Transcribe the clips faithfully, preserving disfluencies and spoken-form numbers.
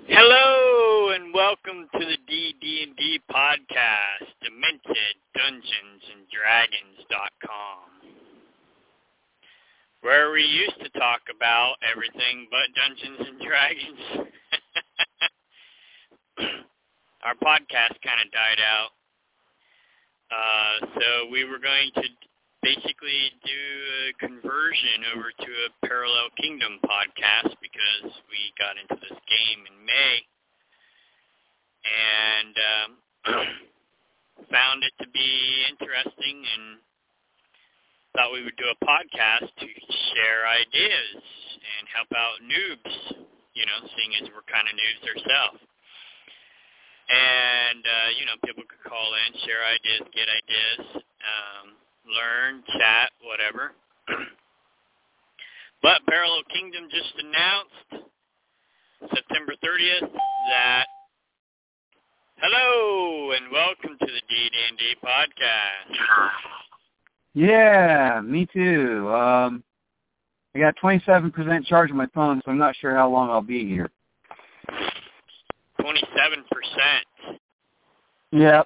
Hello and welcome to the D D and D podcast, Demented Dungeons and Dragons dot com, where we used to talk about everything but Dungeons and Dragons. Our podcast kind of died out, uh, so we were going to basically do a conversion over to a Parallel Kingdom podcast because we got into this game in May and um, found it to be interesting and thought we would do a podcast to share ideas and help out noobs, you know, seeing as we're kind of noobs ourselves. And, uh, you know, people could call in, share ideas, get ideas, um, learn, chat, whatever. But Parallel Kingdom just announced September thirtieth that, hello and welcome to the D D and D podcast. Yeah, me too. Um, I got twenty-seven percent charge on my phone, so I'm not sure how long I'll be here. twenty-seven percent. Yep.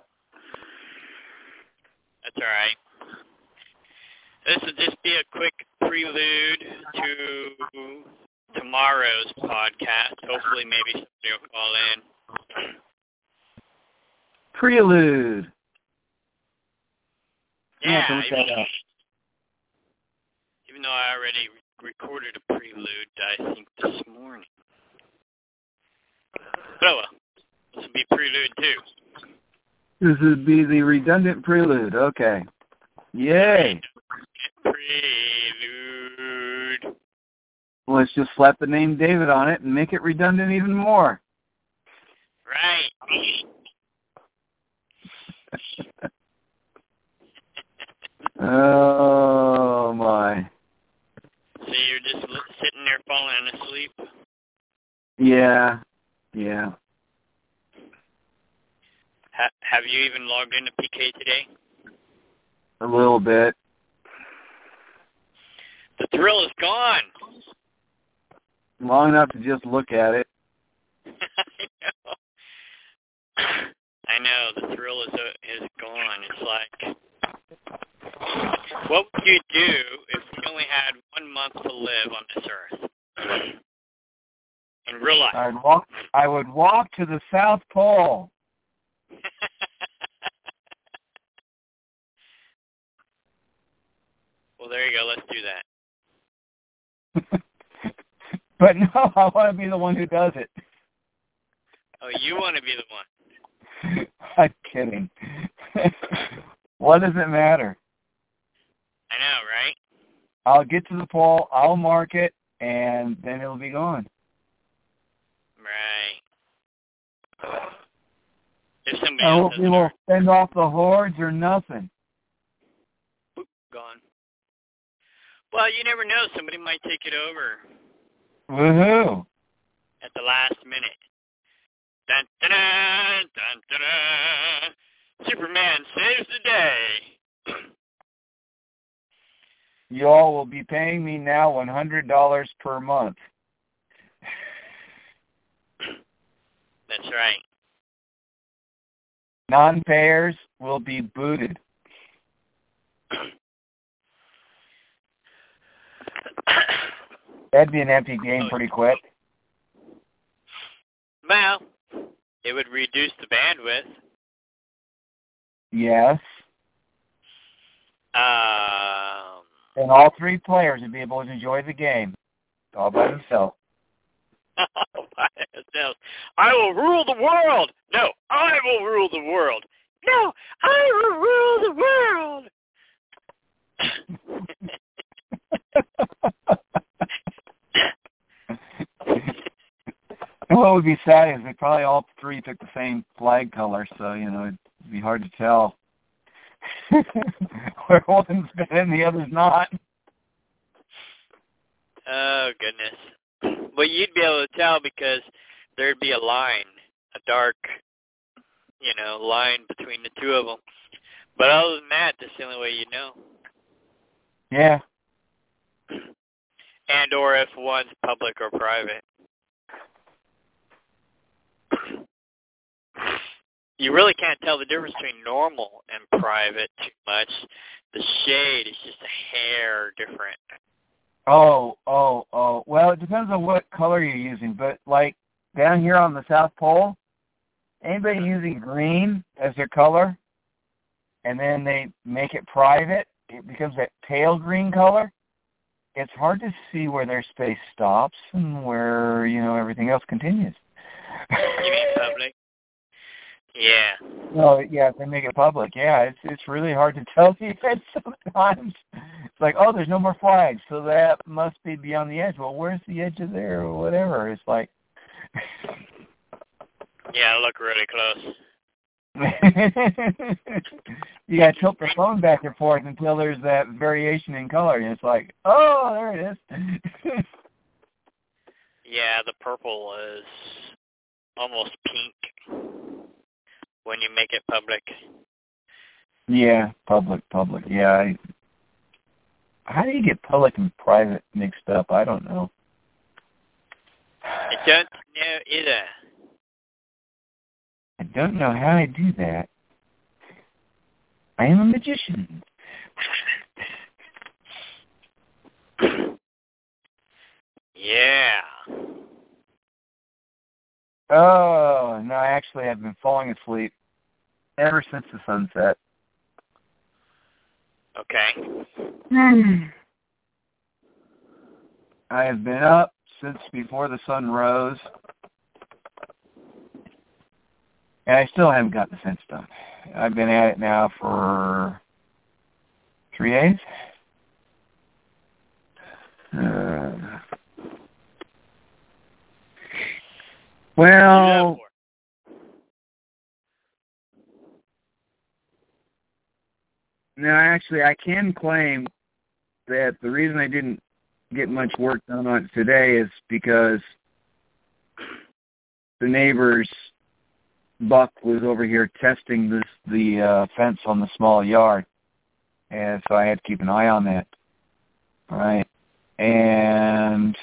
That's all right. This will just be a quick prelude to tomorrow's podcast. Hopefully maybe somebody will call in. Prelude. Yeah, yeah even, though, even though I already recorded a prelude, I think, this morning. But oh well, this will be prelude too. This would be the redundant prelude. Okay. Yay. Prelude. Let's just slap the name David on it and make it redundant even more. Right. Oh, my. So you're just sitting there falling asleep? Yeah. Yeah. Ha- have you even logged into P K today? A little bit. The thrill is gone. Long enough to just look at it. I know. I know. The thrill is uh, is gone. It's like, what would you do if you only had one month to live on this earth? In real life. I'd walk. I would walk to the South Pole. Well, there you go. Let's do that. But no, I want to be the one who does it. Oh, you want to be the one? I'm kidding. What does it matter? I know, right? I'll get to the pole, I'll mark it, and then it'll be gone. Right. If somebody I else won't does be able to fend off the hordes or nothing. Boop, gone. Well, you never know. Somebody might take it over. Woohoo! At the last minute. Dun, dun, dun, dun, dun, dun. Superman saves the day. Y'all will be paying me now one hundred dollars per month. That's right. Non-payers will be booted. That'd be an empty game pretty quick. Well, it would reduce the bandwidth. Yes. Um, and all three players would be able to enjoy the game all by themselves. all by themselves. I will rule the world. No, I will rule the world. No, I will rule the world. What would be sad is they probably all three took the same flag color, so, you know, it'd be hard to tell where one's been and the other's not. Oh, goodness. Well, you'd be able to tell because there'd be a line, a dark, you know, line between the two of them. But other than that, that's the only way you know. Yeah. And or if one's public or private. you really can't tell the difference between normal and private too much. The shade is just a hair different. Oh, oh, oh. Well, it depends on what color you're using, but like down here on the South Pole, anybody using green as their color, and then they make it private, it becomes that pale green color. It's hard to see where their space stops and where, you know, everything else continues. You mean public? Yeah. Well, yeah, if they make it public, yeah, it's it's really hard to tell the edge sometimes. It's like, oh, there's no more flags, so that must be beyond the edge. Well, where's the edge of there or whatever? It's like... Yeah, look really close. You got to tilt the phone back and forth until there's that variation in color, and it's like, oh, there it is. Yeah, the purple is almost pink when you make it public. Yeah, public, public. Yeah. I, how do you get public and private mixed up? I don't know. I don't know either. I don't know how I do that. I am a magician. Yeah. Oh, no, actually I've been falling asleep ever since the sunset. Okay. I have been up since before the sun rose. And I still haven't got the fence done. I've been at it now for three days. Uh, well, no, actually, I can claim that the reason I didn't get much work done on it today is because the neighbor's buck was over here testing this the uh, fence on the small yard, and so I had to keep an eye on that. All right, and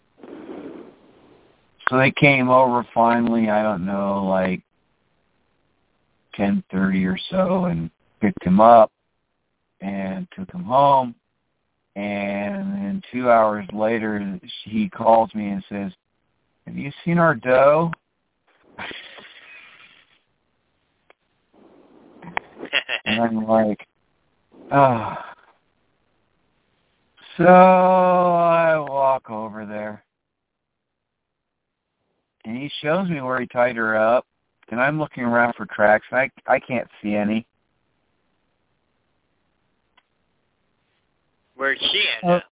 so they came over finally. I don't know, like ten thirty or so, and picked him up and took him home. And then two hours later, he calls me and says, "Have you seen our doe?" And I'm like, oh. So I walk over there. And he shows me where he tied her up. And I'm looking around for tracks. I, I can't see any. Where'd she end up?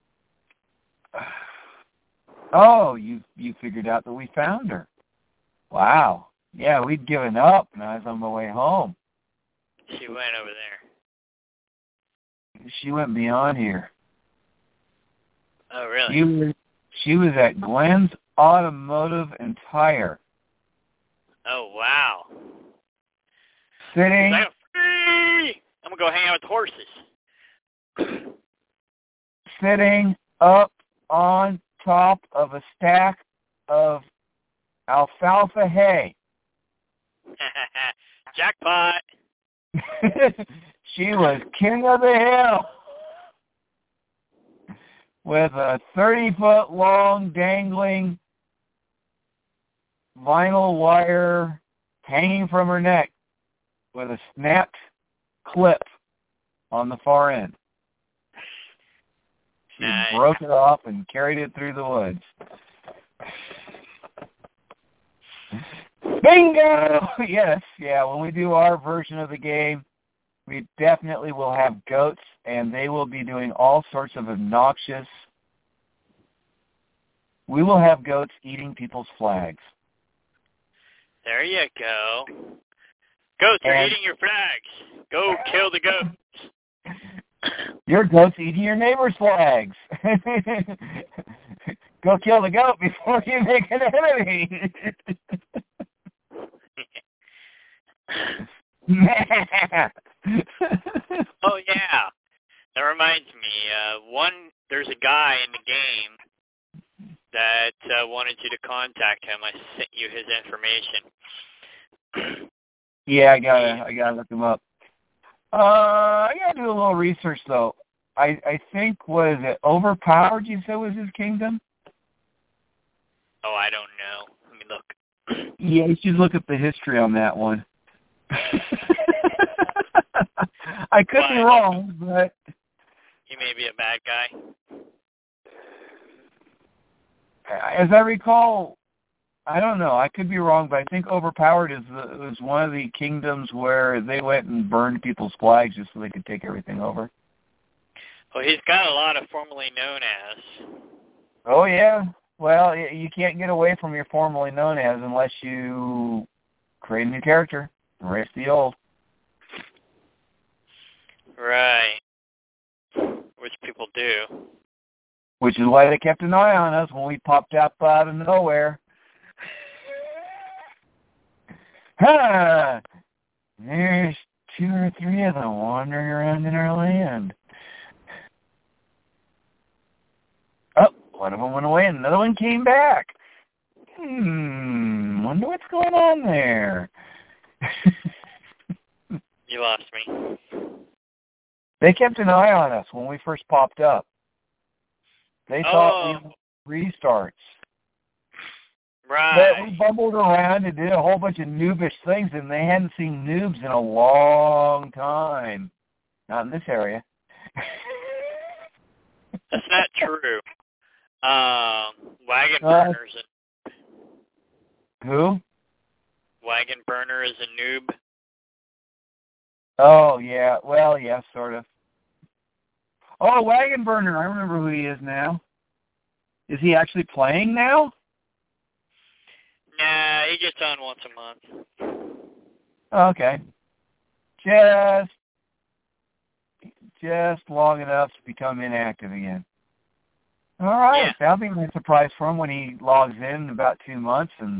Oh, you you figured out that we found her. Wow. Yeah, we'd given up, and I was on my way home. She went over there. She went beyond here. Oh, really? She was, she was at Glenn's Automotive and Tire. Oh, wow. Sitting... I'm going to go hang out with the horses. Sitting up on top of a stack of alfalfa hay. Jackpot. She was king of the hill with a thirty-foot long dangling vinyl wire hanging from her neck with a snapped clip on the far end. She nice. broke it off and carried it through the woods. Bingo! Yes, yeah, when we do our version of the game, we definitely will have goats, and they will be doing all sorts of obnoxious... We will have goats eating people's flags. There you go. Goats are and... eating your flags. Go kill the goats. Your goat's eating your neighbor's flags. Go kill the goat before you make an enemy. Oh, yeah. That reminds me. Uh, one, there's a guy in the game that uh, wanted you to contact him. I sent you his information. Yeah, I gotta, I gotta look him up. Uh, I gotta do a little research though. I, I think, what is it, Overpowered, you said was his kingdom? Oh, I don't know. Let me look. Yeah, you should look up the history on that one. I could Why? be wrong, but... He may be a bad guy. As I recall, I don't know, I could be wrong, but I think Overpowered is the, was one of the kingdoms where they went and burned people's flags just so they could take everything over. Well, he's got a lot of formerly known as. Oh, yeah. Well, you can't get away from your formerly known as unless you create a new character, erase the old. Right. Which people do. Which is why they kept an eye on us when we popped up out of nowhere. Ha! There's two or three of them wandering around in our land. Oh, one of them went away and another one came back. Hmm, wonder what's going on there. You lost me. They kept an eye on us when we first popped up. They oh. thought we were restarts. Right. But we bumbled around and did a whole bunch of noobish things, and they hadn't seen noobs in a long time. Not in this area. That's not true. Um, Wagon Uh, Burner's a... Who? Wagon Burner is a noob. Oh, yeah. Well, yeah, sort of. Oh, Wagon Burner. I remember who he is now. Is he actually playing now? Nah, he gets on once a month. Okay. Just, just long enough to become inactive again. All right. Yeah. That'll be a surprise for him when he logs in in about two months and...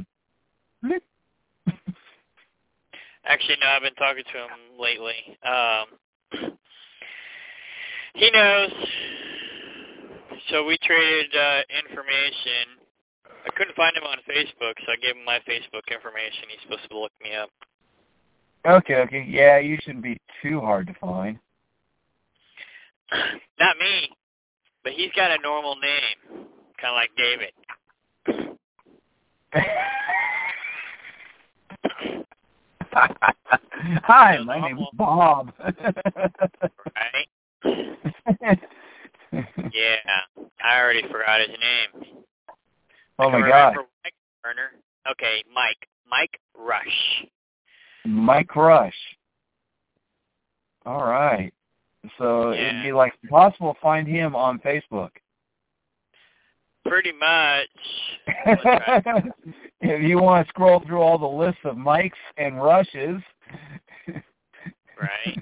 Actually, no, I've been talking to him lately. Um, he knows. So we traded uh, information. I couldn't find him on Facebook, so I gave him my Facebook information. He's supposed to look me up. Okay, okay. Yeah, you shouldn't be too hard to find. Not me, but he's got a normal name, kind of like David. Hi, so my normal. name is Bob. Right? Yeah, I already forgot his name. Oh, I my God. Mike Burner. Okay, Mike. Mike Rush. Mike Rush. All right. So Yeah. it'd be like impossible to find him on Facebook. Pretty much. If you want to scroll through all the lists of Mikes and Rushes. Right.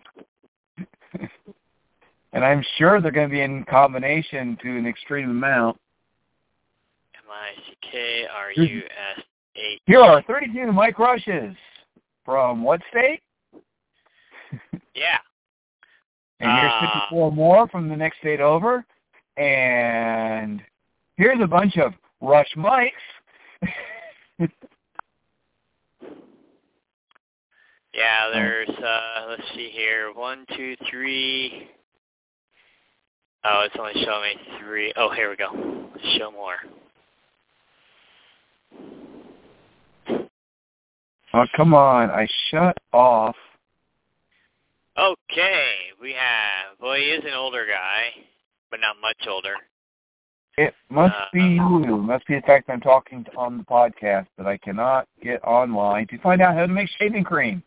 And I'm sure they're going to be in combination to an extreme amount. M I C K R U S H. Here are thirty-two Mike Rushes. From what state? Yeah. And here's Uh, fifty-four more from the next state over. And here's a bunch of Rush Mikes. Yeah, there's, uh, let's see here. One, two, three. Oh, it's only showing me three. Oh, here we go. Let's show more. Oh, come on. I shut off. Okay, we have, well, he is an older guy, but not much older. It must uh, be you. It must be the fact I'm talking on the podcast that I cannot get online to find out how to make shaving cream.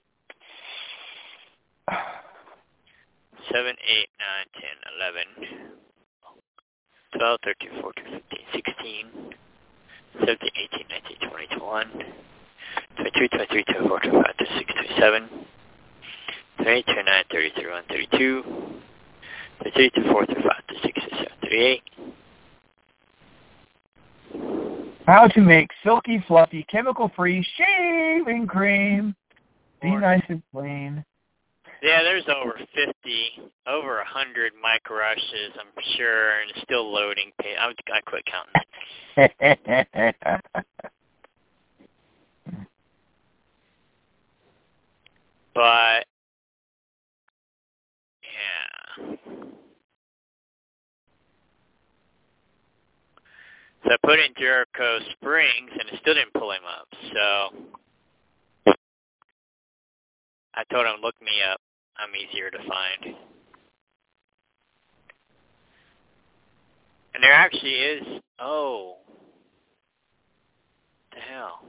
seven, eight, nine, ten, eleven, twelve, thirteen, fourteen, fifteen, sixteen, seventeen, eighteen, nineteen, twenty, twenty-one, twenty-two, twenty-three, twenty-four, twenty-five, twenty-six, twenty-seven, twenty-eight, twenty-nine, thirty, thirty-one, thirty-two, thirty-three, thirty-four, thirty-five, thirty-six, thirty-seven, thirty-eight. How to make silky, fluffy, chemical-free shaving cream. Be nice and clean. Yeah, there's over fifty, over one hundred Mike Rushes, I'm sure, and it's still loading. I, I quit counting. But, yeah. So I put in Jericho Springs, and it still didn't pull him up. So I told him, look me up. I'm easier to find. And there actually is, oh, what the hell?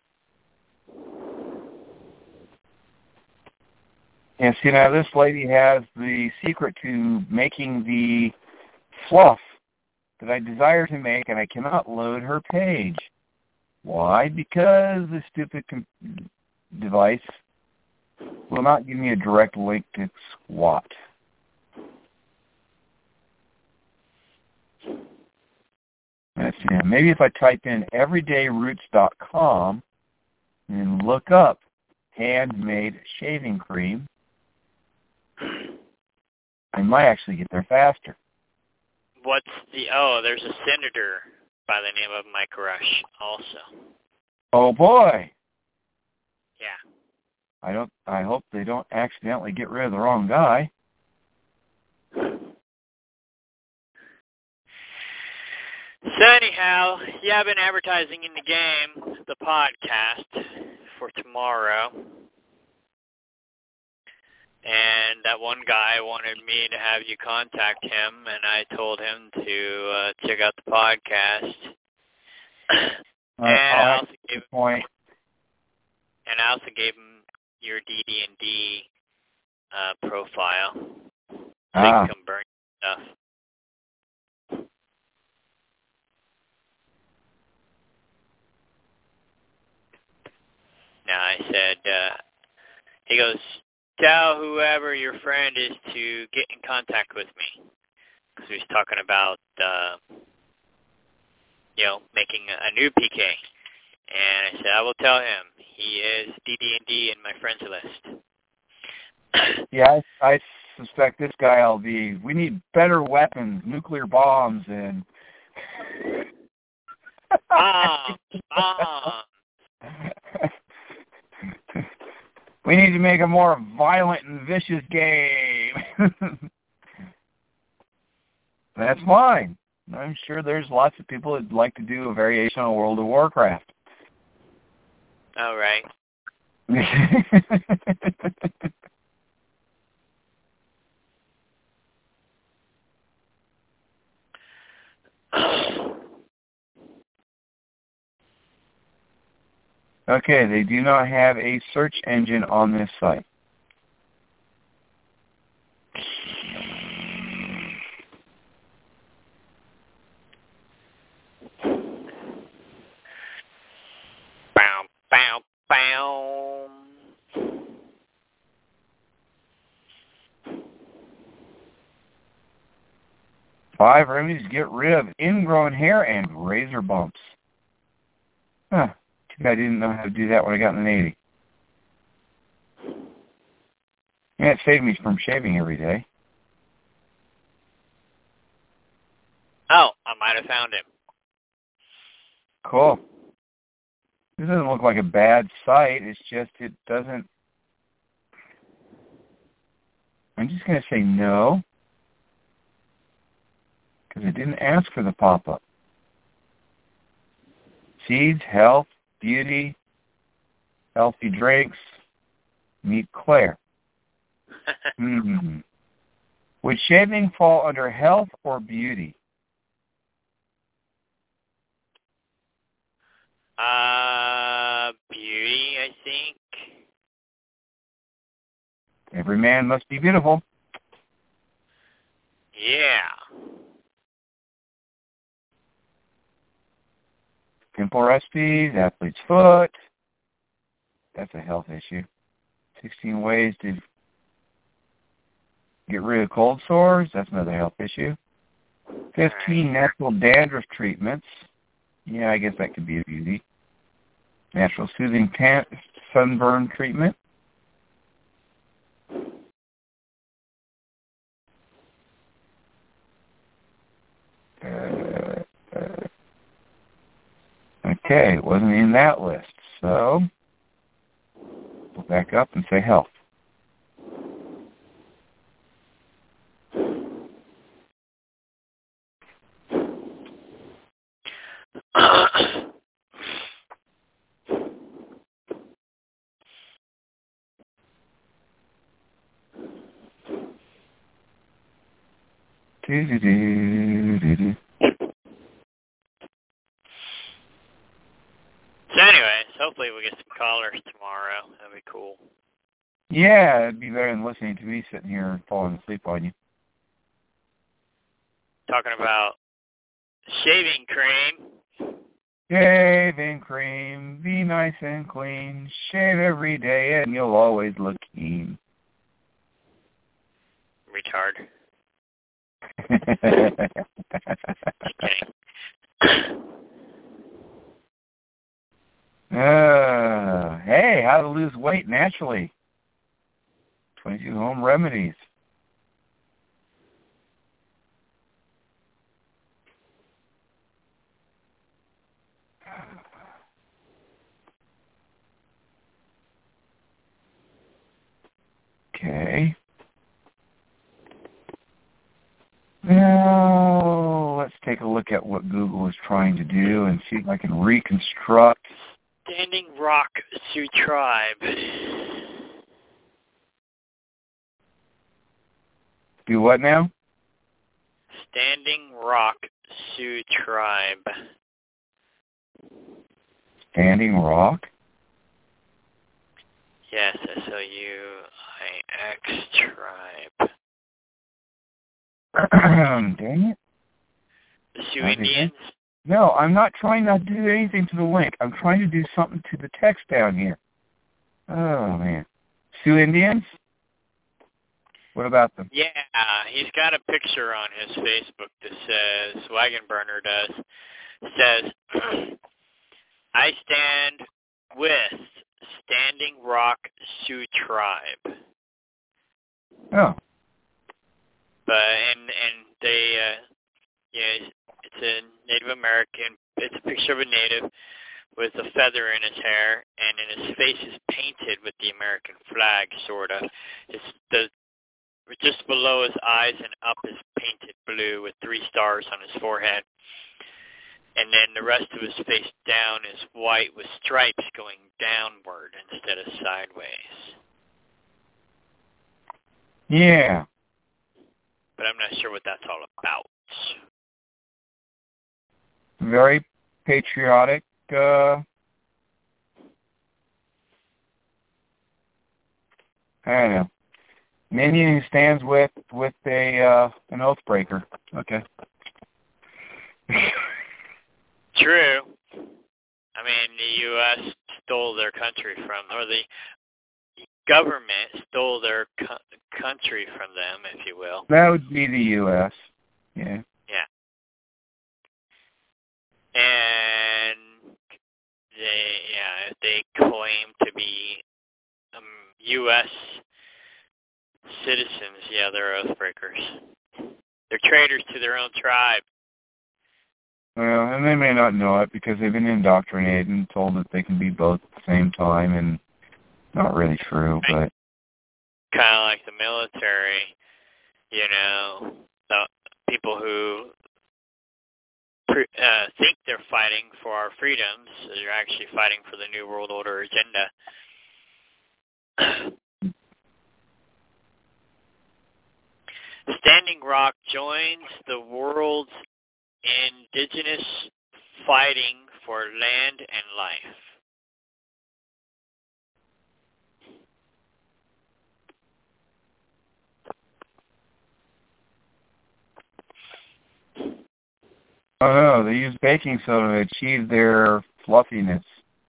Yeah, see, now this lady has the secret to making the fluff that I desire to make, and I cannot load her page. Why? Because the stupid com- device will not give me a direct link to squat. Let's see. Maybe if I type in everyday roots dot com and look up handmade shaving cream, I might actually get there faster. What's the, oh, there's a senator by the name of Mike Rush also. Oh, boy. Yeah. I don't. I hope they don't accidentally get rid of the wrong guy. So anyhow, yeah, I've been advertising in the game, the podcast, for tomorrow. And that one guy wanted me to have you contact him, and I told him to uh, check out the podcast. Uh, and I I also gave point. And I also gave him your D D and D uh, profile, so Ah. you can come burn stuff. Now I said, uh, he goes, tell whoever your friend is to get in contact with me. Because he was talking about, uh, you know, making a, a new P K. And I said, I will tell him. He is D D and D in my friends list. Yeah, I, I suspect this guy will be, we need better weapons, nuclear bombs, and... Bombs! Bombs! We need to make a more violent and vicious game. That's fine. I'm sure there's lots of people that'd like to do a variation on World of Warcraft. All right. Okay, they do not have a search engine on this site. Bow, bow, bow. Five remedies to get rid of ingrown hair and razor bumps. Huh. Too bad I didn't know how to do that when I got in the Navy. Yeah, it saved me from shaving every day. Oh, I might have found him. Cool. This doesn't look like a bad site. It's just it doesn't... I'm just going to say no. Because it didn't ask for the pop-up. Seeds, health, beauty, healthy drinks, meet Claire. mm-hmm. Would shaving fall under health or beauty? Uh, beauty, I think. Every man must be beautiful. Yeah. Pimple recipes, athlete's foot. That's a health issue. sixteen ways to get rid of cold sores. That's another health issue. fifteen natural dandruff treatments. Yeah, I guess that could be a beauty. Natural soothing tan- sunburn treatment. Uh, uh, okay, it wasn't in that list. So, we'll back up and say health. Do, do, do, do, do. So anyways, hopefully we'll get some callers tomorrow. That'd be cool. Yeah, it'd be better than listening to me sitting here and falling asleep on you. Talking about shaving cream. Shaving cream, be nice and clean. Shave every day and you'll always look keen. Retard. Just kidding. Uh, hey, how to lose weight naturally. twenty-two home remedies. Okay. Now, let's take a look at what Google is trying to do and see if I can reconstruct. Standing Rock Sioux Tribe. Do what now? Standing Rock Sioux Tribe. Standing Rock? Yes, S O U I X Tribe. Dang it. The Sioux Indians? No, I'm not trying to do anything to the link. I'm trying to do something to the text down here. Oh, man. Sioux Indians? What about them? Yeah, he's got a picture on his Facebook that says, Wagon Burner does, says, I stand with Standing Rock Sioux Tribe. Oh. But, and, and they, uh, yeah, it's a Native American, it's a picture of a native with a feather in his hair, and then his face is painted with the American flag, sort of. It's the just below his eyes and up is painted blue with three stars on his forehead. And then the rest of his face down is white with stripes going downward instead of sideways. Yeah. But I'm not sure what that's all about. Very patriotic. Uh, I don't know. An Indian who stands with with a uh, an oath breaker. Okay. True. I mean, the U S stole their country from, or the government stole their co- country from them, if you will. That would be the U S Yeah. Yeah. And they, yeah, they claim to be um, U S citizens. Yeah, they're oath breakers. They're traitors to their own tribe. Well, and they may not know it because they've been indoctrinated and told that they can be both at the same time, and not really true, but... Kind of like the military, you know, the people who uh, think they're fighting for our freedoms, they're actually fighting for the New World Order agenda. Standing Rock joins the world's indigenous fighting for land and life. Oh no, they use baking soda to achieve their fluffiness.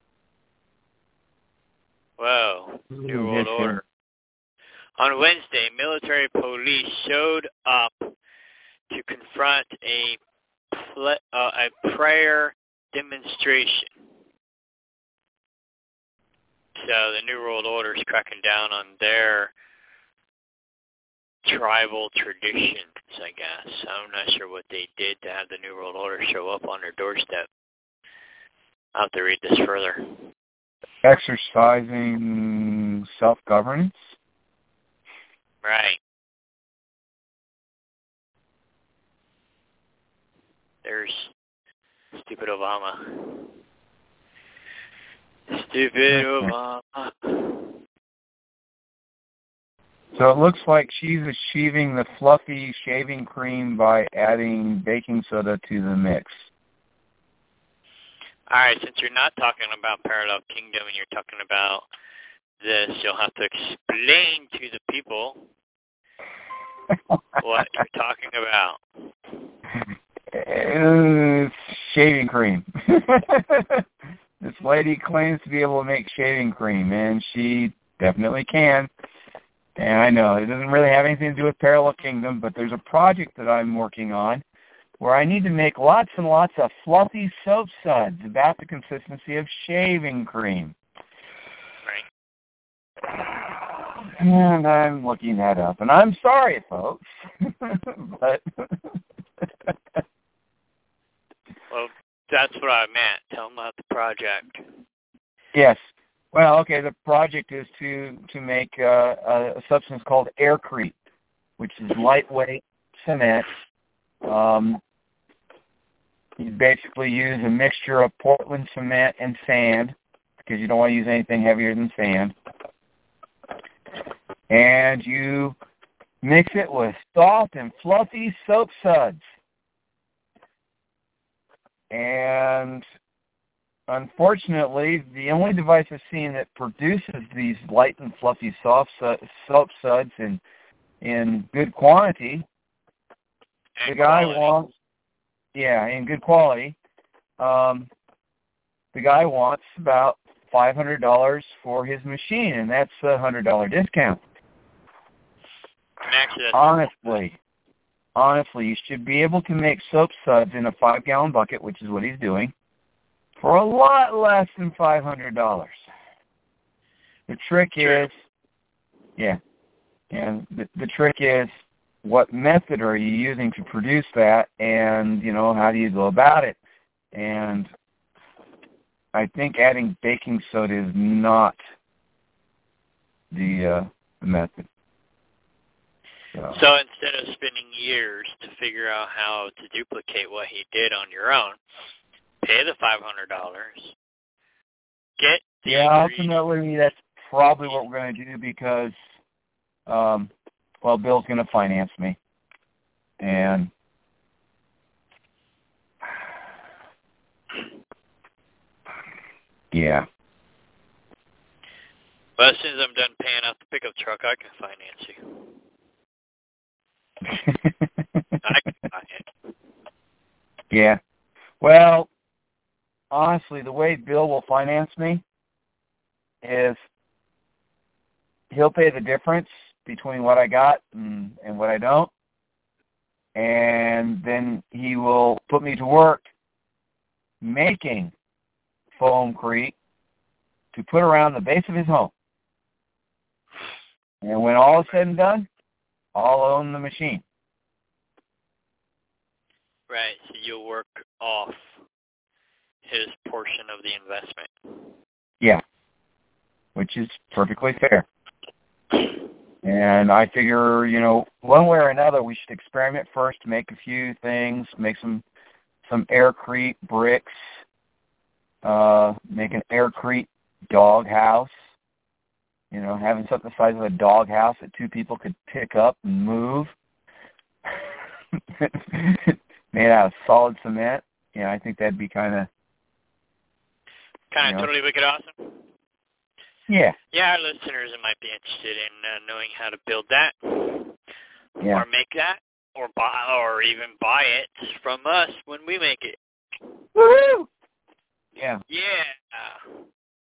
Whoa, New World Order. On Wednesday, military police showed up to confront a ple- uh, a prayer demonstration. So the New World Order is cracking down on their tribal traditions, I guess. I'm not sure what they did to have the New World Order show up on their doorstep. I'll have to read this further. Exercising self-governance? Right. There's stupid Obama. Stupid Obama. So it looks like she's achieving the fluffy shaving cream by adding baking soda to the mix. All right, since you're not talking about Parallel Kingdom and you're talking about this, you'll have to explain to the people what you're talking about. It's shaving cream. This lady claims to be able to make shaving cream, and she definitely can. And I know it doesn't really have anything to do with Parallel Kingdom, but there's a project that I'm working on where I need to make lots and lots of fluffy soap suds about the consistency of shaving cream. Right. And I'm looking that up. And I'm sorry, folks. But well, that's what I meant. Tell them about the project. Yes. Well, okay, the project is to, to make uh, a substance called Aircrete, which is lightweight cement. Um, you basically use a mixture of Portland cement and sand, because you don't want to use anything heavier than sand. And you mix it with soft and fluffy soap suds. And unfortunately, the only device I've seen that produces these light and fluffy soft su- soap suds in in good quantity, And the guy quality. wants, yeah, in good quality. Um, the guy wants about five hundred dollars for his machine, and that's a hundred dollar discount. Actually, that's honestly, honestly, you should be able to make soap suds in a five gallon bucket, which is what he's doing, for a lot less than five hundred dollars. The trick True. is, yeah, and the, the trick is, what method are you using to produce that, and, you know, how do you go about it? And I think adding baking soda is not the, uh, the method. So. so instead of spending years to figure out how to duplicate what he did on your own, pay the five hundred dollars. Get the Yeah, ultimately that's probably what we're going to do because, um, well, Bill's going to finance me. And yeah. Well, as soon as I'm done paying off the pickup truck, I can finance you. I can finance. Yeah. Well, honestly, the way Bill will finance me is he'll pay the difference between what I got and, and what I don't, and then he will put me to work making foamcrete to put around the base of his home. And when all is said and done, I'll own the machine. Right, so you'll work off his portion of the investment. Yeah, which is perfectly fair. And I figure, you know, one way or another, we should experiment first, make a few things, make some some Aircrete bricks, uh, make an Aircrete dog house. You know, having something the size of a dog house that two people could pick up and move. Made out of solid cement. Yeah, I think that'd be kind of... Kind of you know, totally wicked awesome. Yeah. Yeah, our listeners might be interested in uh, knowing how to build that, Yeah. or make that, or buy, or even buy it from us when we make it. Woohoo! Yeah. Yeah.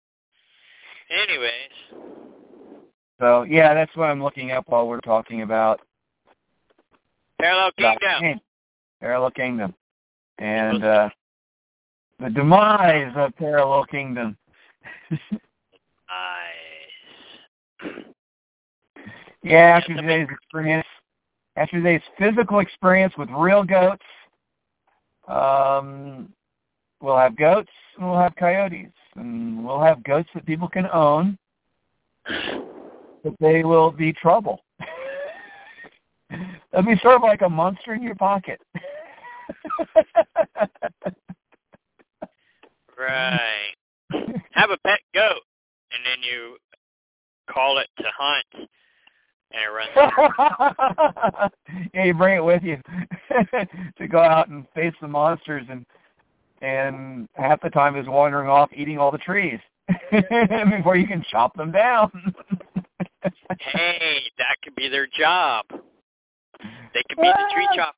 Anyways. So, yeah, that's what I'm looking up while we're talking about Parallel Kingdom. Parallel Kingdom. And uh, the demise of Parallel Kingdom. Nice. Yeah, after today's experience, after today's physical experience with real goats, um, we'll have goats and we'll have coyotes. And we'll have goats that people can own, but they will be trouble. They'll be sort of like a monster in your pocket. Right. Have a pet goat, and then you call it to hunt, and it runs Yeah, you bring it with you to go out and face the monsters, and and half the time is wandering off eating all the trees before you can chop them down. Hey, that could be their job. They could be the tree chop.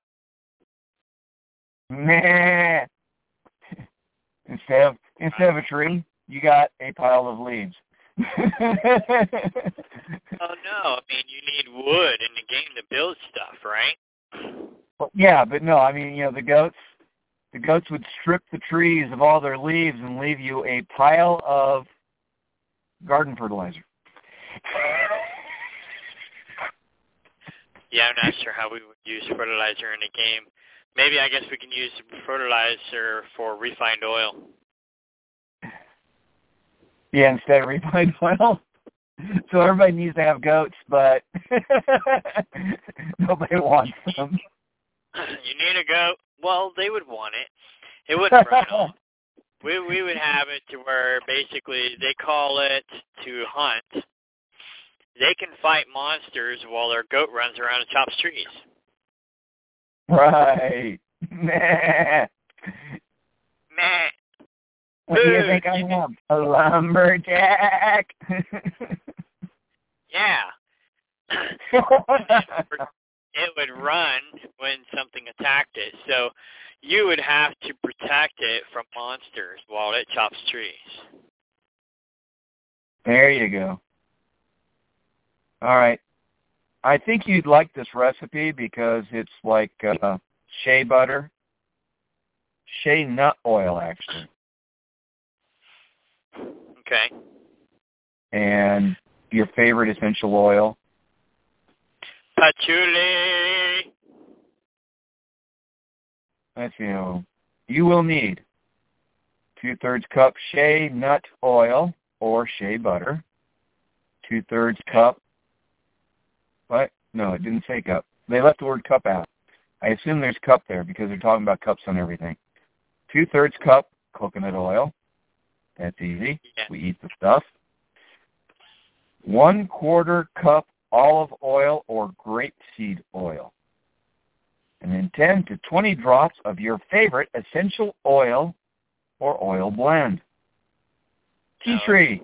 Nah. Instead of instead of a tree, you got a pile of leaves. Oh no! I mean, you need wood in the game to build stuff, right? Well, yeah, but no, I mean, you know, the goats, the goats would strip the trees of all their leaves and leave you a pile of garden fertilizer. Yeah, I'm not sure how we would use fertilizer in a game. Maybe I guess we can use fertilizer for refined oil. Yeah, instead of refined oil. So everybody needs to have goats, but nobody wants them. You need a goat? Well, they would want it. It wouldn't run off. We we would have it to where basically they call it to hunt. They can fight monsters while their goat runs around and chops trees. Right. Nah. Meh. What do you think I am? A lumberjack? Yeah. It would run when something attacked it. So you would have to protect it from monsters while it chops trees. There you go. All right. I think you'd like this recipe because it's like uh, shea butter. Shea nut oil, actually. Okay. And your favorite essential oil. Patchouli. Let's see. You you will need two-thirds cup shea nut oil or shea butter. Two-thirds cup. What? No, it didn't say cup. They left the word cup out. I assume there's cup there because they're talking about cups on everything. Two-thirds cup coconut oil. That's easy. Yeah. We eat the stuff. One quarter cup olive oil or grapeseed oil. And then ten to twenty drops of your favorite essential oil or oil blend. Tea tree.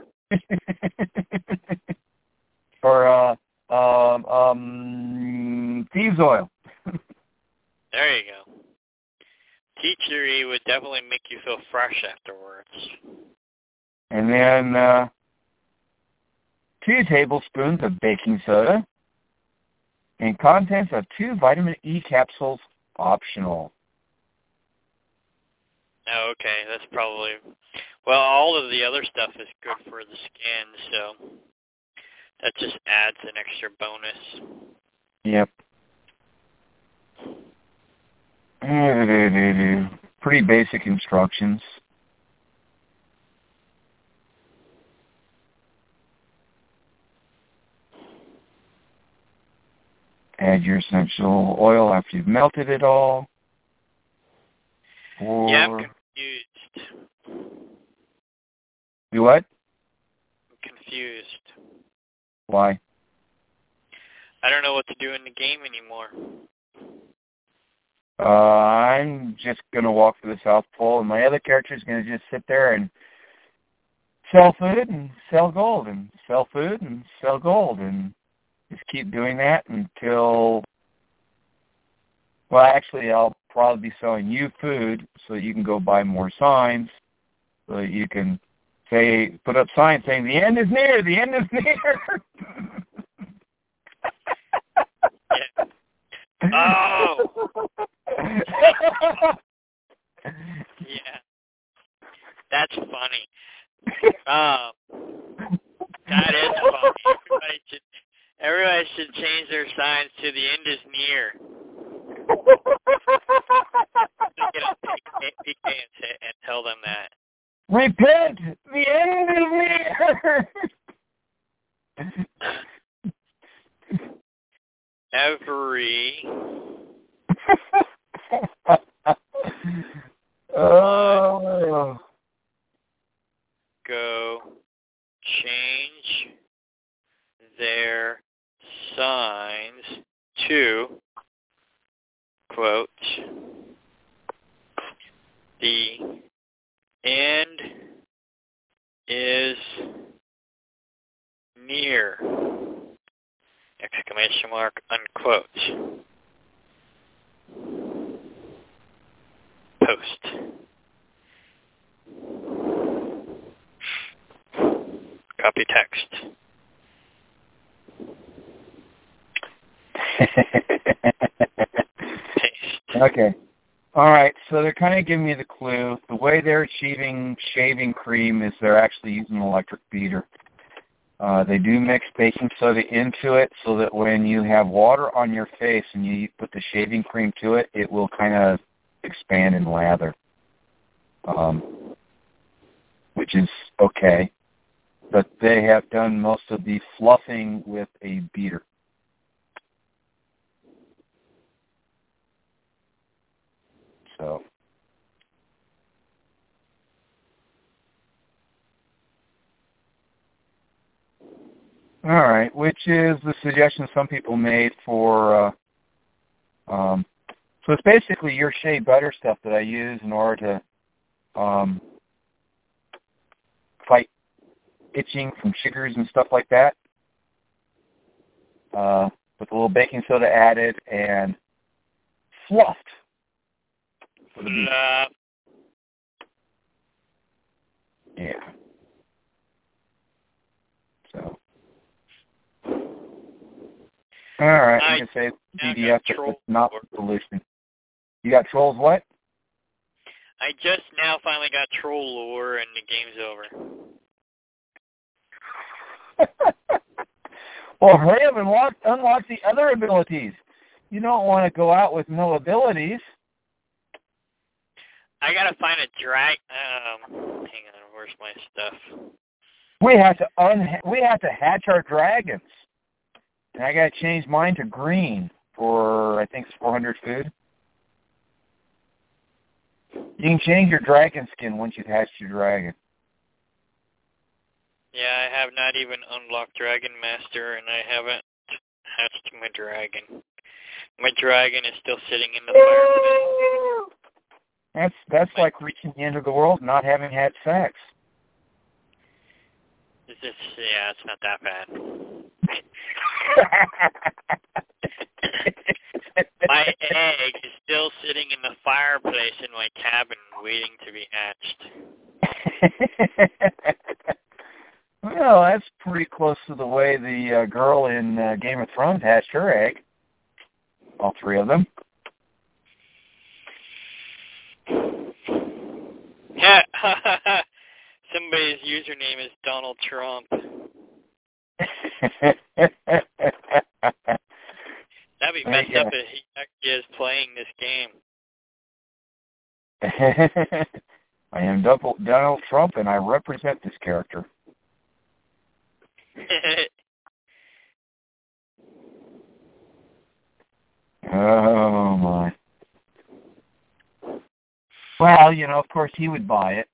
or uh, um, um, thieves oil. There you go. Tea tree would definitely make you feel fresh afterwards. And then uh, two tablespoons of baking soda and contents of two vitamin E capsules, optional. Oh, okay, that's probably... Well, all of the other stuff is good for the skin, so that just adds an extra bonus. Yep. Pretty basic instructions. Add your essential oil after you've melted it all. Or yeah, I'm confused. Do what? I'm confused. Why? I don't know what to do in the game anymore. Uh, I'm just going to walk to the South Pole, and my other character is going to just sit there and sell food and sell gold and sell food and sell gold and just keep doing that until, well, actually, I'll probably be selling you food so that you can go buy more signs, so that you can say, put up signs saying, the end is near, the end is near. Yeah. Oh! Yeah. That's funny. Um, that is funny. Everybody should, everybody should change their signs to the end is near. Get on P K and, say, and tell them that. Repent! The end is near! Every oh. go change their signs to, quote, the end is near, exclamation mark, unquote. Post. Copy text. Paste. Okay. All right, so they're kind of giving me the clue. The way they're achieving shaving cream is they're actually using an electric beater. Uh, they do mix baking soda into it so that when you have water on your face and you put the shaving cream to it, it will kind of expand and lather, um, which is okay. But they have done most of the fluffing with a beater. So, all right, which is the suggestion some people made for, uh, um, so it's basically your shea butter stuff that I use in order to um, fight itching from sugars and stuff like that, uh, with a little baking soda added and fluffed. Fluff. Yeah. So. All right, I'm going to say it's P D F, but it's not the solution. You got trolls what? I just now finally got troll lore and the game's over. Well, hurry up and unlock, unlock the other abilities. You don't want to go out with no abilities. I gotta find a drag. Um, hang on, where's my stuff? We have to un. We have to hatch our dragons, and I gotta change mine to green for I think it's four hundred food. You can change your dragon skin once you've hatched your dragon. Yeah, I have not even unlocked Dragon Master, and I haven't hatched my dragon. My dragon is still sitting in the fireplace. That's that's my, like reaching the end of the world, not having had sex. Is this? Yeah, it's not that bad. My egg is still sitting in the fireplace in my cabin, waiting to be hatched. Well, that's pretty close to the way the uh, girl in uh, Game of Thrones hatched her egg. All three of them. Yeah. Somebody's username is Donald Trump. That'd be messed up if he actually is playing this game. I am Donald Trump, and I represent this character. Oh, my. Well, you know, of course he would buy it.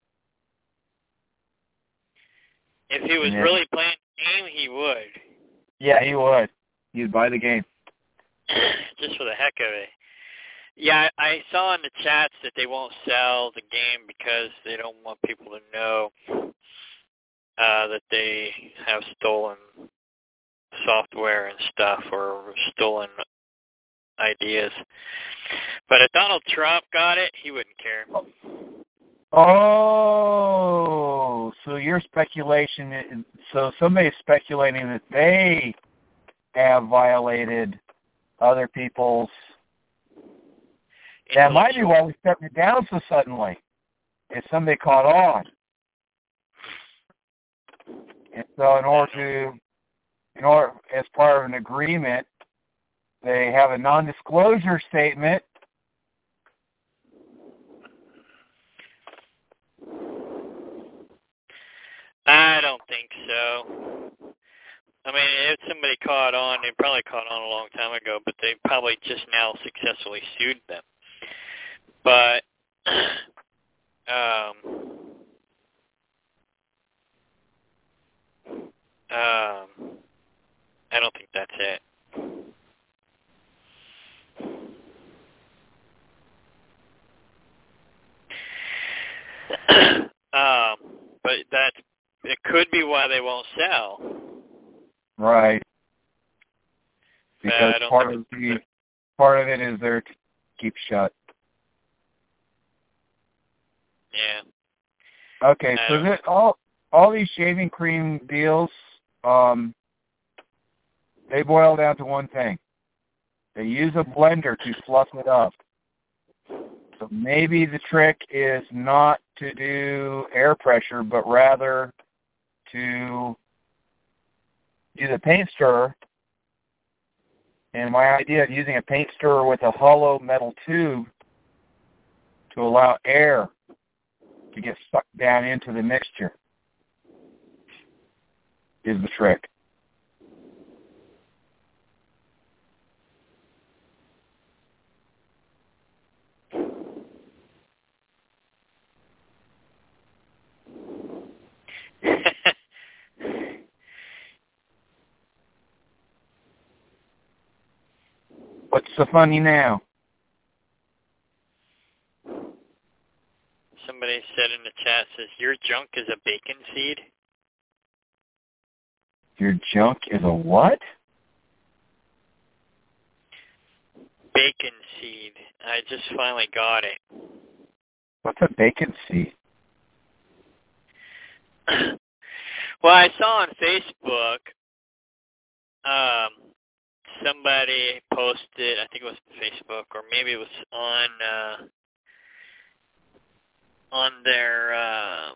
If he was yeah. really playing the game, he would. Yeah, he would. He'd buy the game. Just for the heck of it. Yeah, I saw in the chats that they won't sell the game because they don't want people to know uh, that they have stolen software and stuff or stolen ideas. But if Donald Trump got it, he wouldn't care. Oh, so your speculation is, so somebody's speculating that they have violated other people's. That might be why we stepped it down so suddenly. If somebody caught on. And so in order to, in order, as part of an agreement, they have a non-disclosure statement. I don't think so. I mean, if somebody caught on, they probably caught on a long time ago, but they probably just now successfully sued them. But, um, um, I don't think that's it. um, but that it could be why they won't sell. Right. Because uh, part of the part of it is they're to keep shut. Yeah. Okay, so this, all all these shaving cream deals, um, they boil down to one thing. They use a blender to fluff it up. So maybe the trick is not to do air pressure, but rather to use a paint stirrer. And my idea of using a paint stirrer with a hollow metal tube to allow air to get sucked down into the mixture is the trick. What's so funny now? Somebody said in the chat, says, your junk is a bacon seed? Your junk is a what? Bacon seed. I just finally got it. What's a bacon seed? Well, I saw on Facebook, um, somebody posted, I think it was Facebook, or maybe it was on uh, on their um,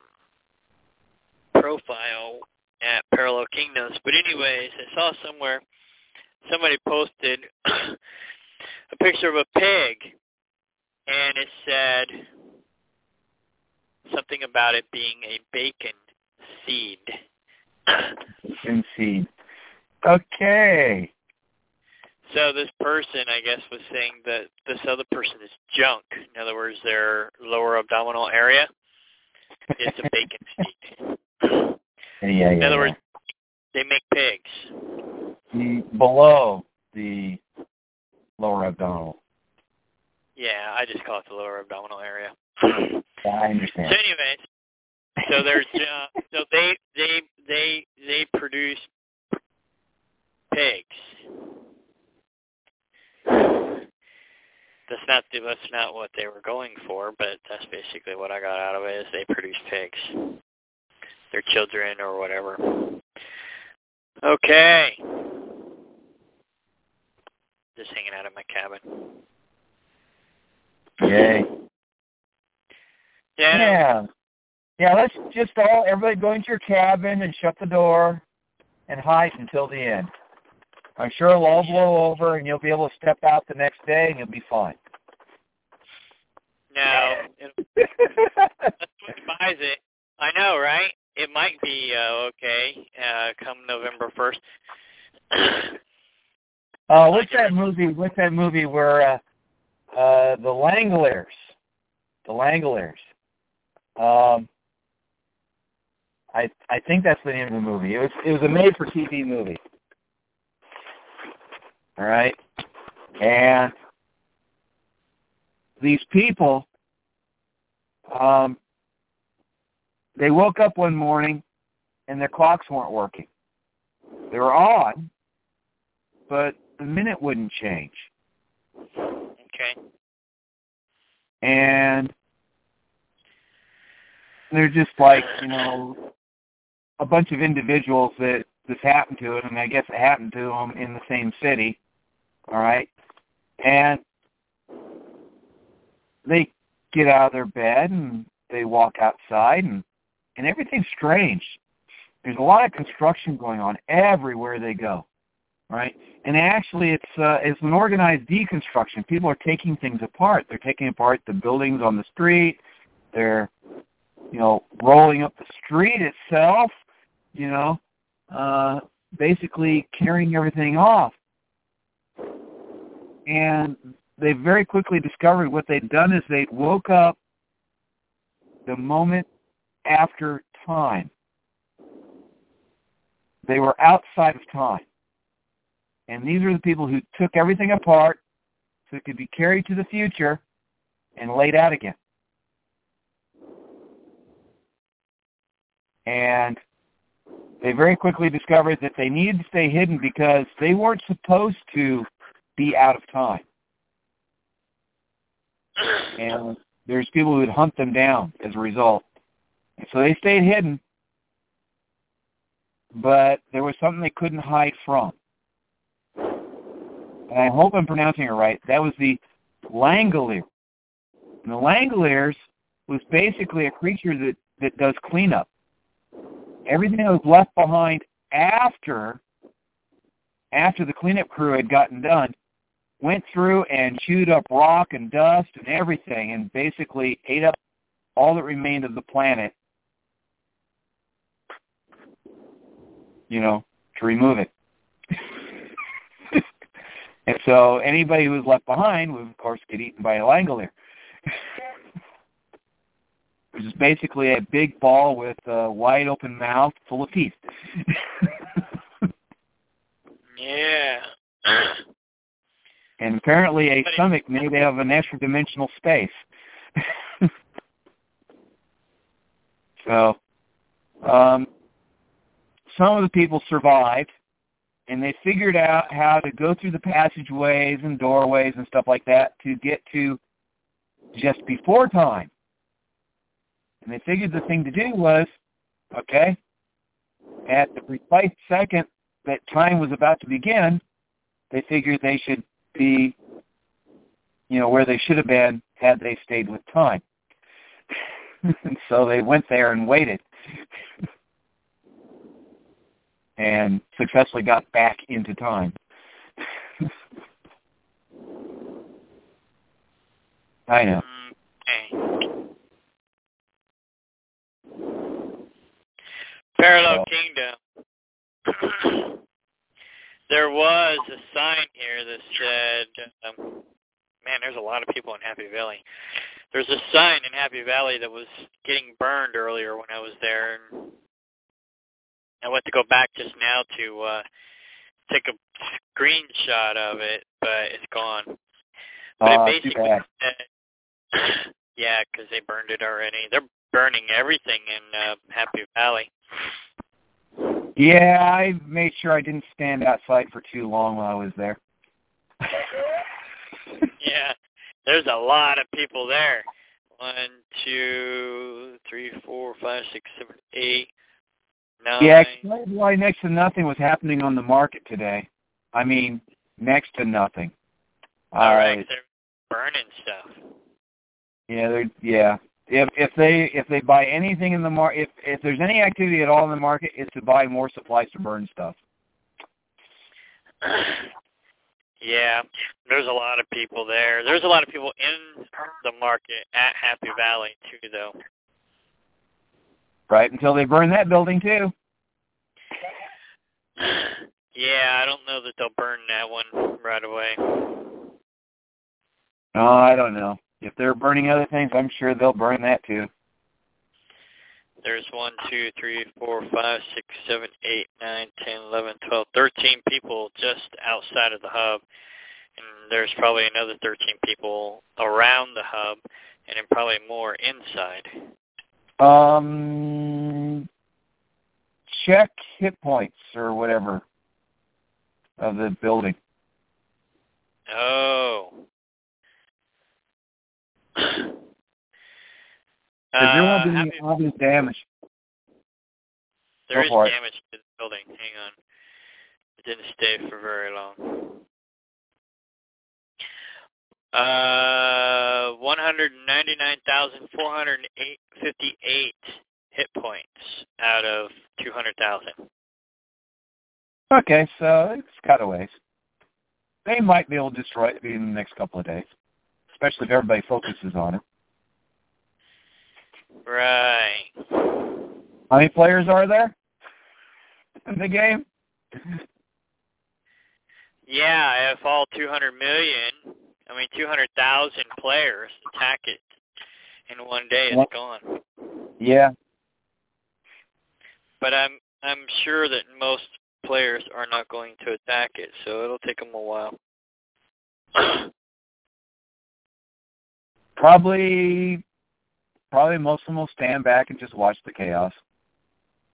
profile at Parallel Kingdoms. But anyways, I saw somewhere somebody posted a picture of a pig, and it said something about it being a bacon seed. Bacon seed. Okay. So this person, I guess, was saying that this other person is junk. In other words, their lower abdominal area is a bacon seed. Yeah, yeah, In other yeah. words, they make pigs. The, below the lower abdominal. Yeah, I just call it the lower abdominal area. Yeah, I understand. So anyways, so there's uh, so they they they they produce pigs. That's not that's not what they were going for, but that's basically what I got out of it. Is they produce pigs, their children or whatever. Okay, just hanging out in my cabin. Yay. Yeah. Yeah. Yeah, let's just all, everybody go into your cabin and shut the door and hide until the end. I'm sure it'll all blow over and you'll be able to step out the next day and you'll be fine. No. That's what buys it. I know, right? It might be uh, okay uh, come November first. uh, what's that movie? What's that movie where uh, uh, the Langoliers, the Langoliers, um, I I think that's the name of the movie. It was it was a made-for-T V movie. All right, and these people, um, they woke up one morning and their clocks weren't working. They were on, but the minute wouldn't change. Okay. And they're just like, you know, a bunch of individuals that this happened to, and I guess it happened to them in the same city, all right? And they get out of their bed, and they walk outside, and, and everything's strange. There's a lot of construction going on everywhere they go, right? And actually, it's uh, it's an organized deconstruction. People are taking things apart. They're taking apart the buildings on the street. They're, you know, rolling up the street itself, you know, uh, basically carrying everything off. And they very quickly discovered what they'd done is they woke up the moment after time. They were outside of time. And these are the people who took everything apart so it could be carried to the future and laid out again. And they very quickly discovered that they needed to stay hidden because they weren't supposed to be out of time. And there's people who would hunt them down as a result. And so they stayed hidden, but there was something they couldn't hide from. And I hope I'm pronouncing it right. That was the Langolier. And the Langoliers was basically a creature that, that does cleanup. Everything that was left behind after, after the cleanup crew had gotten done went through and chewed up rock and dust and everything and basically ate up all that remained of the planet, you know, to remove it. And so anybody who was left behind would, of course, get eaten by a Langolier. Which is basically a big ball with a wide open mouth full of teeth. Yeah. And apparently a stomach made out of an extra dimensional space. So, um, some of the people survived, and they figured out how to go through the passageways and doorways and stuff like that to get to just before time. And they figured the thing to do was, okay, at the precise second that time was about to begin, they figured they should be, you know, where they should have been had they stayed with time. And so they went there and waited. And successfully got back into time. I know. Okay. Parallel So. Kingdom. There was a sign here that said, um, man, there's a lot of people in Happy Valley. There's a sign in Happy Valley that was getting burned earlier when I was there. And I went to go back just now to uh, take a screenshot of it, but it's gone. But uh, it basically said, yeah, because they burned it already. They're burning everything in uh, Happy Valley. Yeah, I made sure I didn't stand outside for too long while I was there. Yeah, there's a lot of people there. One, two, three, four, five, six, seven, eight, nine. Yeah, explain why next to nothing was happening on the market today. I mean, next to nothing. All right, uh, they're burning stuff. Yeah, they're yeah. If if they if they buy anything in the market, if if there's any activity at all in the market, it's to buy more supplies to burn stuff. Yeah, there's a lot of people there. There's a lot of people in the market at Happy Valley too, though. Right, until they burn that building too. Yeah, I don't know that they'll burn that one right away. Oh, I don't know. If they're burning other things, I'm sure they'll burn that too. There's one, two, three, four, five, six, seven, eight, nine, ten, eleven, twelve, thirteen people just outside of the hub. And there's probably another thirteen people around the hub, and then probably more inside. Um, check hit points or whatever of the building. Oh. Because there won't be Uh, any happy- obvious damage. There is Go for it. damage to the building. Hang on. It didn't stay for very long. Uh, one hundred ninety-nine thousand four hundred fifty-eight hit points out of two hundred thousand. Okay, so it's cut a ways. They might be able to destroy it in the next couple of days, especially if everybody focuses on it. Right. How many players are there in the game? Yeah, if all two hundred million, I mean two hundred thousand players attack it in one day, it's gone. Yeah. But I'm I'm sure that most players are not going to attack it, so it'll take them a while. Probably, probably most of them will stand back and just watch the chaos.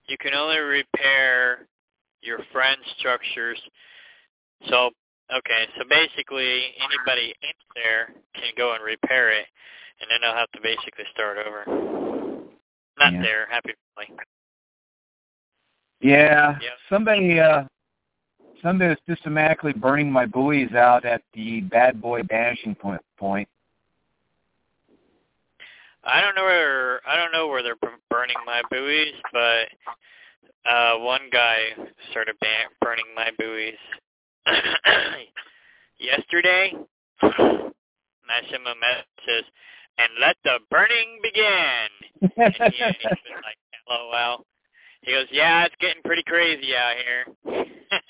you can only repair your friend's structures. So, okay, so basically anybody in there can go and repair it, and then they'll have to basically start over. Not yeah. there, happy family. Yeah, Yep. somebody, uh, somebody was systematically burning my buoys out at the bad boy banishing point. point. I don't know where I don't know where they're burning my buoys, but uh, one guy started ban- burning my buoys yesterday. And I sent him a message, and let the burning begin. And he, he was like, "LOL." He goes, "Yeah, it's getting pretty crazy out here."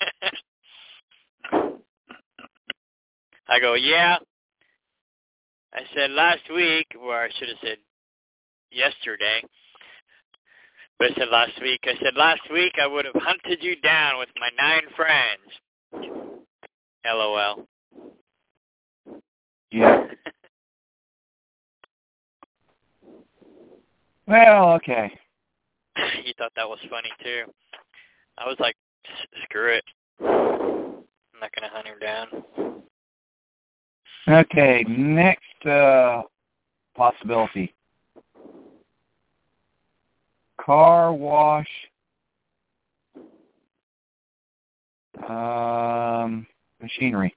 I go, "Yeah." I said last week, or I should have said yesterday, but I said last week. I said last week I would have hunted you down with my nine friends. LOL. Yeah. Well, okay. He thought that was funny too. I was like, screw it. I'm not going to hunt him down. Okay, next uh, possibility. Car wash um, machinery.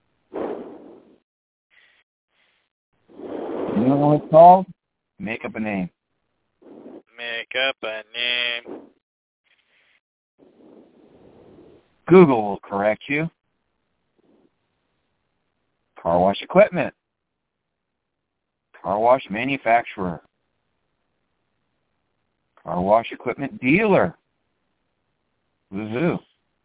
You know what it's called? Make up a name. Make up a name. Google will correct you. Car wash equipment. Car wash manufacturer. Car wash equipment dealer. Woohoo.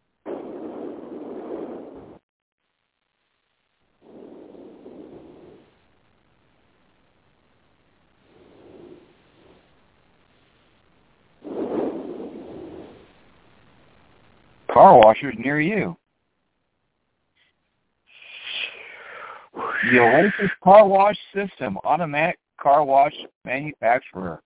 Car washers near you. The Oasis Car Wash System, automatic car wash manufacturer.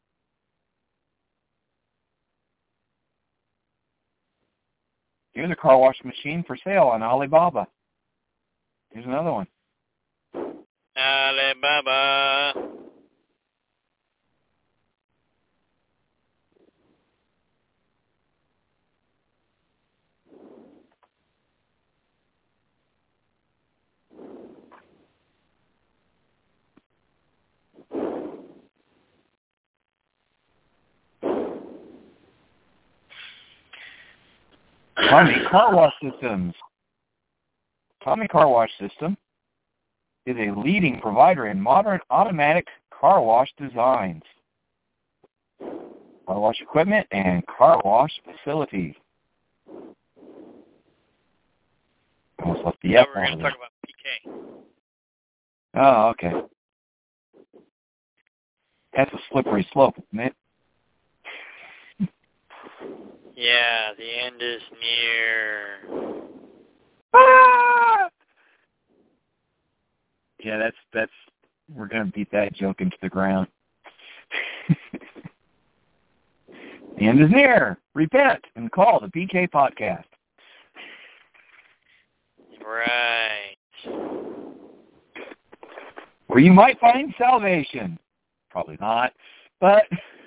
Here's a car wash machine for sale on Alibaba. Here's another one. Alibaba. Tommy Car Wash Systems. Tommy Car Wash System is a leading provider in modern automatic car wash designs, car wash equipment, and car wash facilities. Almost left the Yeah, F we're going to out. talk about P K. Oh, okay. That's a slippery slope, isn't it? Yeah, the end is near. Ah! Yeah, that's that's we're gonna beat that joke into the ground. The end is near. Repent and call the P K podcast. Right. Where you might find salvation. Probably not, but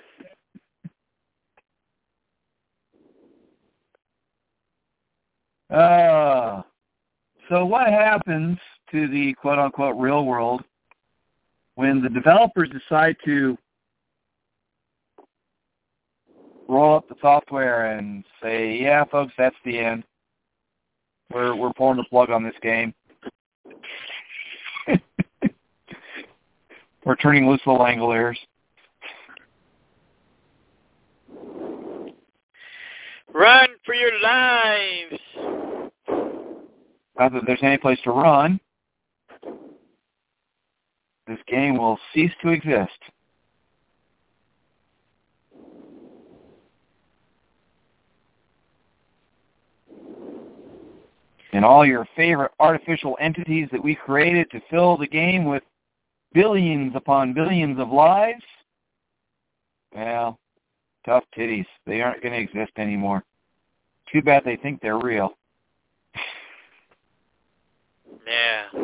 uh, so what happens to the quote-unquote real world when the developers decide to roll up the software and say, yeah, folks, that's the end. We're we're pulling the plug on this game. We're turning loose the Langoliers. Run for your lives! Not that there's any place to run. This game will cease to exist. And all your favorite artificial entities that we created to fill the game with billions upon billions of lives, well, Tough titties. They aren't going to exist anymore. Too bad they think they're real. Yeah.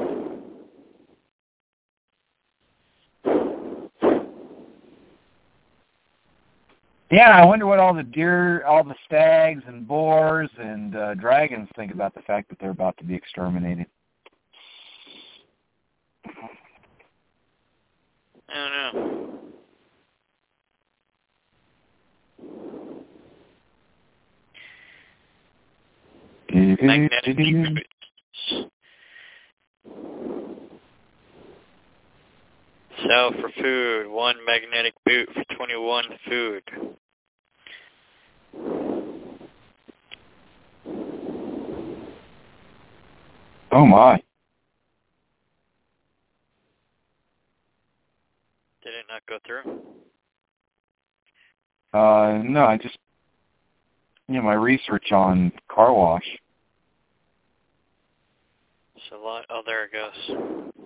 Yeah, I wonder what all the deer, all the stags and boars and uh, dragons think about the fact that they're about to be exterminated. I don't know. Magnetic boots. Sell for food. One magnetic boot for twenty-one food. Oh my. Did it not go through? Uh, no, I just, you know, my research on car wash. It's a lot. Oh, there it goes.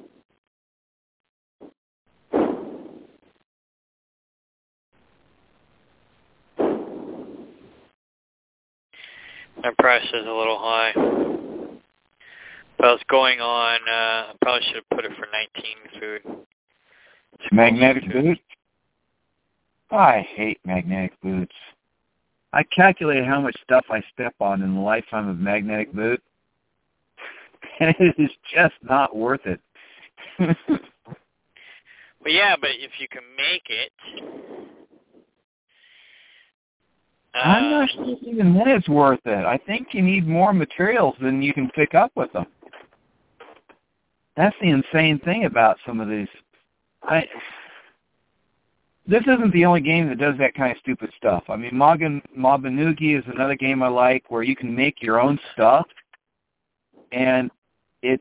My price is a little high. If I was going on, uh, I probably should have put it for nineteen food. It's Magnetic food. boots? I hate magnetic boots. I calculated how much stuff I step on in the lifetime of magnetic boot, and it is just not worth it. Well, yeah, but if you can make it... Uh, I'm not sure even then it's worth it. I think you need more materials than you can pick up with them. That's the insane thing about some of these. I, this isn't the only game that does that kind of stupid stuff. I mean, Mogan, Mabanugi is another game I like where you can make your own stuff, and it's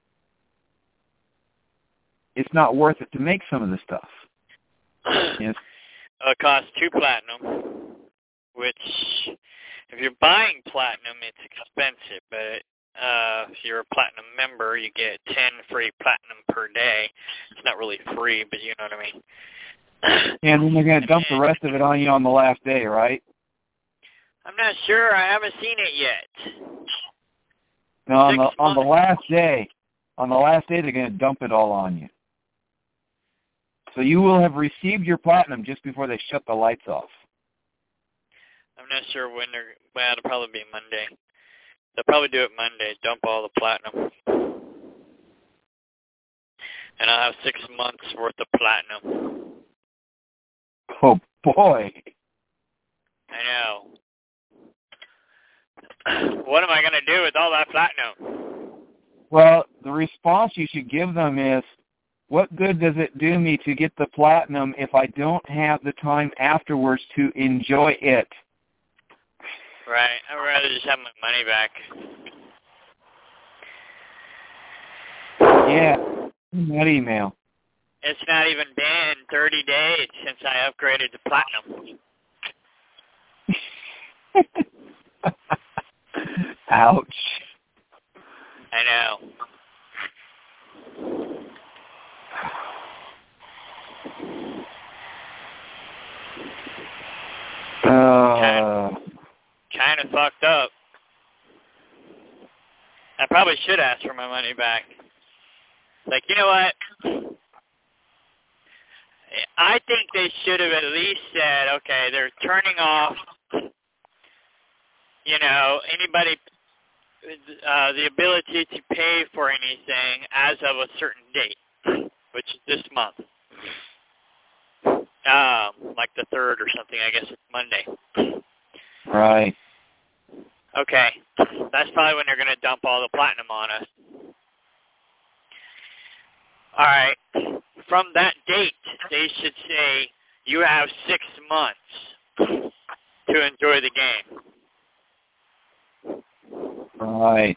it's not worth it to make some of the stuff. Yes. It costs two platinum, which, if you're buying platinum, it's expensive, but uh, if you're a platinum member, you get ten free platinum per day. It's not really free, but you know what I mean. And then they're going to dump the rest of it on you on the last day, right? I'm not sure. I haven't seen it yet. No, on the, on the last day, on the last day, they're going to dump it all on you. So you will have received your platinum just before they shut the lights off. I'm not sure when they're, well, it'll probably be Monday. They'll probably do it Monday, dump all the platinum. And I'll have six months worth of platinum. Oh, boy. I know. What am I going to do with all that platinum? Well, the response you should give them is, what good does it do me to get the platinum if I don't have the time afterwards to enjoy it? Right. I'd rather just have my money back. Yeah. That email. It's not even been thirty days since I upgraded to platinum. Ouch. I know. Uh, kind of fucked up. I probably should ask for my money back. Like, you know what? I think they should have at least said, okay, they're turning off, you know, anybody, uh, the ability to pay for anything as of a certain date, which is this month. Um, like the third or something, I guess it's Monday. Right. Okay. That's probably when they're going to dump all the platinum on us. All right. From that date, they should say you have six months to enjoy the game. Right.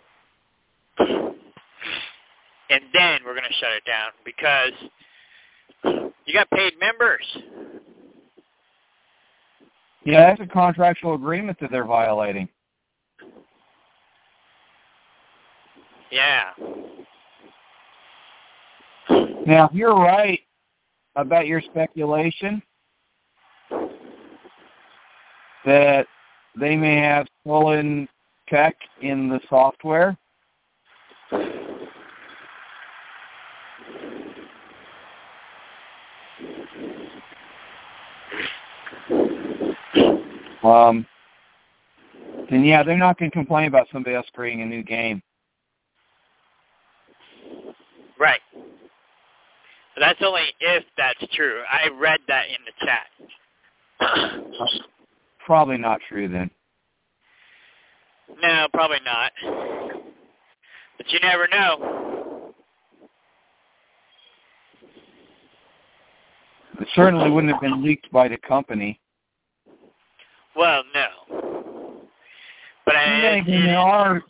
And then we're going to shut it down because you got paid members. Yeah, that's a contractual agreement that they're violating. Yeah. Now, if you're right about your speculation, that they may have stolen tech in the software. Um, then yeah, they're not going to complain about somebody else creating a new game. Right. But that's only if that's true. I read that in the chat. Probably not true then. No, probably not. But you never know. It certainly wouldn't have been leaked by the company. Well, no. But I, it, there are.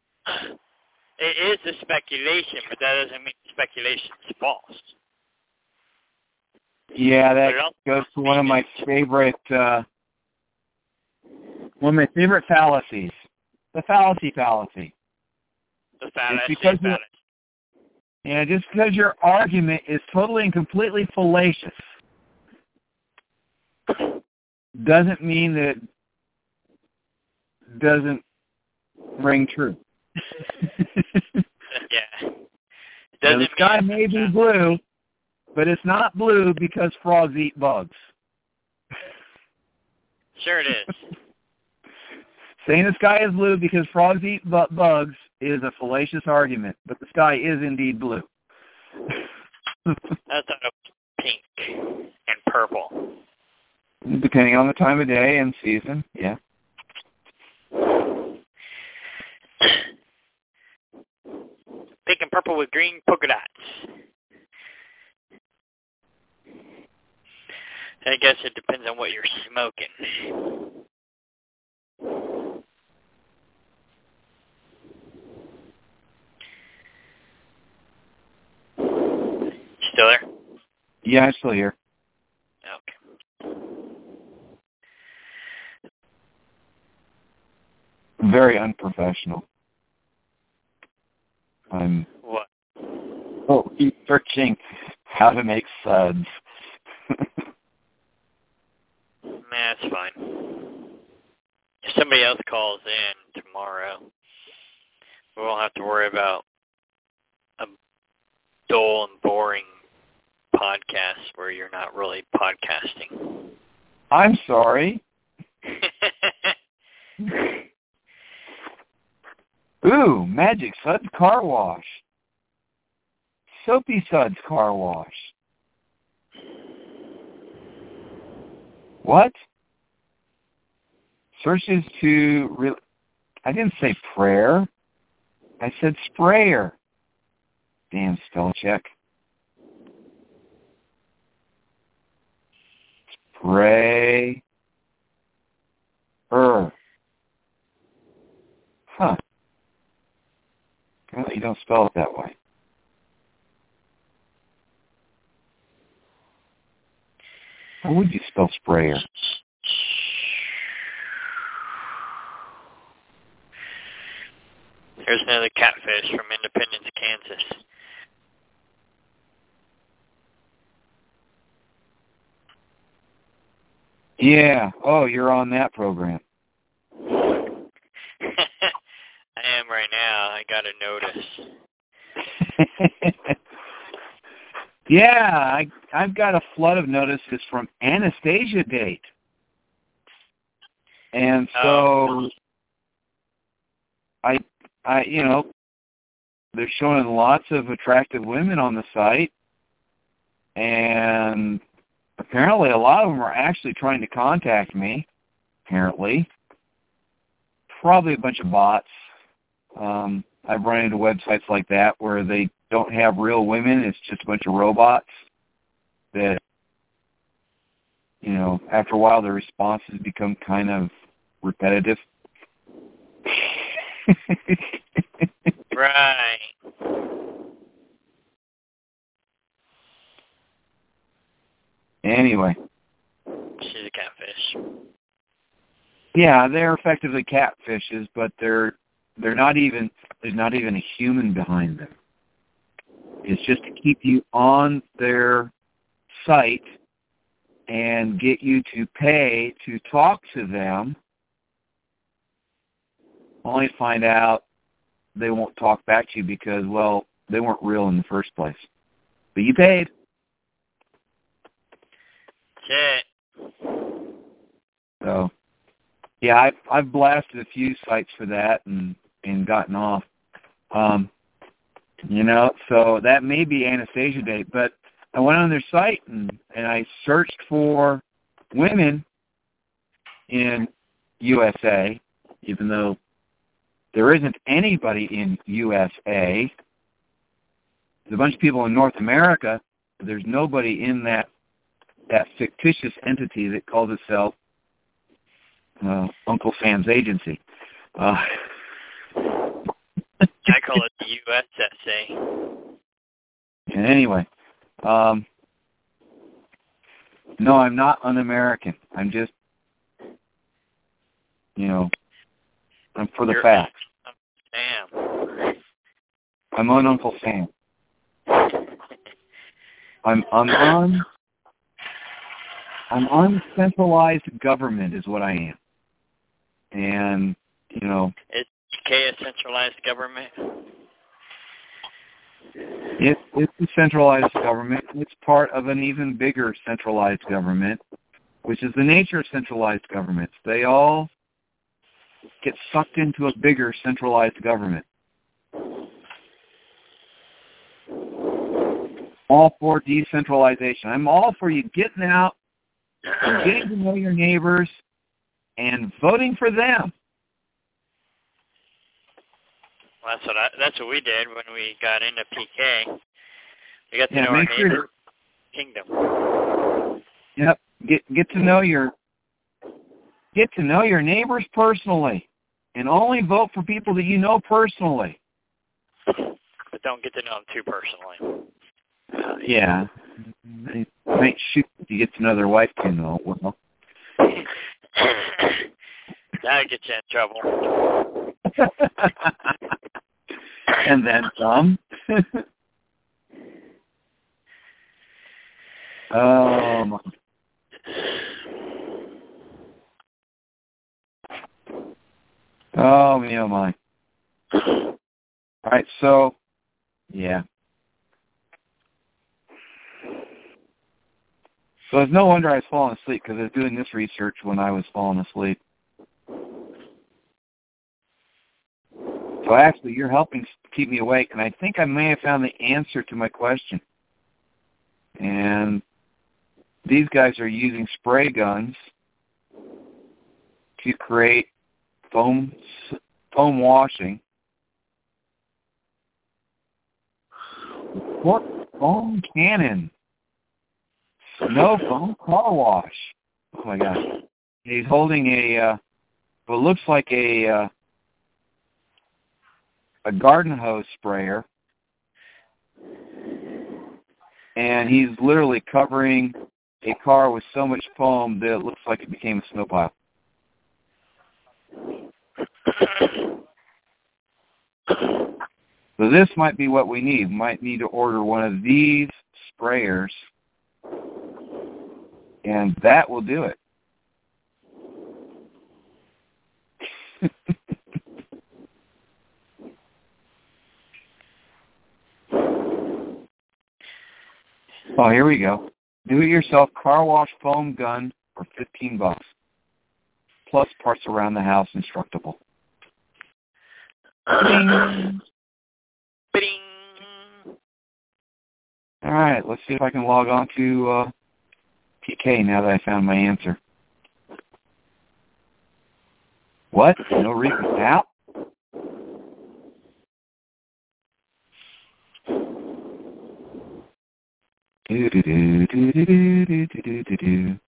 It is a speculation, but that doesn't mean speculation is false. Yeah, that goes to one of my favorite, uh, one of my favorite fallacies. The fallacy fallacy. The fallacy because fallacy. Yeah, just because your argument is totally and completely fallacious doesn't mean that it doesn't ring true. Yeah. It Now, the sky may be blue, but it's not blue because frogs eat bugs. Sure it is. Saying the sky is blue because frogs eat bu- bugs is a fallacious argument, but the sky is indeed blue. I thought it was pink and purple. Depending on the time of day and season, yeah. Pink and purple with green polka dots. I guess it depends on what you're smoking. Still there? Yeah, I'm still here. Okay. Very unprofessional. I'm what? Oh, researching how to make suds. Nah, it's fine. If somebody else calls in tomorrow, we won't have to worry about a dull and boring podcast where you're not really podcasting. I'm sorry. Ooh, Magic Suds Car Wash. Soapy Suds Car Wash. What? Searches to... Re- I didn't say prayer. I said sprayer. Damn spell check. Spray. Er. Huh. Well, you don't spell it that way. How would you spell sprayer? Here's another catfish from Independence, Kansas. Yeah. Oh, you're on that program. I am right now. I got a notice. Yeah, I, I've got a flood of notices from Anastasia Date. And so oh. I, I, you know, they're showing lots of attractive women on the site, and apparently a lot of them are actually trying to contact me, apparently. Probably a bunch of bots. Um, I've run into websites like that where they don't have real women. It's just a bunch of robots that, you know, after a while their responses become kind of repetitive. Right. Anyway. She's a catfish. Yeah, they're effectively catfishes, but they're they're not even there's not even a human behind them. It's just to keep you on their site and get you to pay to talk to them, only to find out they won't talk back to you because, well, they weren't real in the first place. But you paid. Shit. So, yeah, I've, I've blasted a few sites for that and, and gotten off. Um, you know, so that may be Anastasia Date, but I went on their site and, and I searched for women in U S A, even though there isn't anybody in U S A. There's a bunch of people in North America, but there's nobody in that that fictitious entity that calls itself uh, Uncle Sam's Agency. Uh, I call it the U S S A. And anyway, um, no, I'm not un-American. I'm just, you know, I'm for the You're facts. Sam. I'm on Uncle Sam. I'm I'm on I'm on centralized government is what I am. And, you know, Is P K a centralized government? It, it's a centralized government. It's part of an even bigger centralized government, which is the nature of centralized governments. They all get sucked into a bigger centralized government. All for decentralization. I'm all for you getting out, and getting to know your neighbors, and voting for them. Well, that's what I, that's what we did when we got into P K. We got to Yeah, know our make sure neighbor kingdom. Yep. Get get to know your get to know your neighbors personally, and only vote for people that you know personally. But don't get to know them too personally. Uh, yeah. They might shoot if you get to know their wife too, though. Well. That'll get you in trouble. And then some. um. Oh, me, oh, my. All right, so, yeah. So it's no wonder I was falling asleep, because I was doing this research when I was falling asleep. So actually, you're helping keep me awake, and I think I may have found the answer to my question. And these guys are using spray guns to create foam foam washing. What foam cannon? No foam car wash. Oh my gosh! He's holding a uh, what looks like a uh, a garden hose sprayer, and he's literally covering a car with so much foam that it looks like it became a snow pile. So this might be what we need. We might need to order one of these sprayers, and that will do it. Oh, here we go. Do-it-yourself car wash foam gun for fifteen bucks. Plus parts around the house instructable. Bing. Bing. All right, let's see if I can log on to uh, P K now that I found my answer. What? No reason out? Do do do do do do do do do.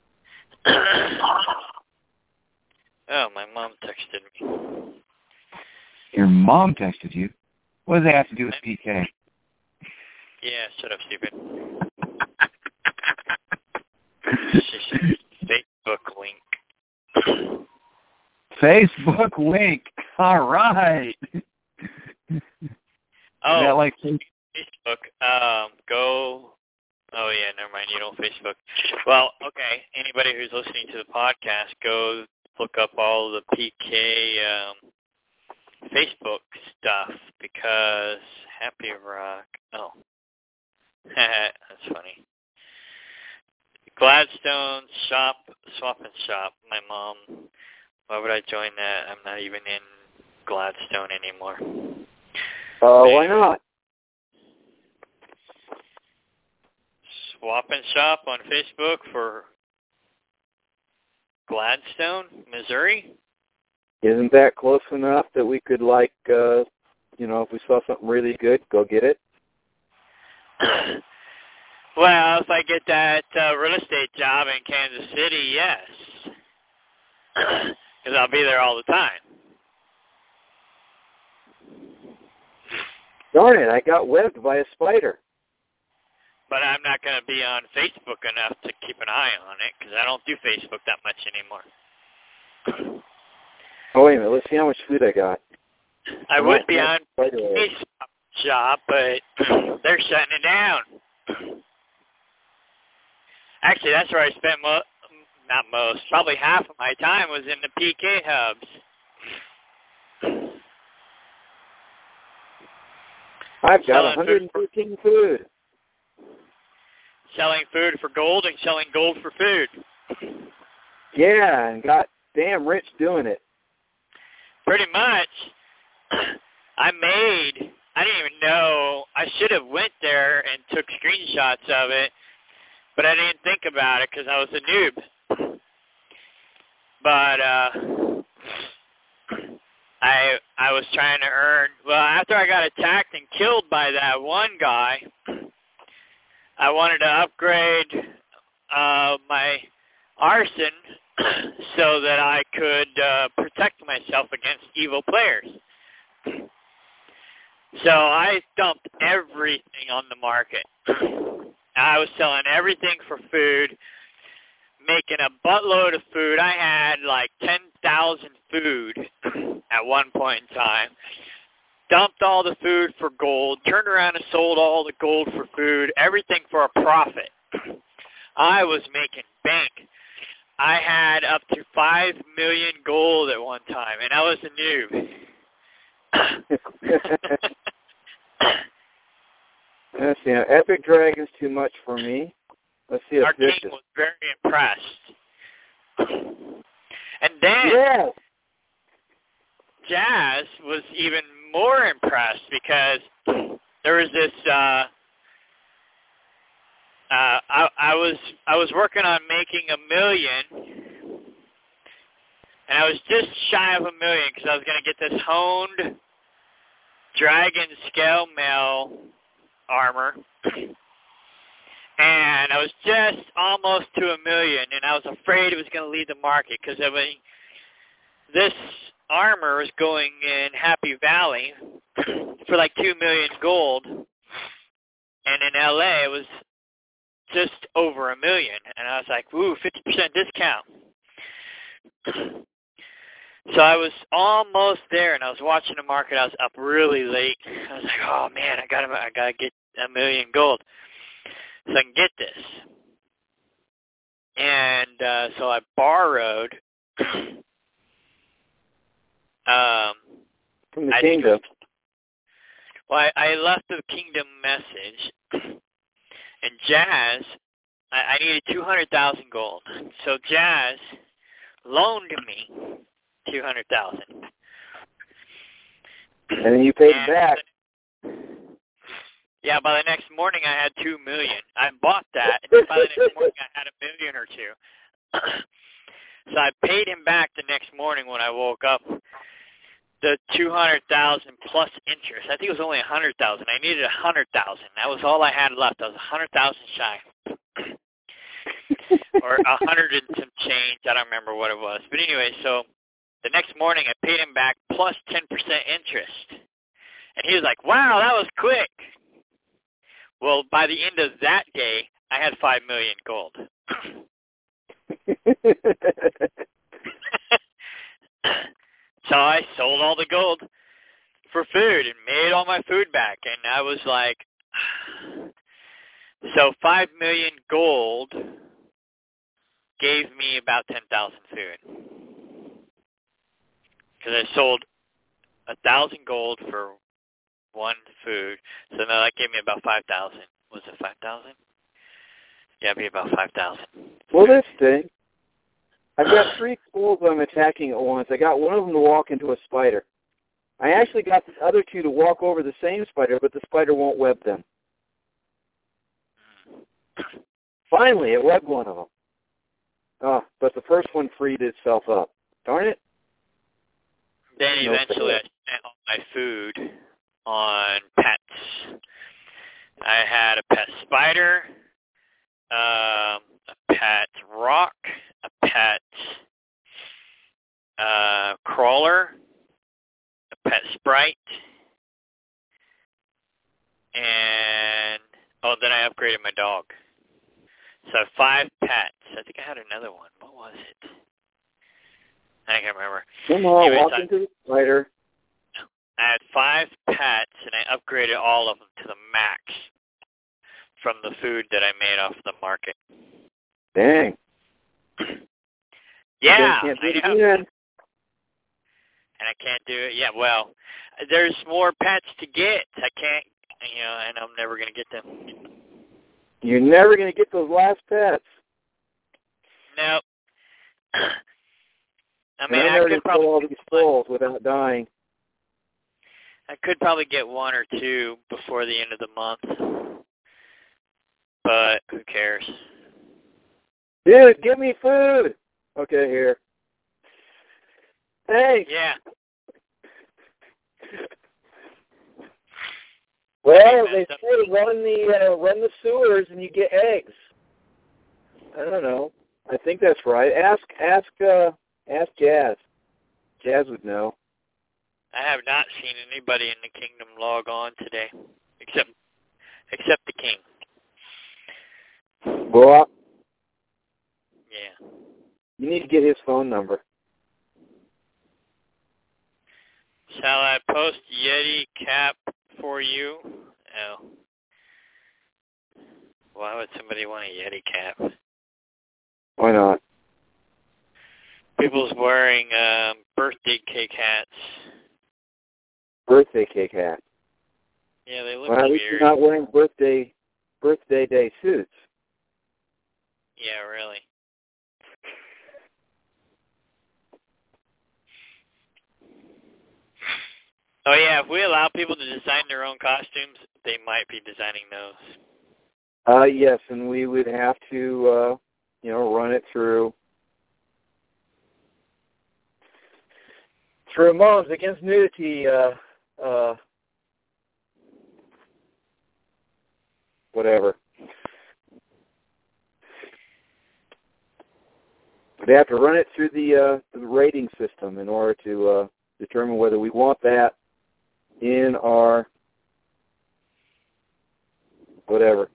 Oh, my mom texted me. Your mom texted you? What does that have to do with P K? Yeah, shut up, stupid. She said Facebook link. Facebook link. All right. Oh, that like Facebook. Um, go. Oh, yeah, never mind. You don't Facebook. Well, okay. Anybody who's listening to the podcast, go look up all the P K um, Facebook stuff because Happy Rock. Oh, that's funny. Gladstone Shop, Swap and Shop. My mom. Why would I join that? I'm not even in Gladstone anymore. Uh, why not? Swap and Shop on Facebook for Gladstone, Missouri? Isn't that close enough that we could, like, uh, you know, if we saw something really good, go get it? Well, if I get that uh, real estate job in Kansas City, yes. Because I'll be there all the time. Darn it, I got webbed by a spider. But I'm not going to be on Facebook enough to keep an eye on it because I don't do Facebook that much anymore. Oh, wait a minute. Let's see how much food I got. I I'm would not, be on by the way. Facebook shop, but they're shutting it down. Actually, that's where I spent mo- not most, probably half of my time was in the P K hubs. I've got Selling one hundred fifteen food. food. Selling food for gold and selling gold for food. Yeah, and got damn rich doing it. Pretty much. I made, I didn't even know, I should have went there and took screenshots of it, but I didn't think about it because I was a noob. But uh, I I was trying to earn, well, after I got attacked and killed by that one guy, I wanted to upgrade uh, my arson so that I could uh, protect myself against evil players. So I dumped everything on the market. I was selling everything for food, making a buttload of food. I had like ten thousand food at one point in time. Dumped all the food for gold, turned around and sold all the gold for food, everything for a profit. I was making bank. I had up to five million gold at one time, and I was a noob. Let's see. Epic Dragon's too much for me. Let's see if Our this king is. was very impressed. And then Yeah. Jazz was even more impressed because there was this. Uh, uh, I, I was I was working on making a million, and I was just shy of a million because I was going to get this honed dragon scale mail armor, and I was just almost to a million, and I was afraid it was going to leave the market because I mean, this armor was going in Happy Valley for like two million gold, and in L A it was just over a million, and I was like, "Ooh, fifty percent discount." So I was almost there, and I was watching the market. I was up really late. I was like, "Oh man, I gotta, I gotta get a million gold so I can get this." And uh, so I borrowed. um, From the I kingdom. Well, I, I left the kingdom message, and Jazz, I, I needed two hundred thousand gold. So Jazz loaned me two hundred thousand. And then you paid and back. Yeah, by the next morning I had two million. I bought that, and by the next morning I had a million or two. So I paid him back the next morning when I woke up. The two hundred thousand plus interest. I think it was only a hundred thousand. I needed a hundred thousand. That was all I had left. I was a hundred thousand shy, or a hundred and some change. I don't remember what it was. But anyway, so the next morning I paid him back plus ten percent interest, and he was like, "Wow, that was quick." Well, by the end of that day, I had five million gold. So I sold all the gold for food and made all my food back. And I was like, So five million gold gave me about ten thousand food. Because I sold a thousand gold for one food. So now that gave me about five thousand. Was it five thousand? Yeah, it'd be about five thousand. Well, this thing, I've got three skulls I'm attacking at once. I got one of them to walk into a spider. I actually got the other two to walk over the same spider, but the spider won't web them. Finally, it webbed one of them. Oh, but the first one freed itself up. Darn it. Then No eventually fail. I spent all my food on pets. I had a pet spider, um, a pet rock, a pet uh, crawler, a pet sprite, and, oh, then I upgraded my dog. So five pets. I think I had another one. What was it? I can't remember. Come on, Anyways, walk I- into the spider. I had five pets, and I upgraded all of them to the max from the food that I made off the market. Dang. Yeah, Can't do I it know. again. And I can't do it. Yeah, well, there's more pets to get. I can't, you know, and I'm never going to get them. You're never going to get those last pets. Nope. I And mean, I'm I never could going to probably kill all these souls without dying. I could probably get one or two before the end of the month, but who cares? Dude, give me food. Okay, here. Thanks. Yeah. Well, Hey, they man, say run the uh, run the sewers and you get eggs. I don't know. I think that's right. Ask ask uh, ask Jazz. Jazz would know. I have not seen anybody in the kingdom log on today, except except the king. Well, Yeah. you need to get his phone number. Shall I post Yeti cap for you? No. Why would somebody want a Yeti cap? Why not? People's wearing um, birthday cake hats. Birthday cake hat. Yeah, they look Well, at least weird. you're not wearing birthday birthday day suits. Yeah, really. Oh yeah, if we allow people to design their own costumes, they might be designing those. Uh, yes, and we would have to, uh, you know, run it through through Moms Against Nudity, uh, uh, whatever. We'd have to run it through the, uh, the rating system in order to uh, determine whether we want that in our whatever.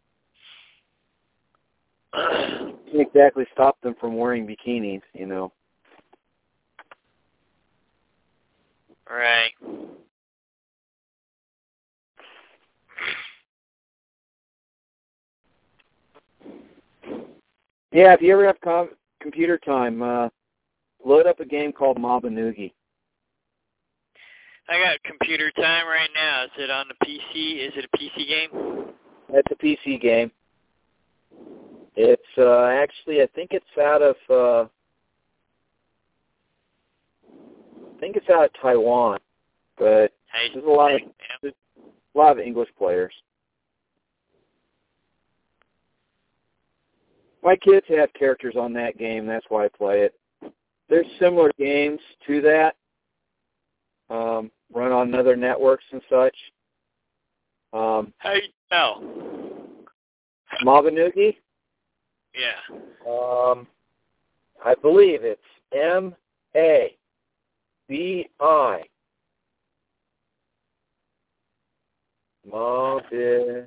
Can't exactly stop them from wearing bikinis, you know. Right. Yeah, if you ever have com- computer time, uh, load up a game called Mabanoogie. I got computer time right now. Is it on the P C? Is it a P C game? That's a P C game. It's uh, actually, I think it's out of, uh, I think it's out of Taiwan, but Hey, there's a lot of yeah. there's a lot of English players. My kids have characters on that game. That's why I play it. There's similar games to that, um, run on other networks and such. Um, How you spell? Mabanoogie? Yeah. Um, I believe it's M A B I. Mabanoogie.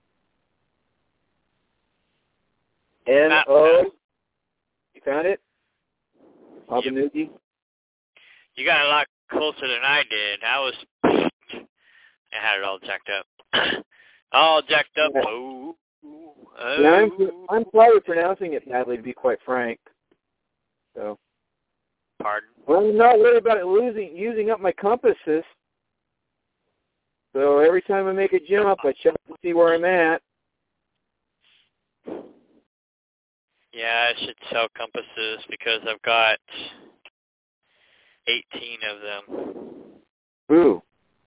N O. You found it? Mabanoogie? You got a lot closer than I did. I was, I had it all jacked up. all jacked up. Yeah. Oh. Oh. Yeah, I'm, I'm probably pronouncing it badly, to be quite frank. So. Pardon? Well, I'm not worried about it losing, using up my compasses. So every time I make a jump, I check to see where I'm at. Yeah, I should sell compasses because I've got eighteen of them. Ooh.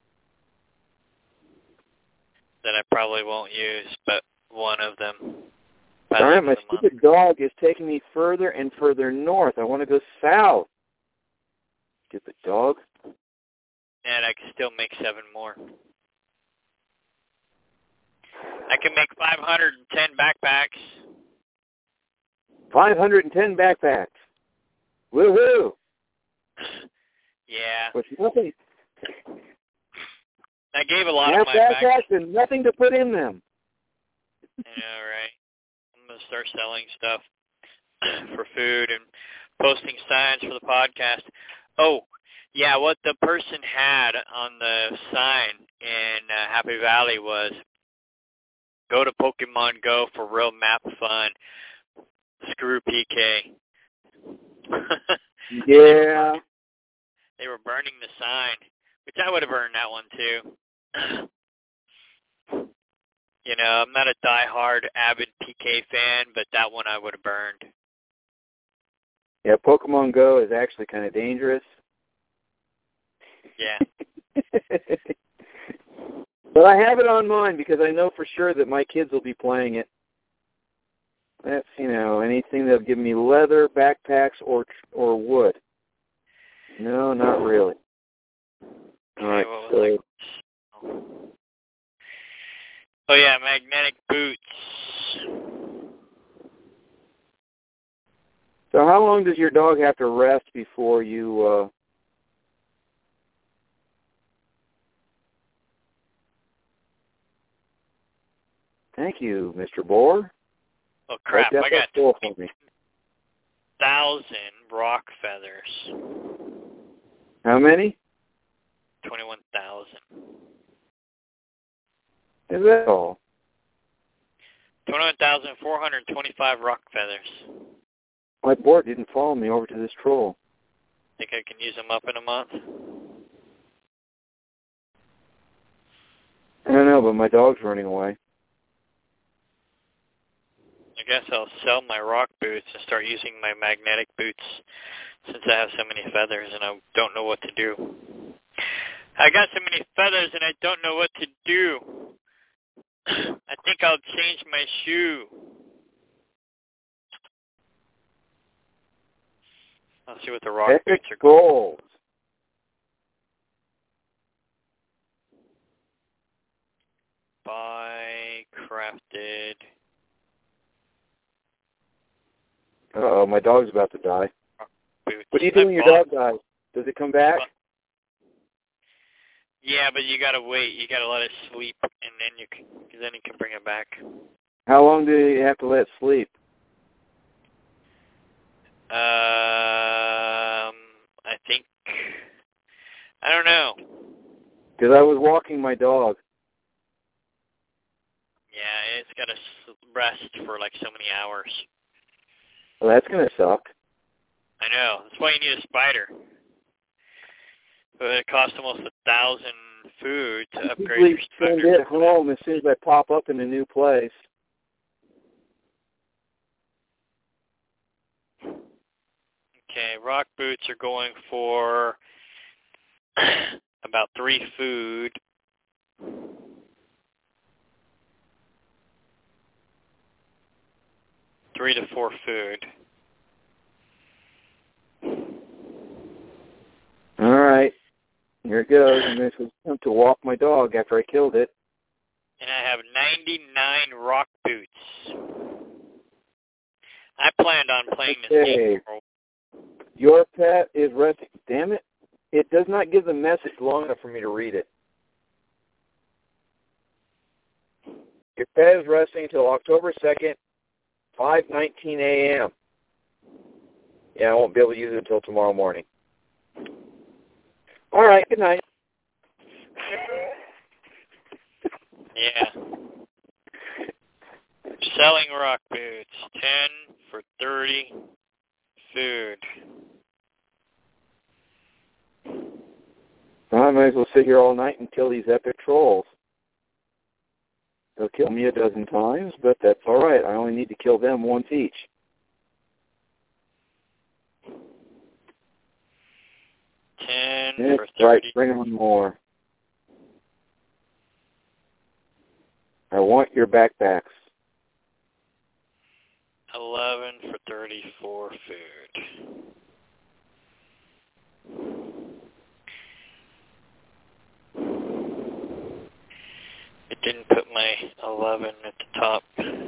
That I probably won't use, but one of them. All right, my stupid dog is taking me further and further north. I want to go south. Stupid dog. And I can still make seven more. I can make five hundred ten backpacks. five hundred ten backpacks. Woohoo! Yeah. With nothing. I gave a lot Half of my backpacks and nothing to put in them. I know, right? I'm going to start selling stuff for food and posting signs for the podcast. Oh, yeah, what the person had on the sign in uh, Happy Valley was, go to Pokemon Go for real map fun. Screw P K. Yeah. They were burning the sign, which I would have burned that one too. You know, I'm not a diehard avid P K fan, but that one I would have burned. Yeah, Pokemon Go is actually kind of dangerous. Yeah. But I have it on mine because I know for sure that my kids will be playing it. That's, you know, anything that'll give me leather, backpacks, or or wood. No, not really. All right, Okay, so... like, oh, yeah, magnetic boots. So how long does your dog have to rest before you... Uh... Thank you, Mister Bohr. Oh, crap, Right, I got four for me. one thousand rock feathers. How many? twenty-one thousand. Is that all? twenty-one thousand four hundred twenty-five rock feathers. My board didn't follow me over to this troll. Think I can use them up in a month? I don't know, but my dog's running away. I guess I'll sell my rock boots and start using my magnetic boots since I have so many feathers and I don't know what to do. I got so many feathers and I don't know what to do. I think I'll change my shoe. I'll see what the rock Epic boots are goals. Buy crafted. Uh-oh, my dog's about to die. Boots. What do you do I when your bought- dog dies? Does it come back? Yeah, but you gotta wait. You gotta let it sleep, and then you can, cause then you can bring it back. How long do you have to let it sleep? Um, I think I don't know. Because I was walking my dog. Yeah, it's gotta rest for like so many hours. Well, that's going to suck. I know. That's why you need a spider. But it costs almost a thousand food to upgrade your Send spider. it home as soon as I pop up in a new place. Okay, rock boots are going for about three food. Three to four food. All right. Here it goes. I'm going to attempt to walk my dog after I killed it. And I have ninety-nine rock boots. I planned on playing this Okay. game for Your pet is resting. Damn it. It does not give the message long enough for me to read it. Your pet is resting until October second, five nineteen a.m. Yeah, I won't be able to use it until tomorrow morning. All right, good night. Yeah. Selling rock boots. ten for thirty. Food. I might as well sit here all night and kill these epic trolls. They'll kill me a dozen times, but that's all right. I only need to kill them once each. ten That's for thirty. Right, bring on more. I want your backpacks. eleven for thirty-four food. It didn't put my eleven at the top.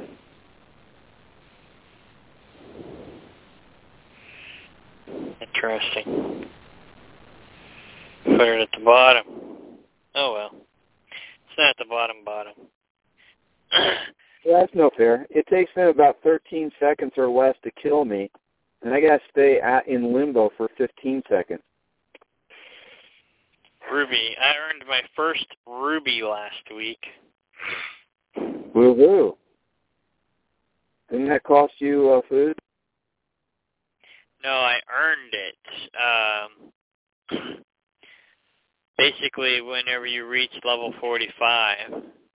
Interesting. Put it at the bottom. Oh well. It's not at the bottom bottom. Well, that's no fair. It takes them about thirteen seconds or less to kill me, and I got to stay at, in limbo for fifteen seconds. Ruby. I earned my first ruby last week. Woo-hoo. Didn't that cost you uh, food? No, I earned it. Um, basically, whenever you reach level forty-five,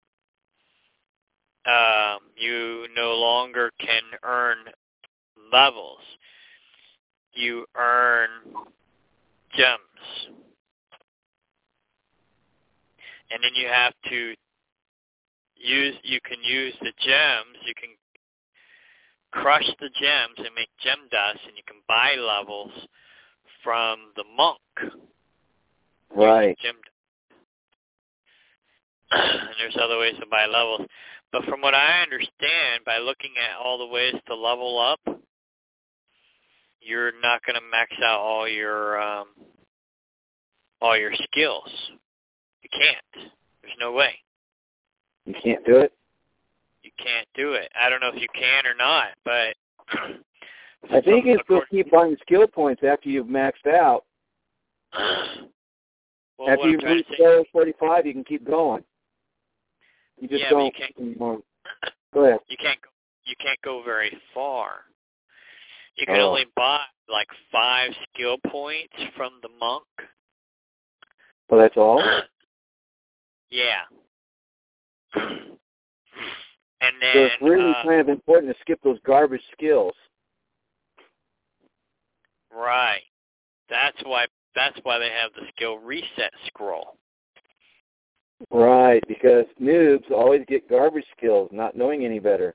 um, you no longer can earn levels. You earn gems. And then you have to use, you can use the gems, you can crush the gems and make gem dust, and you can buy levels from the monk. Right. Gem and there's other ways to buy levels. But from what I understand, by looking at all the ways to level up, you're not going to max out all your um, all your skills. You can't. There's no way. You can't do it? You can't do it. I don't know if you can or not, but I think it's supposed to keep buying skill points after you've maxed out. Well, after you've reached level forty-five, you can keep going. You just yeah, don't. But you can't, anymore. Go ahead. You can't. You can't go very far. You can oh. only buy like five skill points from the monk. Well, that's all? Yeah. And then, so it's really uh, kind of important to skip those garbage skills. Right. That's why. That's why they have the skill reset scroll. Right, because noobs always get garbage skills, not knowing any better.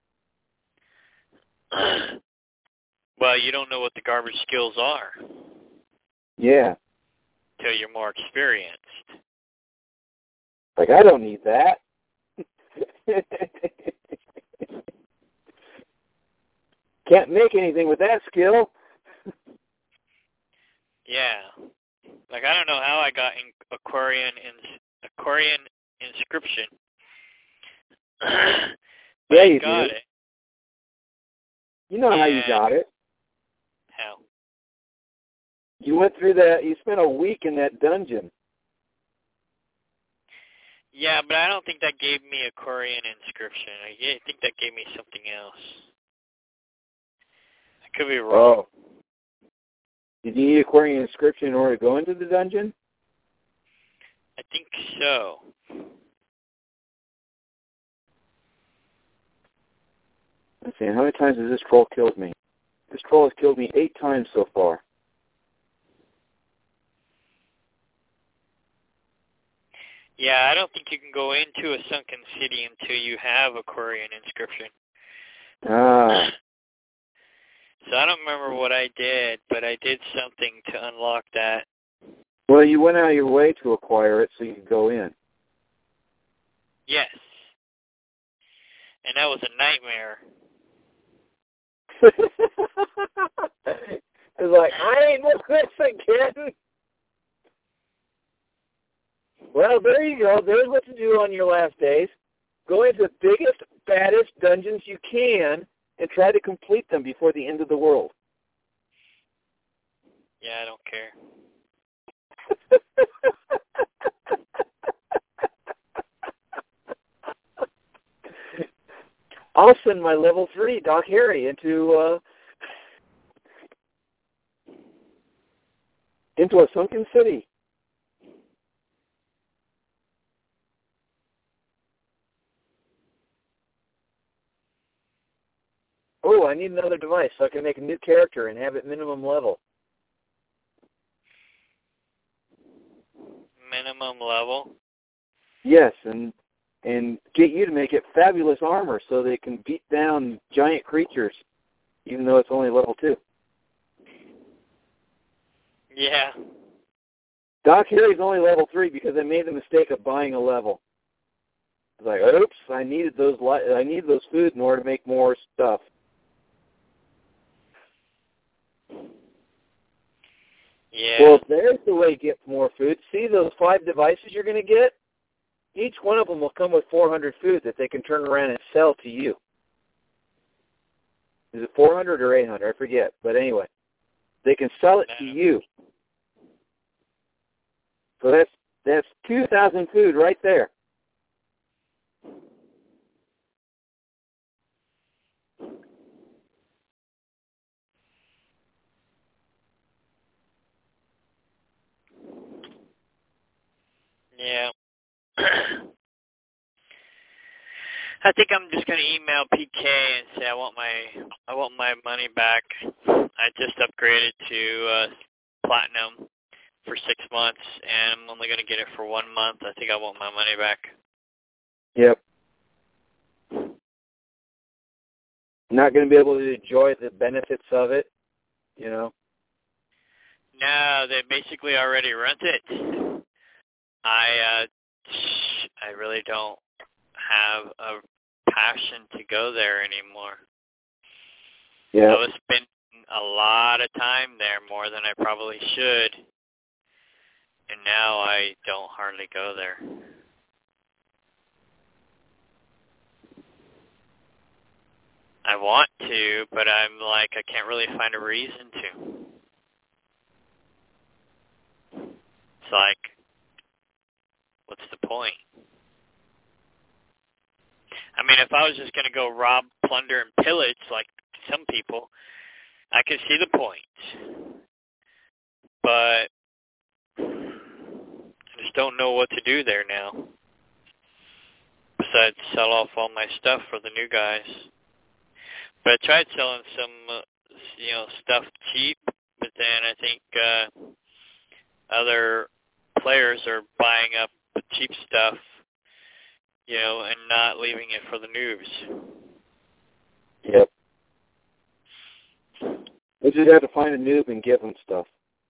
Well, you don't know what the garbage skills are. Yeah. Till you're more experienced. Like, I don't need that. Can't make anything with that skill. Yeah. Like, I don't know how I got in Aquarian in Aquarian inscription. But Yeah, I you got do. it. You know yeah. how you got it. How? You went through that, you spent a week in that dungeon. Yeah, but I don't think that gave me Aquarian inscription. I think that gave me something else. I could be wrong. Oh. Did you need Aquarian inscription in order to go into the dungeon? I think so. Let's see, how many times has this troll killed me? This troll has killed me eight times so far. Yeah, I don't think you can go into a sunken city until you have Aquarian inscription. Ah. So I don't remember what I did, but I did something to unlock that. Well, you went out of your way to acquire it so you could go in. Yes. And that was a nightmare. It's like, I ain't doing this again. Well, there you go. There's what to do on your last days. Go into the biggest, baddest dungeons you can and try to complete them before the end of the world. Yeah, I don't care. I'll send my level three Doc Harry into uh, into a sunken city. Oh, I need another device so I can make a new character and have it minimum level. Minimum level? Yes, and and get you to make it fabulous armor so they can beat down giant creatures, even though it's only level two. Yeah. Doc Harry's only level three because I made the mistake of buying a level. I was like, oops, I needed those li- I need those food in order to make more stuff. Yeah. Well, there's the way to get more food. See those five devices you're going to get? Each one of them will come with four hundred food that they can turn around and sell to you. Is it four hundred or eight hundred? I forget. But anyway, they can sell it to you. So that's that's two thousand food right there. Yeah. I think I'm just gonna email P K and say I want my I want my money back. I just upgraded to uh, platinum for six months, and I'm only gonna get it for one month. I think I want my money back. Yep. Not going to be able to enjoy the benefits of it, you know. No, they basically already rent it. I uh, I really don't have a passion to go there anymore. Yeah. I was spending a lot of time there, more than I probably should, and now I don't hardly go there. I want to, but I'm like, I can't really find a reason to. It's like, what's the point? I mean, if I was just going to go rob, plunder, and pillage like some people, I could see the point. But I just don't know what to do there now, besides sell off all my stuff for the new guys. But I tried selling some, uh, you know, stuff cheap, but then I think uh, other players are buying up the cheap stuff, you know, and not leaving it for the noobs. Yep. We just have to find a noob and give them stuff.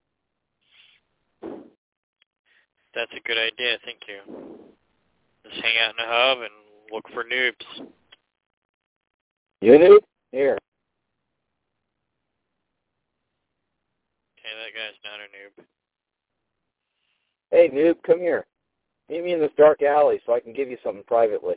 That's a good idea, thank you. Just hang out in the hub and look for noobs. You a noob? Here. Okay, that guy's not a noob. Hey, noob, come here. Meet me in this dark alley so I can give you something privately.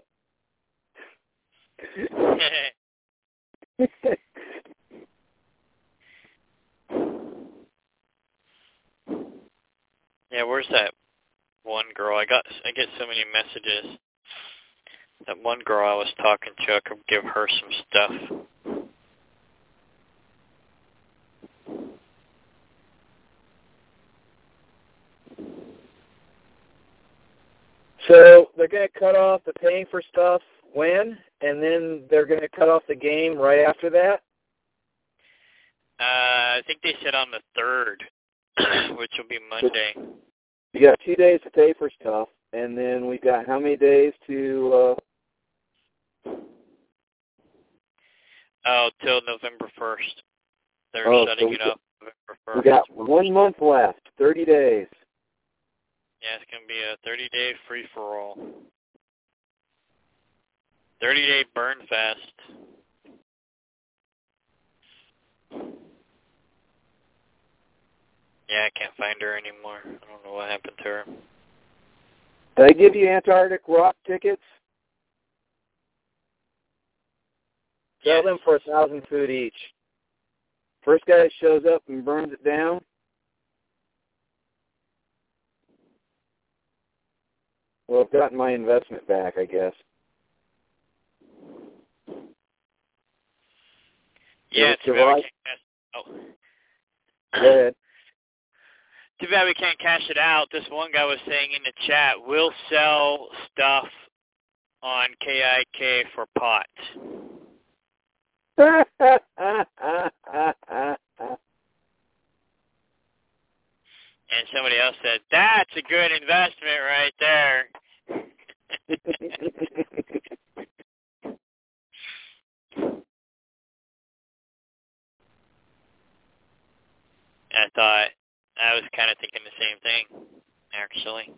Yeah, where's that one girl? I got, I get so many messages. That one girl I was talking to, I could give her some stuff. So they're going to cut off the paying for stuff when? And then they're going to cut off the game right after that? Uh, I think they said on the third, which will be Monday. You got two days to pay for stuff, and then we got how many days to... Uh... Oh, till November first. They're oh, shutting so it off November first. We got one month left, thirty days. Yeah, it's going to be a thirty-day free-for-all. thirty-day burn fest. Yeah, I can't find her anymore. I don't know what happened to her. Did I give you Antarctic rock tickets? Sell Yes. them for a thousand food each. First guy that shows up and burns it down, well, I've gotten my investment back, I guess. Yeah, It too was bad we July. can't cash it out. Go ahead. Too bad we can't cash it out. This one guy was saying in the chat, we'll sell stuff on K I K for pot. And somebody else said, that's a good investment right there. I thought, I was kind of thinking the same thing, actually.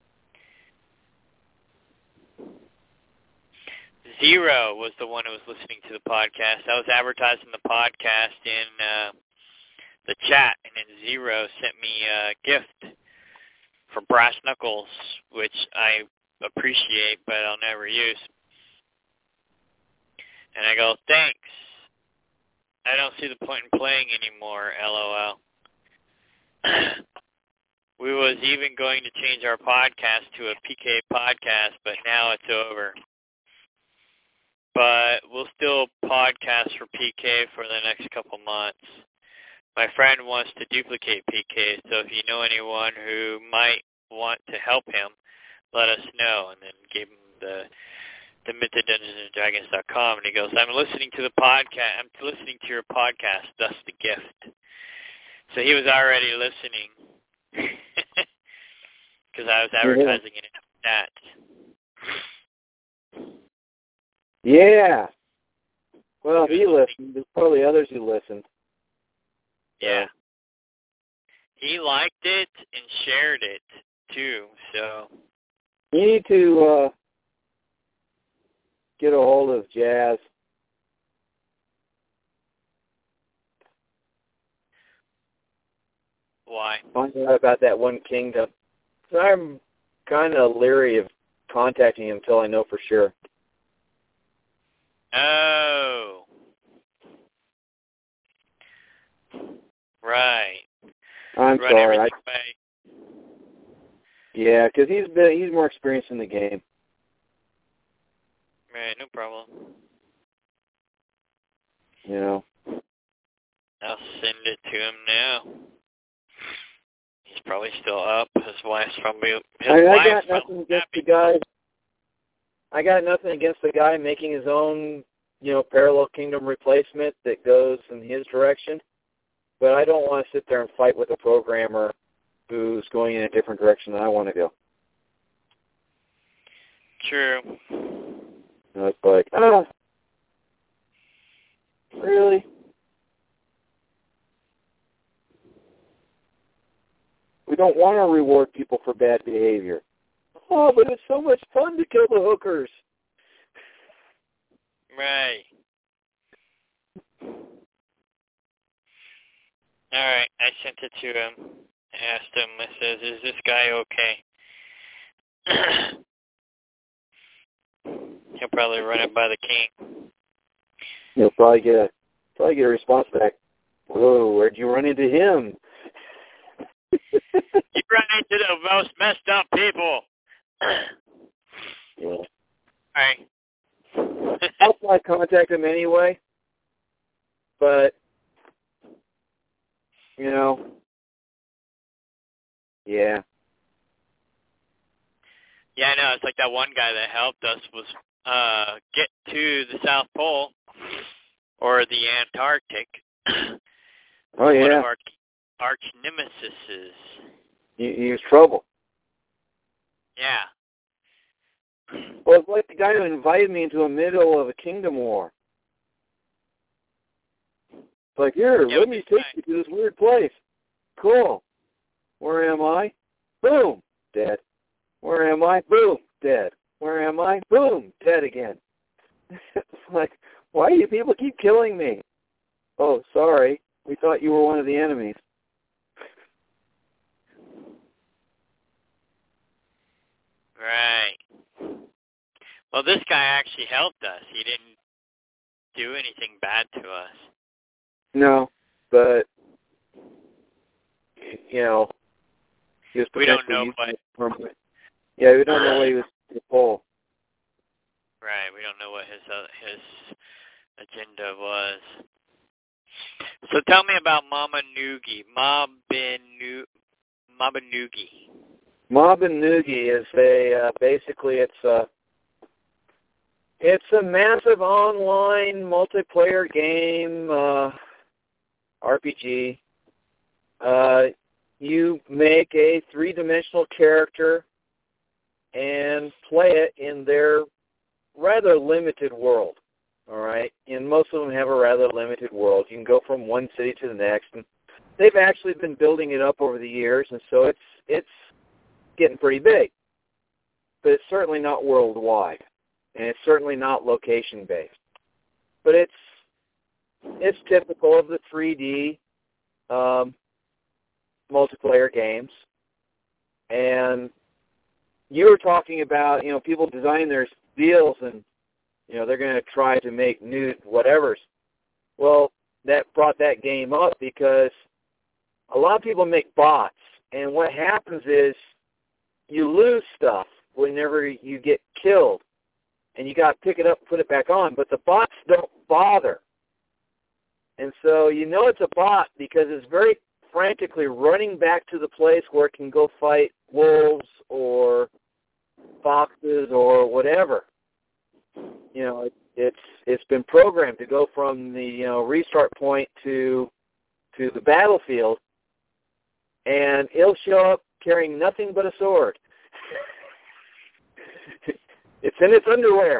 Zero was the one who was listening to the podcast. I was advertising the podcast in uh, the chat, and then Zero sent me a gift for brass knuckles, which I appreciate, but I'll never use. And I go, thanks. I don't see the point in playing anymore, LOL. We was even going to change our podcast to a P K podcast, but now it's over. But we'll still podcast for P K for the next couple months. My friend wants to duplicate P K, so if you know anyone who might want to help him, let us know. And then gave him the the Myth of Dungeons and Dragons dot com, and he goes, I'm listening to the podcast. I'm listening to your podcast, thus the gift. So he was already listening because I was advertising it in that. Yeah. Well, if he listened, there's probably others who listened. Yeah. He liked it and shared it, too, so. You need to uh, get a hold of Jazz. Why? Find out about that one kingdom. So I'm kind of leery of contacting him until I know for sure. Oh. Right. I'm Run sorry. I, away. yeah, because he's been he's more experienced in the game. Right, no problem. You know. I'll send it to him now. He's probably still up. His wife's probably his I, wife's I got probably nothing against happy. the guy. I got nothing against the guy making his own, you know, parallel kingdom replacement that goes in his direction. But I don't want to sit there and fight with a programmer who's going in a different direction than I want to go. True. You know, it's like, ah, really? We don't want to reward people for bad behavior. Oh, but it's so much fun to kill the hookers. Right. All right, I sent it to him. I asked him, I says, is this guy okay? He'll probably run it by the king. You'll probably get a, probably get a response back. Whoa, where'd you run into him? You run into the most messed up people. Yeah. All right. I'll probably contact him anyway. But, you know, yeah. Yeah, I know. It's like that one guy that helped us was uh, get to the South Pole or the Antarctic. Oh, yeah. One of our arch nemesises. He, he was trouble. Yeah. Well, it's like the guy who invited me into the middle of a kingdom war. It's like, here, Yeah, let me take you to this weird place. Cool. Where am I? Boom, dead. Where am I? Boom, dead. Where am I? Boom, dead again. It's like, why do you people keep killing me? Oh, sorry. We thought you were one of the enemies. Right. Well, this guy actually helped us. He didn't do anything bad to us. No, but, you know, he was We don't know using what. it for- Yeah, we don't know what he was to pull. Right. We don't know what his uh, his agenda was. So tell me about Mabanugi. Mabinu, Mabanugi. Mabanugi is a uh, basically it's a it's a massive online multiplayer game, uh, R P G. Uh, you make a three-dimensional character and play it in their rather limited world. All right, and most of them have a rather limited world. You can go from one city to the next, and they've actually been building it up over the years, and so it's it's getting pretty big. But it's certainly not worldwide, and it's certainly not location-based. But it's it's typical of the three D um, multiplayer games. And you were talking about, you know, people designing their deals and, you know, they're going to try to make new whatevers. Well, that brought that game up because a lot of people make bots, and what happens is you lose stuff whenever you get killed, and you got to pick it up and put it back on, but the bots don't bother. And so you know it's a bot because it's very frantically running back to the place where it can go fight wolves or foxes or whatever. You know, it, it's it's been programmed to go from the you know restart point to to the battlefield, and it'll show up carrying nothing but a sword. It's in its underwear.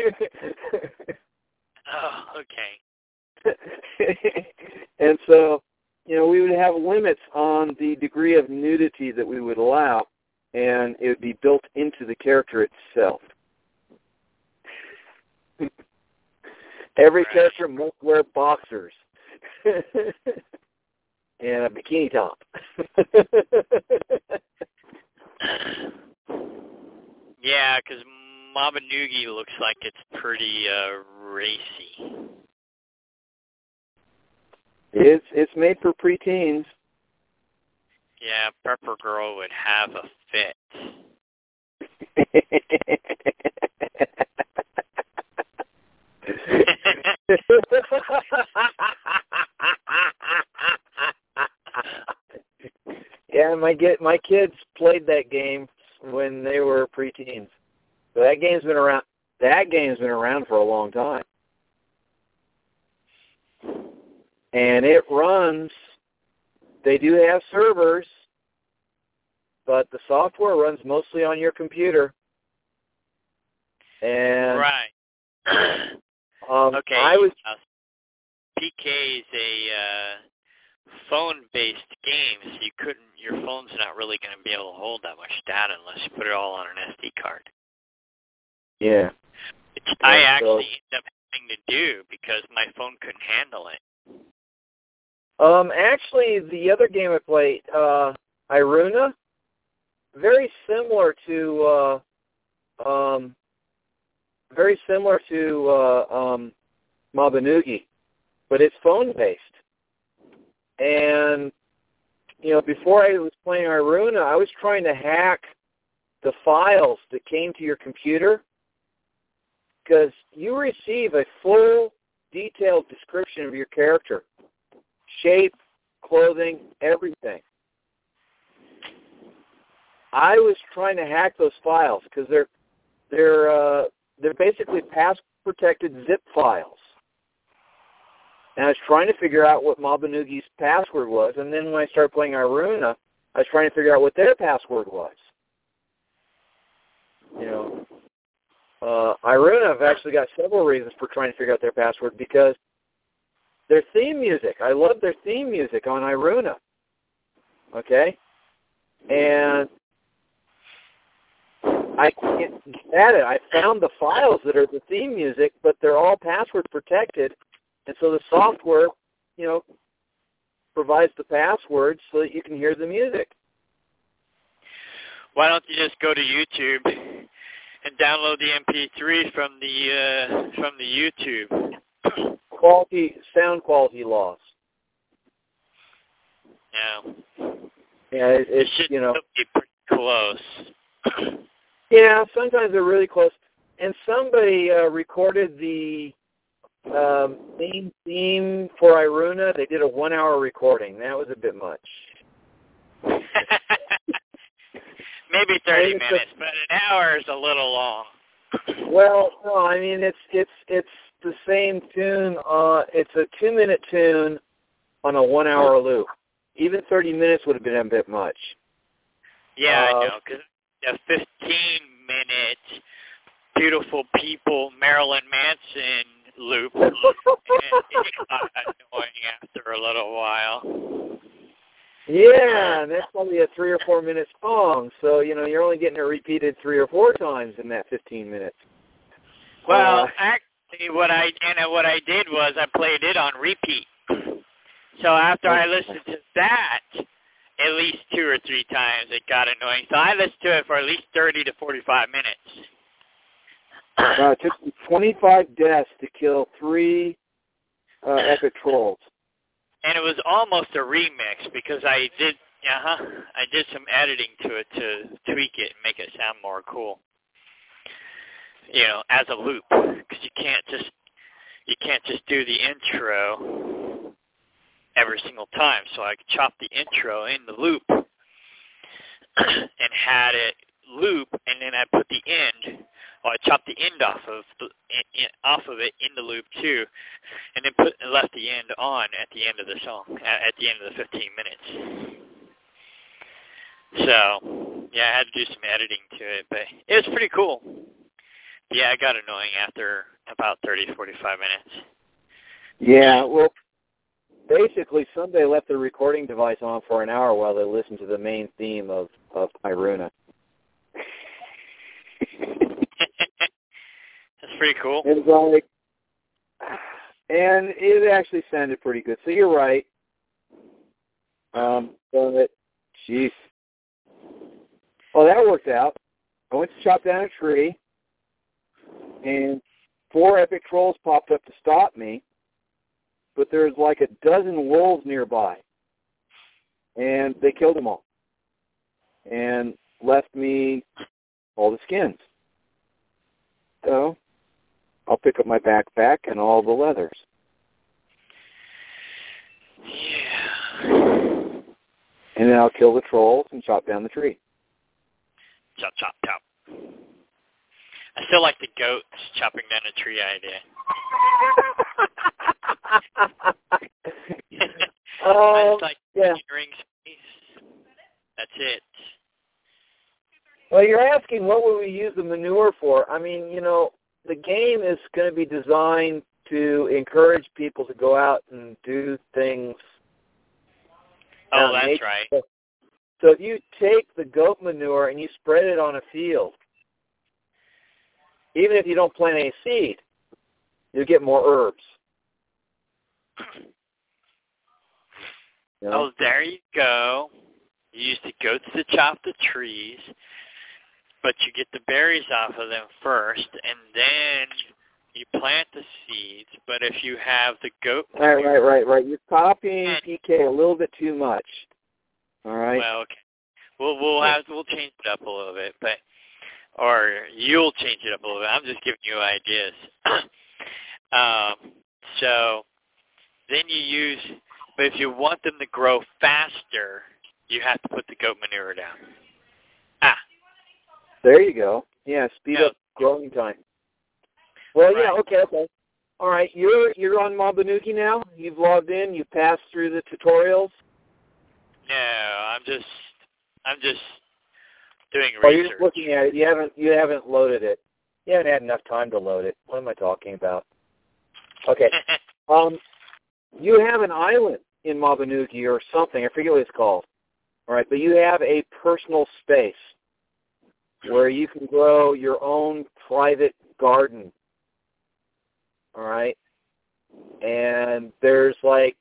Oh, okay. And so, you know, we would have limits on the degree of nudity that we would allow, and it would be built into the character itself. Every right. character must wear boxers and a bikini top. Yeah, because Mabanugi looks like it's pretty uh, racy. It's it's made for preteens. Yeah, Prepper Girl would have a fit. Yeah, my get my kids played that game when they were preteens. So that game's been around. That game's been around for a long time, and it runs. They do have servers, but the software runs mostly on your computer. And right. um, okay. I was. Uh, P K is a uh, phone-based game, so you couldn't. Your phone's not really going to be able to hold that much data unless you put it all on an S D card. Yeah. Which yeah, I actually so, ended up having to do because my phone couldn't handle it. Um, actually, the other game I played, uh, Iruna, very similar to, uh, um, very similar to uh, um, Mabanugi, but it's phone-based. And, you know, before I was playing Iruna, I was trying to hack the files that came to your computer because you receive a full, detailed description of your character. Shape, clothing, everything. I was trying to hack those files because they're they're uh, they're basically pass-protected zip files. And I was trying to figure out what Mabanugi's password was, and then when I started playing Iruna, I was trying to figure out what their password was. You know, uh, Iruna, I've actually got several reasons for trying to figure out their password because their theme music. I love their theme music on Iruna. Okay? And I can't get it. I found the files that are the theme music, but they're all password protected. And so the software, you know, provides the password so that you can hear the music. Why don't you just go to YouTube and download the M P three from the uh, from the YouTube? Quality, sound quality loss. Yeah. Yeah, it, it it's, should you know, be pretty close. Yeah, sometimes they're really close. And somebody uh, recorded the um, main theme for Iruna, they did a one-hour recording. That was a bit much. Maybe thirty I mean, minutes, a, but an hour is a little long. Well, no, I mean it's it's it's the same tune. Uh, it's a two-minute tune on a one-hour loop. Even thirty minutes would have been a bit much. Yeah, uh, I know, because a fifteen-minute beautiful people Marilyn Manson loop, and it got annoying after a little while. Yeah, and that's probably a three or four minute song. So you know you're only getting it repeated three or four times in that fifteen minutes. Well, uh, actually, what I and what I did was I played it on repeat. So after I listened to that at least two or three times, it got annoying. So I listened to it for at least thirty to forty-five minutes. uh, it took me twenty-five deaths to kill three uh, epic trolls. And it was almost a remix because I did, uh-huh, I did some editing to it to tweak it and make it sound more cool. You know, as a loop, because you can't just you can't just do the intro every single time. So I chopped the intro in the loop and had it loop, and then I put the end. Well, I chopped the end off of the, in, in, off of it in the loop too, and then put left the end on at the end of the song, at, at the end of the fifteen minutes. So, yeah, I had to do some editing to it, but it was pretty cool. Yeah, it got annoying after about thirty, forty-five minutes. Yeah, well, basically somebody left the recording device on for an hour while they listened to the main theme of, of Iruna. That's pretty cool. It was like, and it actually sounded pretty good. So you're right. Um, but, jeez. Well, that worked out. I went to chop down a tree, and four epic trolls popped up to stop me, but there's like a dozen wolves nearby, and they killed them all, and left me all the skins. So I'll pick up my backpack and all the leathers. Yeah. And then I'll kill the trolls and chop down the tree. Chop, chop, chop. I still like the goats chopping down a tree idea. um, I just like yeah. ring space. That's it. Well, you're asking what would we use the manure for? I mean, you know, the game is going to be designed to encourage people to go out and do things. Oh, that's nature. Right. So if you take the goat manure and you spread it on a field, even if you don't plant any seed, you'll get more herbs. You know? Oh, there you go. You use the goats to chop the trees, but you get the berries off of them first, and then you plant the seeds. But if you have the goat... Right, right, right, right. You're copying P K a little bit too much. All right? Well, okay. We'll, we'll, have, we'll change it up a little bit, but... Or you'll change it up a little bit. I'm just giving you ideas. um, so then you use, but if you want them to grow faster, you have to put the goat manure down. Ah. There you go. Yeah, speed no. up growing time. Well, right. yeah, okay, okay. All right, you're you're on Mabanuki now? You've logged in, you passed through the tutorials? No, I'm just, I'm just... doing oh, research. You're just looking at it. You haven't you haven't loaded it. You haven't had enough time to load it. What am I talking about? Okay. um, you have an island in Mabanuki or something. I forget what it's called. All right, but you have a personal space where you can grow your own private garden. All right, and there's like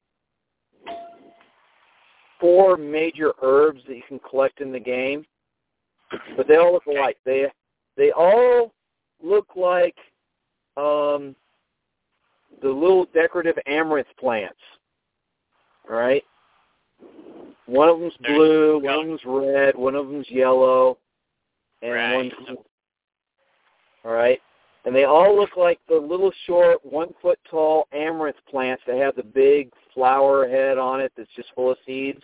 four major herbs that you can collect in the game. But they all look alike. They they all look like um, the little decorative amaranth plants. All right? One of them's blue, one of them's red, one of them's yellow, and right. one's... All right? And they all look like the little short, one-foot-tall amaranth plants that have the big flower head on it that's just full of seeds.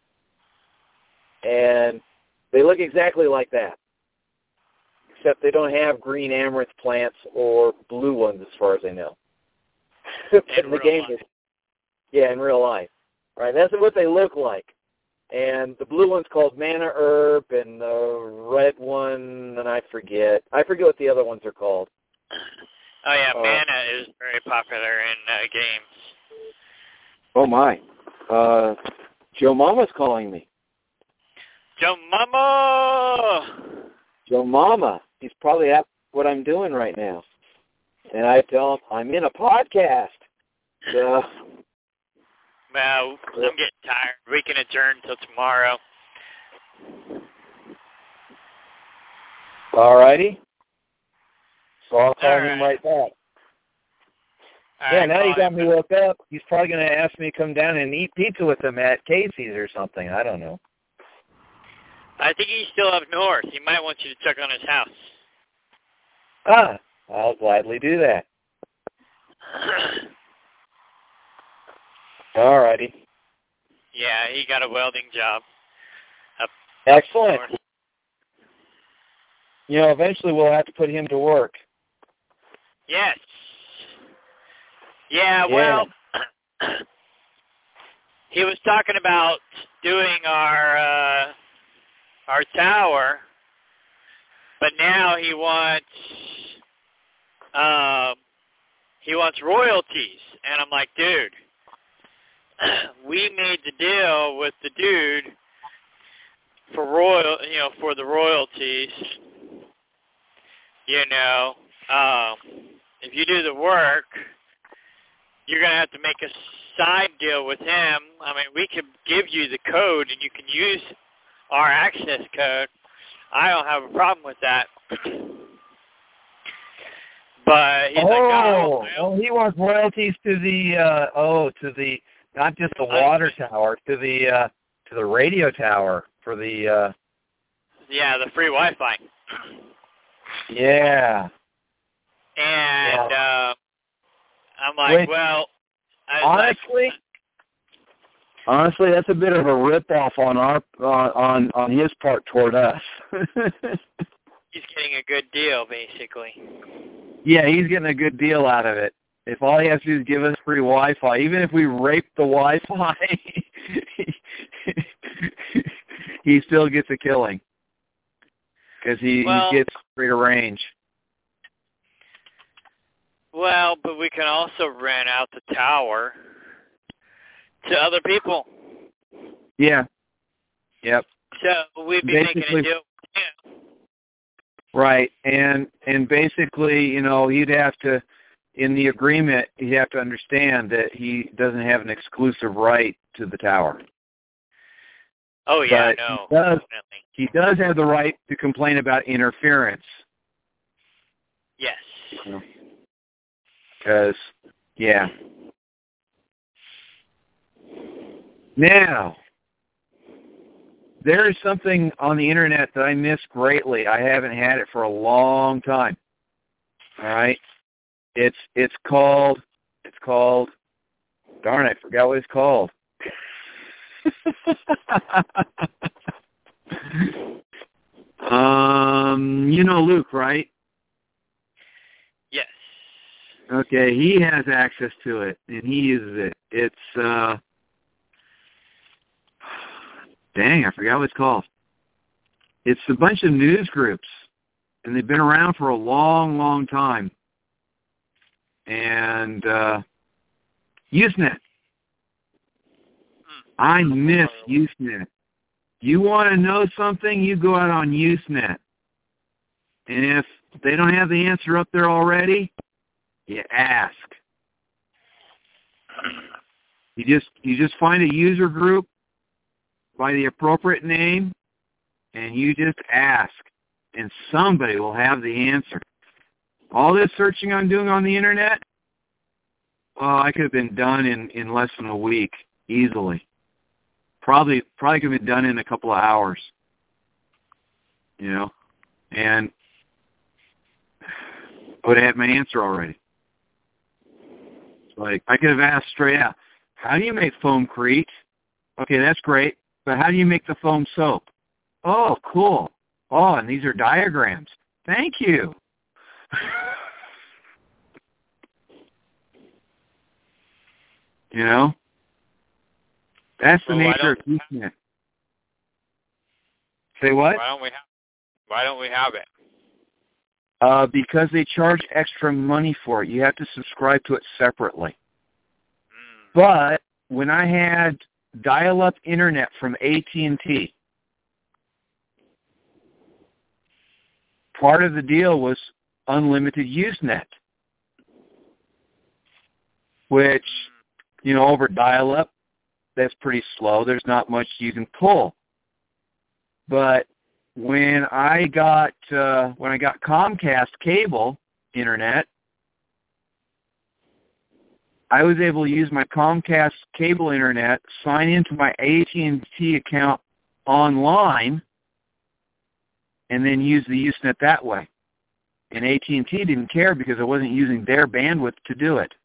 And they look exactly like that, except they don't have green amaranth plants or blue ones as far as I know. In the game life. is, yeah, in real life. Right, that's what they look like. And the blue one's called Mana Herb, and the red one, and I forget. I forget what the other ones are called. Oh, yeah, Uh, Mana is very popular in uh, games. Oh, my. Uh, Joe Mama's calling me. Joe Mama! Joe Mama. He's probably at what I'm doing right now. And I tell him, I'm in a podcast. So, Well, I'm getting tired. We can adjourn until tomorrow. all righty. So I'll call All him right. right back. All Yeah, right, now you call got him. me woke up. He's probably going to ask me to come down and eat pizza with him at Casey's or something. I don't know. I think he's still up north. He might want you to check on his house. Ah, I'll gladly do that. All righty. Yeah, he got a welding job. Excellent. north. You know, eventually we'll have to put him to work. Yes. Yeah, well, he was talking about doing our uh, our tower, but now he wants um, he wants royalties, and I'm like, dude, we made the deal with the dude for royal, you know, for the royalties. You know, um, if you do the work, you're going to have to make a side deal with him. I mean, we could give you the code, and you can use our access code. I don't have a problem with that. But he's oh, like, oh, oh, he wants royalties to the, uh, oh, to the, not just the water tower, to the, uh, to the radio tower for the, uh, yeah, the free Wi-Fi. yeah. And uh, I'm like, Which, well, I was honestly, like, honestly, that's a bit of a rip-off on our, uh, on, on his part toward us. he's getting a good deal, basically. Yeah, he's getting a good deal out of it. If all he has to do is give us free Wi-Fi, even if we rape the Wi-Fi, he still gets a killing because he, well, he gets greater range. Well, but we can also rent out the tower to other people. Yeah. Yep. So we'd be Basically, making a deal with him. Right, and and basically, you know, he'd have to, in the agreement, he'd have to understand that he doesn't have an exclusive right to the tower. Oh, yeah, but no, he does, definitely. he does have the right to complain about interference. Yes. Because, yeah. Now, there is something on the internet that I miss greatly. I haven't had it for a long time. All right? It's it's called, it's called, darn, I forgot what it's called. um, you know Luke, right? Yes. Okay, he has access to it, and he uses it. It's, uh, dang, I forgot what it's called. It's a bunch of news groups, and they've been around for a long, long time. And, uh, Usenet. I miss Usenet. You want to know something, you go out on Usenet. And if they don't have the answer up there already, you ask. You just you just find a user group by the appropriate name, and you just ask, and somebody will have the answer. All this searching I'm doing on the internet, well, I could have been done in, in less than a week, easily. Probably probably could have been done in a couple of hours. You know? And I would have had my answer already. Like, I could have asked straight out, how do you make foamcrete? Okay, that's great, but how do you make the foam soap? Oh, cool. Oh, and these are diagrams. Thank you. You know? That's the well, nature of teaching it. Say what? Why don't we have, why don't we have it? Uh, because they charge extra money for it. You have to subscribe to it separately. Mm. But when I had dial-up internet from A T and T, part of the deal was unlimited Usenet, which, you know, over dial-up, that's pretty slow. There's not much you can pull. But when I got uh, when I got Comcast cable internet, I was able to use my Comcast cable internet, sign into my A T and T account online, and then use the Usenet that way. And A T and T didn't care because I wasn't using their bandwidth to do it.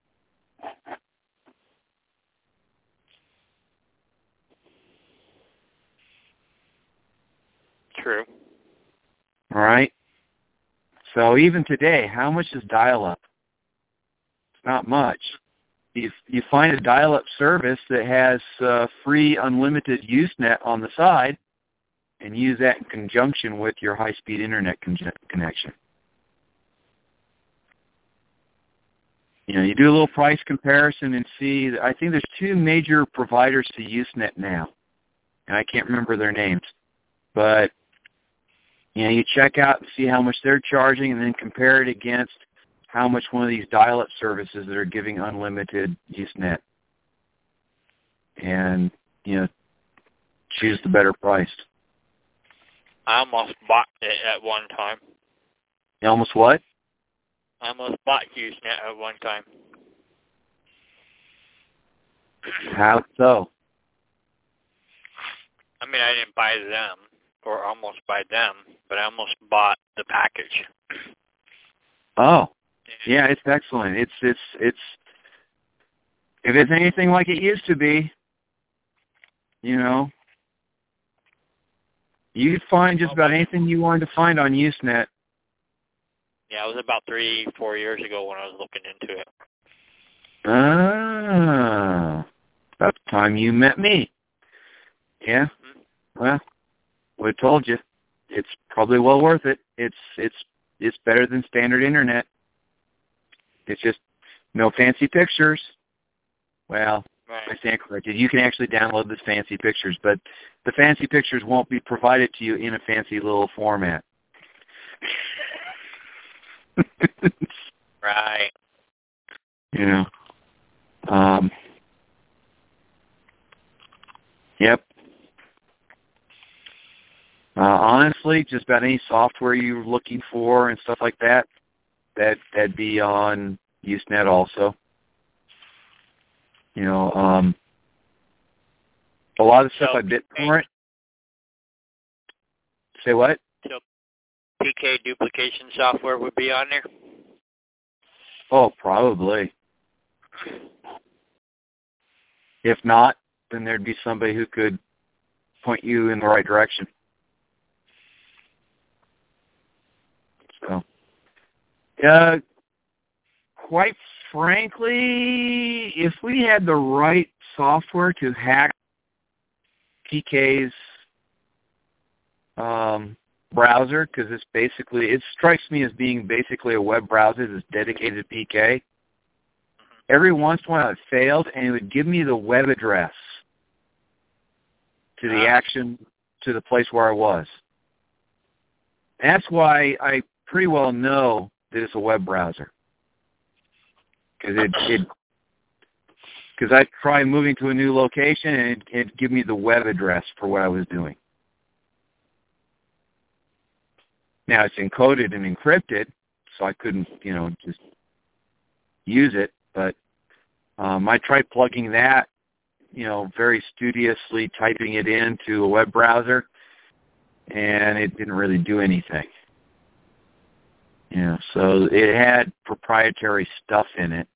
True. All right? So even today, how much is dial-up? It's not much. If you find a dial-up service that has uh, free unlimited Usenet on the side, and use that in conjunction with your high-speed internet con- connection. You know, you do a little price comparison and see, I think there's two major providers to Usenet now, and I can't remember their names. But, you know, you check out and see how much they're charging and then compare it against how much one of these dial-up services that are giving unlimited Usenet. And, you know, choose the better price. I almost bought it at one time. You almost what? I almost bought Usenet at one time. How so? I mean, I didn't buy them, or almost buy them, but I almost bought the package. Oh, yeah, it's excellent. It's it's it's if it's anything like it used to be, you know, you could find just about anything you wanted to find on Usenet. Yeah, it was about three, four years ago when I was looking into it. Ah, about the time you met me. Yeah. Mm-hmm. Well, we told you, it's probably well worth it. It's it's it's better than standard internet. It's just no fancy pictures. Well, right. I stand corrected. You can actually download the fancy pictures, but the fancy pictures won't be provided to you in a fancy little format. Right. You know. Um, yep. Uh, honestly, just about any software you're looking for and stuff like that, that that'd be on Usenet also. You know, um, a lot of stuff so, I BitTorrent. Say what? So P K duplication software would be on there? Oh, probably. If not, then there'd be somebody who could point you in the right direction. So, uh, quite frankly, if we had the right software to hack P K's um, browser, because it's basically, it strikes me as being basically a web browser that's dedicated to P K. Every once in a while it failed, and it would give me the web address to the action, to the place where I was. That's why I pretty well know that it's a web browser. Because it, it, because I'd try moving to a new location, and it'd, it'd give me the web address for what I was doing. Now, it's encoded and encrypted, so I couldn't, you know, just use it. But um, I tried plugging that, you know, very studiously typing it into a web browser, and it didn't really do anything. You know, so it had proprietary stuff in it.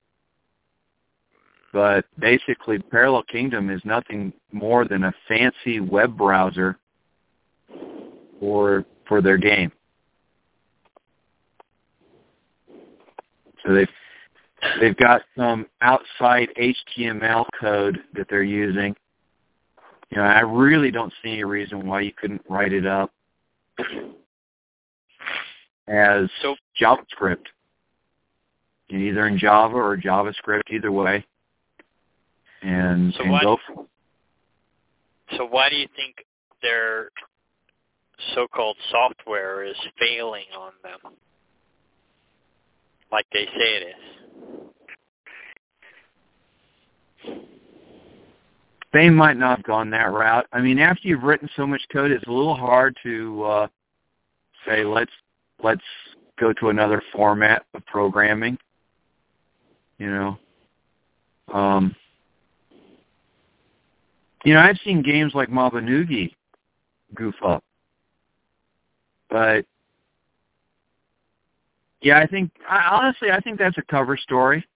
But basically, Parallel Kingdom is nothing more than a fancy web browser for for their game. So they've they've got some outside H T M L code that they're using. You know, I really don't see any reason why you couldn't write it up as so, JavaScript, either in Java or JavaScript, either way, and, so and why, go for it. So why do you think their so-called software is failing on them, like they say it is? They might not have gone that route. I mean, after you've written so much code, it's a little hard to uh, say, let's let's go to another format of programming. You know, um, you know, I've seen games like Mabanoogie goof up, but yeah, I think I, honestly, I think that's a cover story.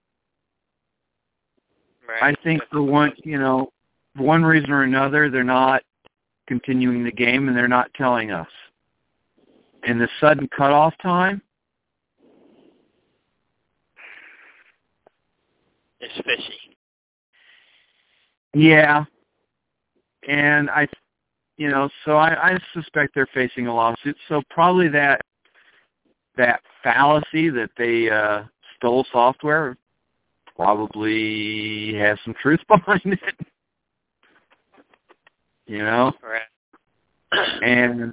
Right. I think for one, you know. For one reason or another, they're not continuing the game, and they're not telling us. And the sudden cutoff time, it's fishy. Yeah. And I, you know, so I, I suspect they're facing a lawsuit. So probably that that fallacy that they uh, stole software probably has some truth behind it. You know? Right. And,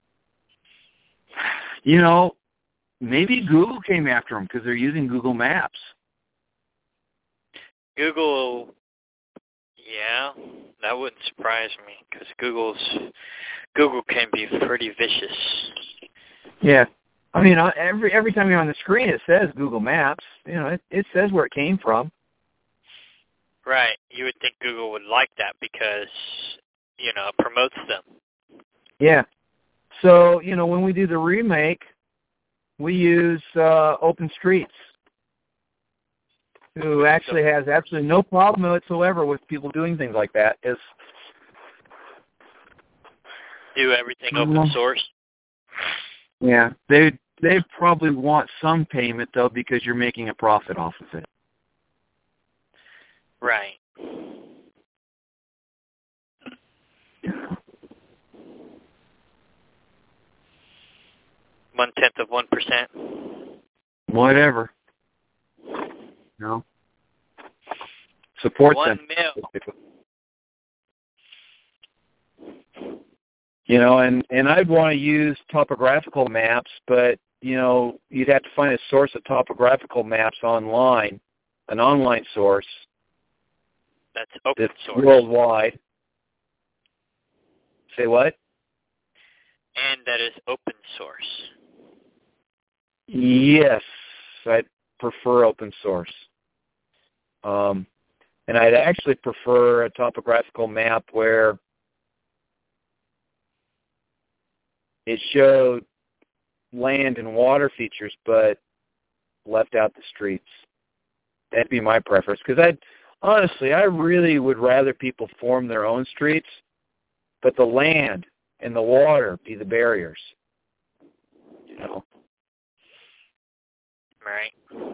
you know, maybe Google came after them because they're using Google Maps. Google, yeah, that wouldn't surprise me because Google's Google can be pretty vicious. Yeah. I mean, every every time you're on the screen, it says Google Maps. You know, it, it says where it came from. Right. You would think Google would like that because, you know, it promotes them. Yeah. So, you know, when we do the remake, we use uh, OpenStreets, who actually has absolutely no problem whatsoever with people doing things like that. Is do everything open source. Yeah. They they probably want some payment, though, because you're making a profit off of it. Right. One tenth of one percent. Whatever. No. Support one them. Mil. You know, and, and I'd want to use topographical maps, but, you know, you'd have to find a source of topographical maps online, an online source. That's open that's source. Worldwide. Say what? And that is open source. Yes, I'd prefer open source. Um, and I'd actually prefer a topographical map where it showed land and water features, but left out the streets. That'd be my preference, because I, honestly, I really would rather people form their own streets, but the land and the water be the barriers. You know. Right.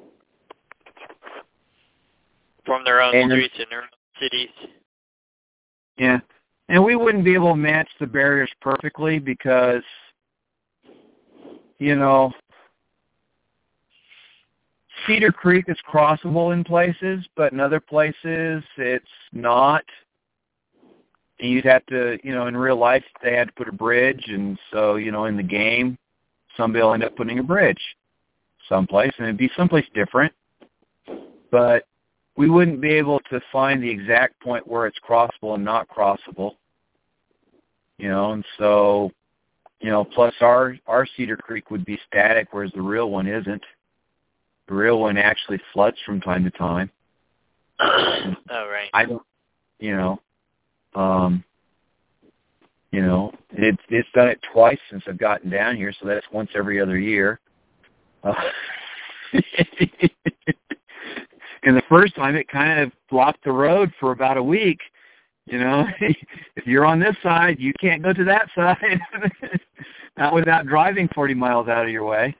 Form their own and, streets in their own cities. Yeah. And we wouldn't be able to match the barriers perfectly because, you know, Cedar Creek is crossable in places, but in other places it's not. And you'd have to, you know, in real life they had to put a bridge, and so, you know, in the game, somebody will end up putting a bridge someplace, and it'd be someplace different. But we wouldn't be able to find the exact point where it's crossable and not crossable. You know, and so, you know, plus our, our Cedar Creek would be static, whereas the real one isn't. The real one actually floods from time to time. Oh, right. I don't, you know, um, you know, it's it's done it twice since I've gotten down here, so that's once every other year. Uh, and the first time, it kind of blocked the road for about a week. You know, if you're on this side, you can't go to that side. Not without driving forty miles out of your way.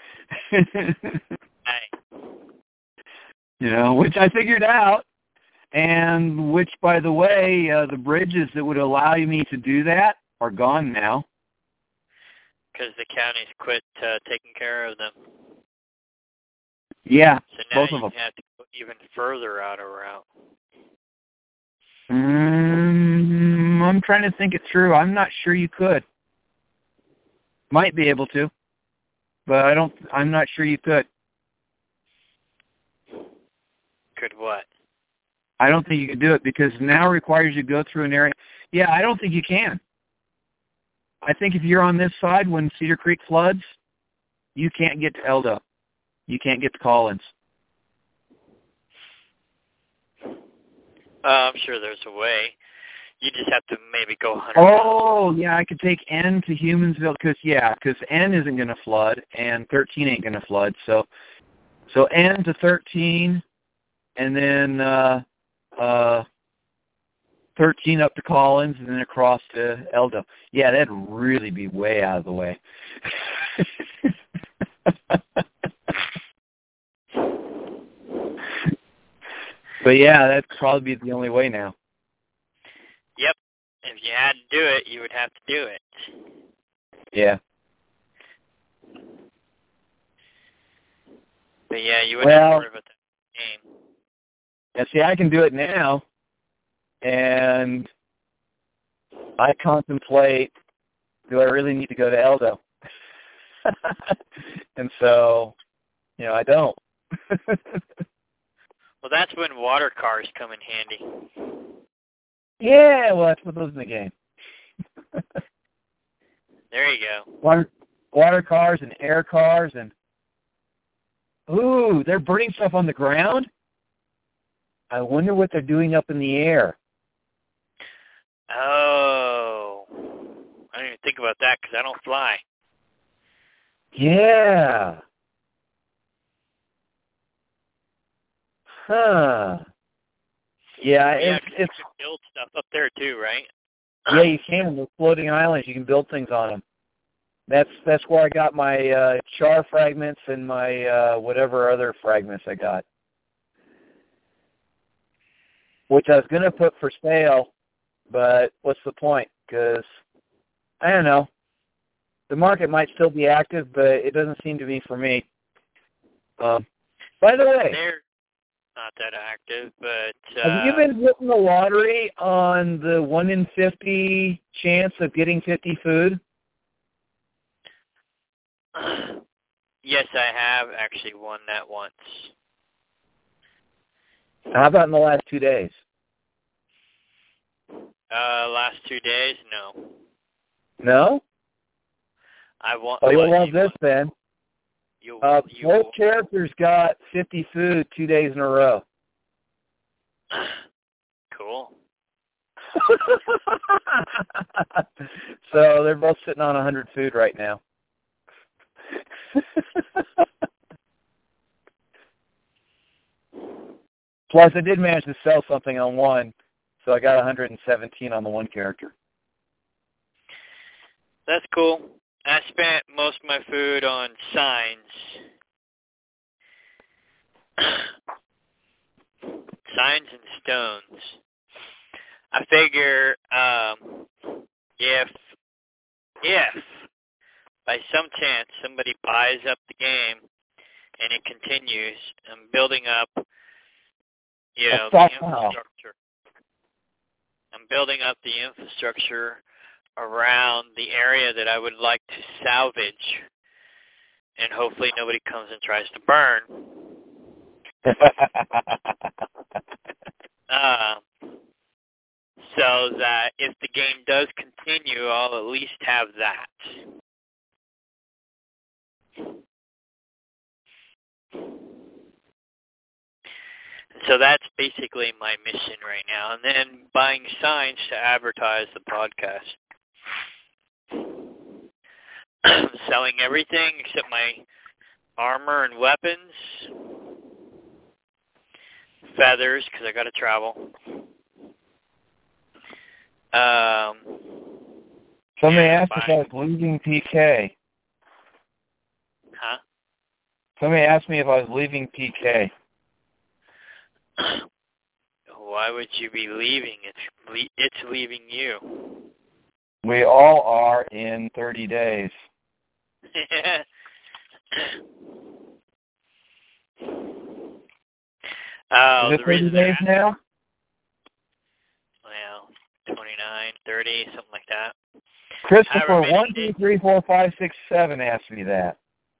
You know, which I figured out, and which, by the way, uh, the bridges that would allow me to do that are gone now. Because the county's quit uh, taking care of them. Yeah, so now both you of them. have to go even further out of route. Mm, I'm trying to think it through. I'm not sure you could. Might be able to, but I don't. I'm not sure you could. Could what? I don't think you can do it because now it requires you to go through an area. Yeah, I don't think you can. I think if you're on this side when Cedar Creek floods, you can't get to Eldo. You can't get to Collins. Uh, I'm sure there's a way. You just have to maybe go one hundred Oh, miles. yeah, I could take N to Humansville because, yeah, because N isn't going to flood and thirteen ain't going to flood. So, so N to thirteen. And then uh, uh, thirteen up to Collins, and then across to Eldo. Yeah, that'd really be way out of the way. But yeah, that'd probably be the only way now. Yep. If you had to do it, you would have to do it. Yeah. But yeah, you wouldn't Well, have to worry about that game. Yeah, see, I can do it now, and I contemplate, do I really need to go to Eldo? And so, you know, I don't. Well, that's when water cars come in handy. Yeah, well, that's what those in the game. There you go. Water, water cars and air cars and, ooh, they're burning stuff on the ground? I wonder what they're doing up in the air. Oh. I didn't even think about that because I don't fly. Yeah. Huh. Yeah, Yeah, it's, 'cause it's you can build stuff up there too, right? yeah, you can. With floating islands, you can build things on them. That's that's where I got my uh, char fragments and my uh, whatever other fragments I got, which I was going to put for sale, but what's the point? Because, I don't know, the market might still be active, but it doesn't seem to be for me. Um, by the way, They're not that active, but... Uh, have you been hitting the lottery on the one in fifty chance of getting fifty food? Yes, I have actually won that once. How about in the last two days? Uh, last two days, no. No? I want. Oh, you'll well, love you, this, Ben. You, Uh, you, both characters got fifty food two days in a row. Cool. So they're both sitting on one hundred food right now. Plus, I did manage to sell something on one, so I got one hundred seventeen on the one character. That's cool. I spent most of my food on signs. Signs and stones. I figure um, if if by some chance somebody buys up the game and it continues, I'm building up, you know, the infrastructure. I'm building up the infrastructure around the area that I would like to salvage, and hopefully nobody comes and tries to burn. uh, so that if the game does continue, I'll at least have that. So that's basically my mission right now. And then buying signs to advertise the podcast. Selling everything except my armor and weapons, feathers, because I got to travel. Um, Somebody yeah, asked if I was leaving P K. Huh? Somebody asked me if I was leaving P K. Why would you be leaving? It's le- it's leaving you. We all are in thirty days. Oh, Is it the thirty reason days they're now? well, twenty-nine, thirty, something like that. Christopher, However many one, two, days- three, four, five, six, seven asked me that.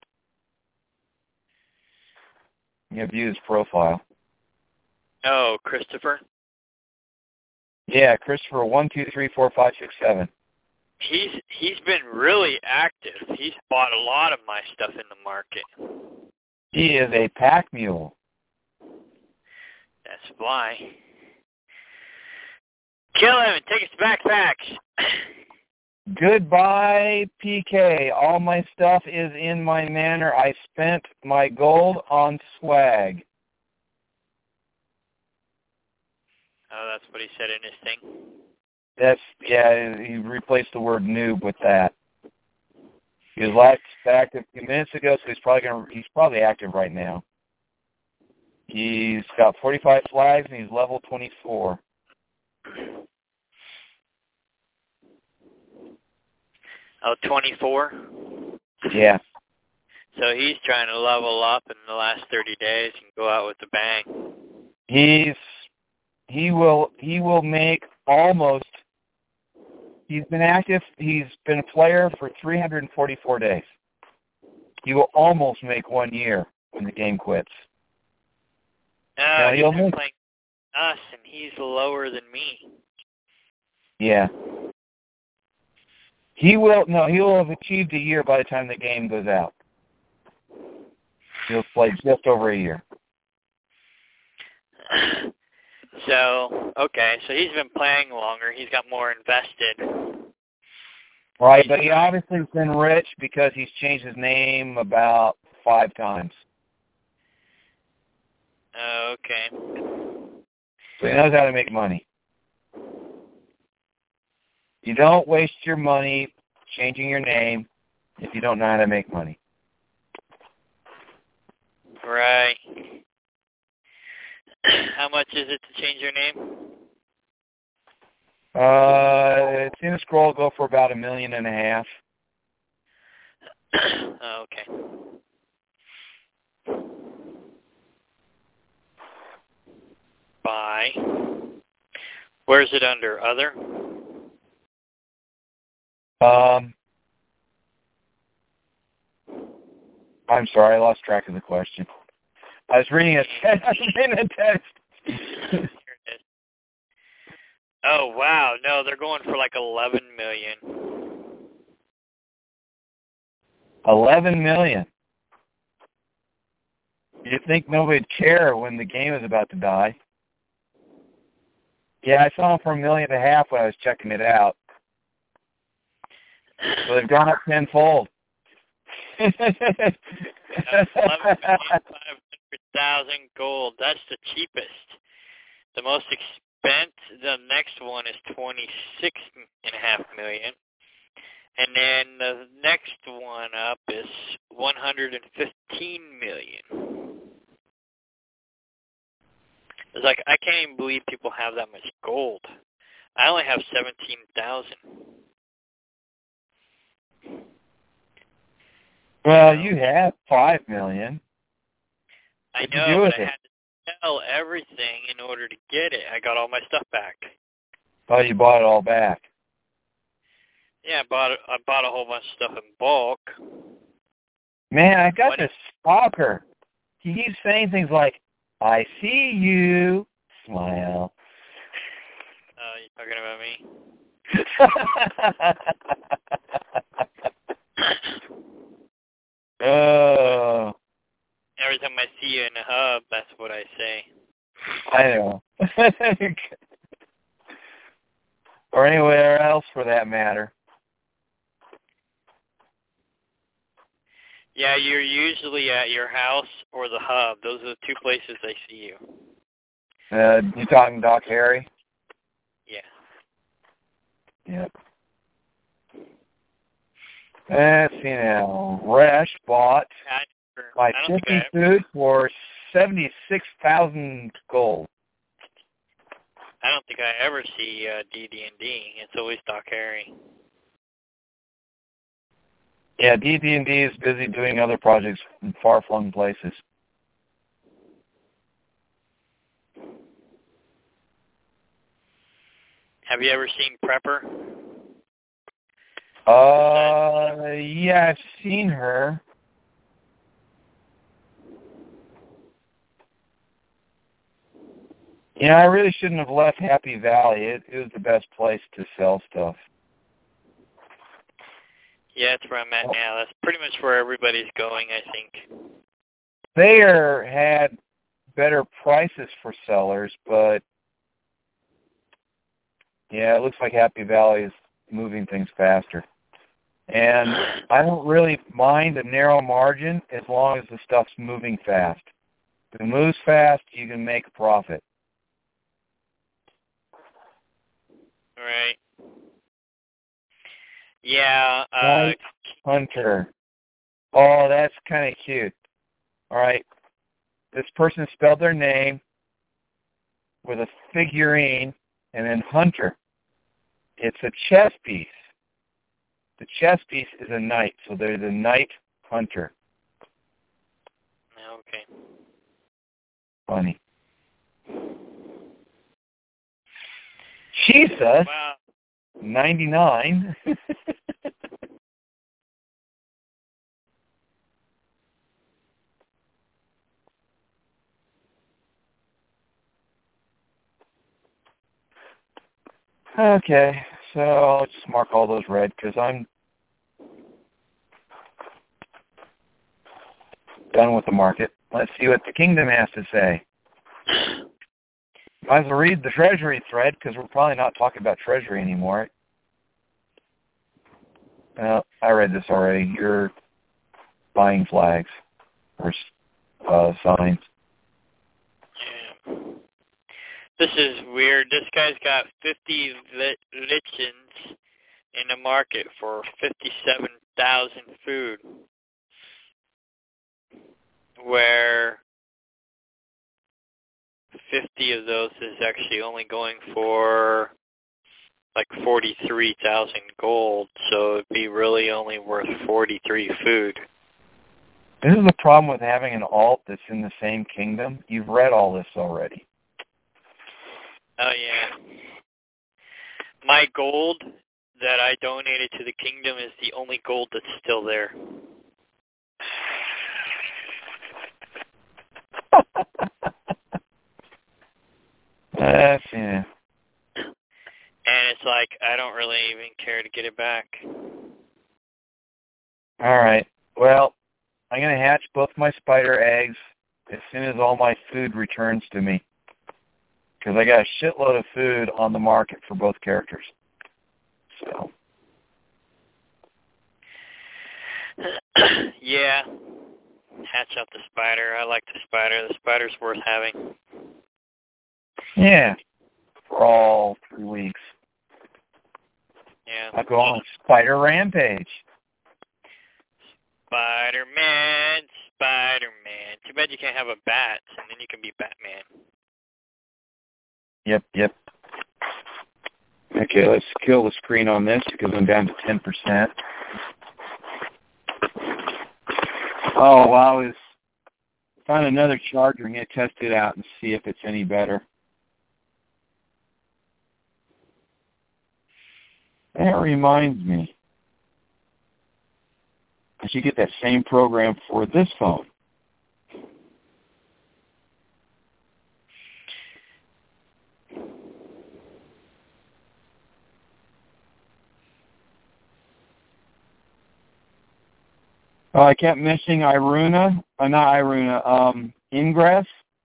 You have view his profile. Oh, Christopher? Yeah, Christopher, one, two, three, four, five, six, seven. He's he's been really active. He's bought a lot of my stuff in the market. He is a pack mule. That's why. Kill him and take his backpacks. Goodbye, P K. All my stuff is in my manor. I spent my gold on swag. Oh, that's what he said in his thing. That's, yeah, he replaced the word noob with that. He was last active a few minutes ago, so he's probably gonna, he's probably active right now. He's got forty-five flags, and he's level twenty-four. Oh, twenty-four? Yeah. So he's trying to level up in the last thirty days and go out with a bang. He's, he will, he will make almost, he's been active, he's been a player for three hundred forty-four days. He will almost make one year when the game quits. No, Now, he's he'll been make, playing us, and he's lower than me. yeah. He will, no, he will have achieved a year by the time the game goes out. He'll play just over a year. So, okay, so he's been playing longer. He's got more invested. Right, but he obviously has been rich because he's changed his name about five times. Okay. So he knows how to make money. You don't waste your money changing your name if you don't know how to make money. Right. How much is it to change your name? Uh, it's in a scroll, go for about a million and a half. Oh, okay. Buy. Where's it under? Other? Um, I'm sorry, I lost track of the question. I was reading a, I was reading a text. Here it is. Oh, wow. No, they're going for like eleven million. Eleven million. You'd think nobody'd care when the game is about to die. Yeah, I saw them for a million and a half when I was checking it out. So they've gone up tenfold. That's eleven million five hundred thousand gold. That's the cheapest. The most expensive, the next one is twenty-six and a half million. And then the next one up is one hundred fifteen million. It's like, I can't even believe people have that much gold. I only have seventeen thousand. Well, you have five million. I What'd you know, do but with I it? had to sell everything in order to get it. I got all my stuff back. Oh, you bought it all back. Yeah, I bought I bought a whole bunch of stuff in bulk. Man, I got What? this stalker. He keeps saying things like, I see you, smile. Oh, you talking about me? Oh, Every time I see you in the hub, that's what I say. I know. Or anywhere else for that matter. Yeah, you're usually at your house or the hub. Those are the two places I see you. Uh, you talking Doc Harry? Yeah. Yep. Let's see now. Resh bought I, my I don't fifty think I, food for seventy-six thousand gold. I don't think I ever see uh, D D and D. It's always Doc Harry. Yeah, D D and D is busy doing other projects in far-flung places. Have you ever seen Prepper? Uh, yeah, I've seen her. Yeah, I really shouldn't have left Happy Valley. It, it was the best place to sell stuff. Yeah, that's where I'm at now. That's pretty much where everybody's going, I think. Thayer had better prices for sellers, but yeah, it looks like Happy Valley is moving things faster. And I don't really mind a narrow margin as long as the stuff's moving fast. If it moves fast, you can make a profit. Right. Yeah. Uh, Night Hunter. Oh, that's kind of cute. All right. This person spelled their name with a figurine and then Hunter. It's a chess piece. The chess piece is a knight, so they're the Knight Hunter. Okay. Funny. Jesus. Wow. ninety-nine. Okay, so I'll just mark all those red because I'm done with the market. Let's see what the kingdom has to say. Might as well read the treasury thread because we're probably not talking about treasury anymore. Well, I read this already. You're buying flags or uh, signs. Yeah. This is weird. This guy's got fifty lit- lichens in the market for fifty-seven thousand food, where fifty of those is actually only going for like forty-three thousand gold, so it'd be really only worth forty-three food. This is the problem with having an alt that's in the same kingdom. You've read all this already. Oh, yeah. My gold that I donated to the kingdom is the only gold that's still there. That's, yeah. And it's like, I don't really even care to get it back. All right. Well, I'm going to hatch both my spider eggs as soon as all my food returns to me. Because I got a shitload of food on the market for both characters. So. Yeah. Hatch out the spider. I like the spider. The spider's worth having. Yeah. For all three weeks. Yeah. I'll go on a spider rampage. Spider-Man, Spider-Man. Too bad you can't have a bat, and then you can be Batman. Yep, yep. Okay, let's kill the screen on this because I'm down to ten percent. Oh, well, I was found another charger. I'm going to test it out and see if it's any better. That reminds me. I should get that same program for this phone. Oh, I kept missing Iruna. Uh, not Iruna. Um, Ingress.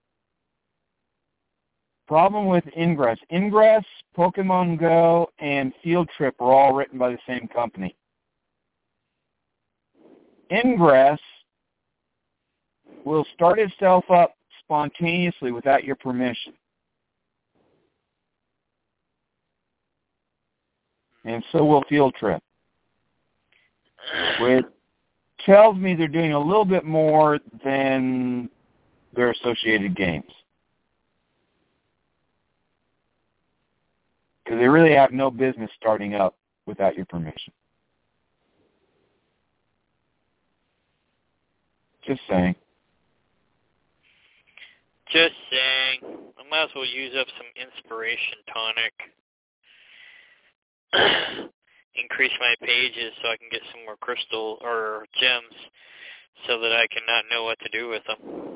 Problem with Ingress. Ingress, Pokemon Go, and Field Trip are all written by the same company. Ingress will start itself up spontaneously without your permission. And so will Field Trip, which tells me they're doing a little bit more than their associated games. Because they really have no business starting up without your permission. Just saying. Just saying. I might as well use up some inspiration tonic. Increase my pages so I can get some more crystal or gems so that I can not know what to do with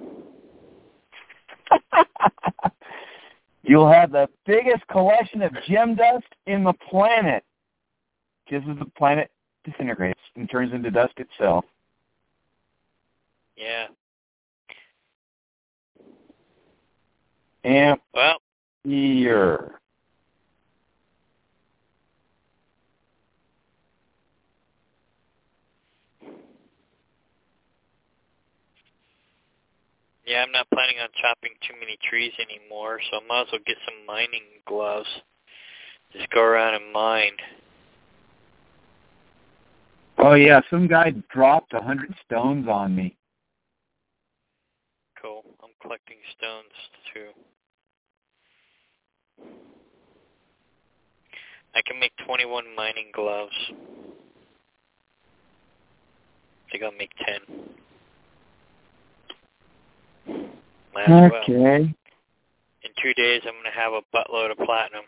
them. You'll have the biggest collection of gem dust in the planet, just as the planet disintegrates and turns into dust itself. Yeah. Amp well, here. Yeah, I'm not planning on chopping too many trees anymore, so I might as well get some mining gloves. Just go around and mine. Oh, yeah, some guy dropped a hundred stones on me. Cool. I'm collecting stones, too. I can make twenty-one mining gloves. I think I'll make ten. Might as well. Okay. In two days, I'm going to have a buttload of platinum.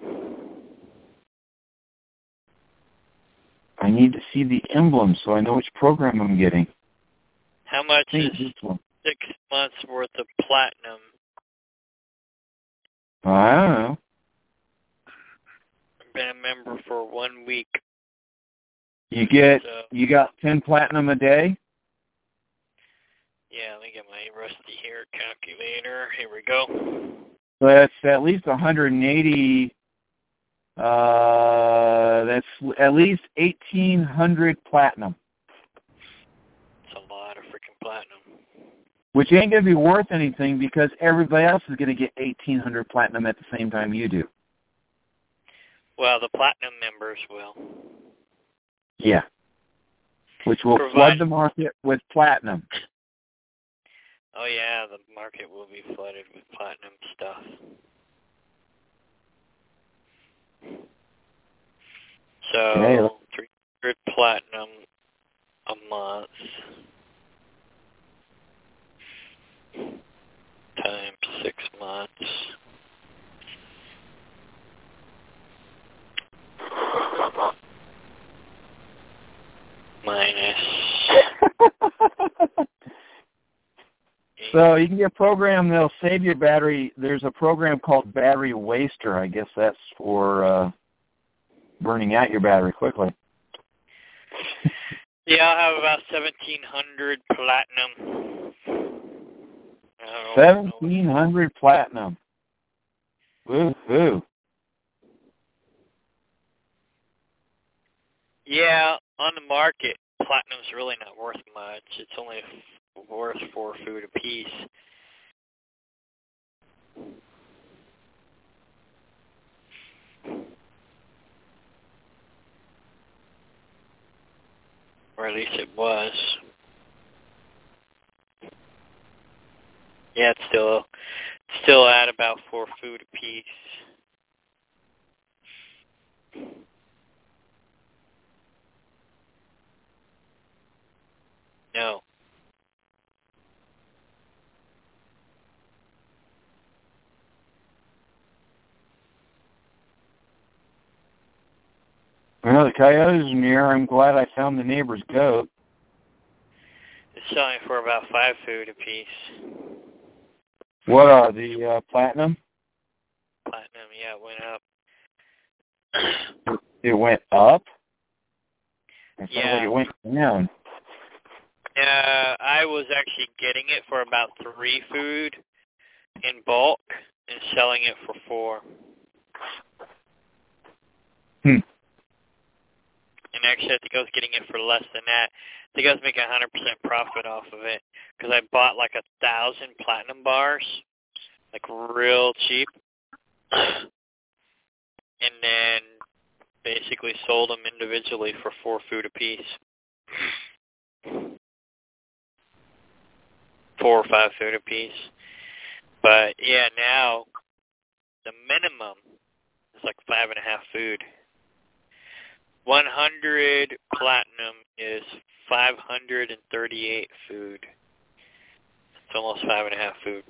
I need to see the emblem so I know which program I'm getting. How much is this one. six months worth of platinum? I don't know. I've been a member for one week. You get, so, you got ten platinum a day? Yeah, let me get my rusty hair calculator. Here we go. So that's at least one hundred eighty. Uh, that's at least eighteen hundred platinum. It's a lot of freaking platinum. Which ain't going to be worth anything because everybody else is going to get eighteen hundred platinum at the same time you do. Well, the platinum members will. Yeah. Which will Provide- flood the market with platinum. Oh, yeah, the market will be flooded with platinum stuff. So, Okay. three hundred platinum a month times six months. Minus. So you can get a program that'll save your battery. There's a program called Battery Waster. I guess that's for uh, burning out your battery quickly. Yeah, I'll have about seventeen hundred platinum. seventeen hundred platinum. Woo-hoo. Yeah, on the market, platinum's really not worth much. It's only worth four food apiece. Or at least it was. Yeah, it's still still at about four food apiece. No. Well, the coyotes are near. I'm glad I found the neighbor's goat. It's selling for about five food apiece. What are the uh, platinum? Platinum, yeah, it went up. It went up? It sounds Yeah. like it went down. Uh, I was actually getting it for about three food in bulk and selling it for four. Hmm. And actually, I think I was getting it for less than that. I think I was making one hundred percent profit off of it because I bought like a thousand platinum bars, like real cheap, and then basically sold them individually for four food apiece. Four or five food apiece. But yeah, now the minimum is like five and a half food. one hundred platinum is five hundred thirty-eight food. It's almost five and a half food.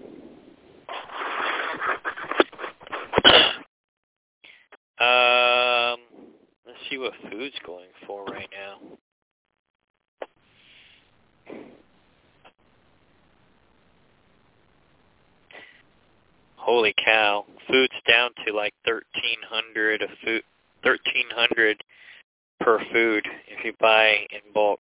um, let's see what food's going for right now. Holy cow! Food's down to like thirteen hundred a food, thirteen hundred per food if you buy in bulk.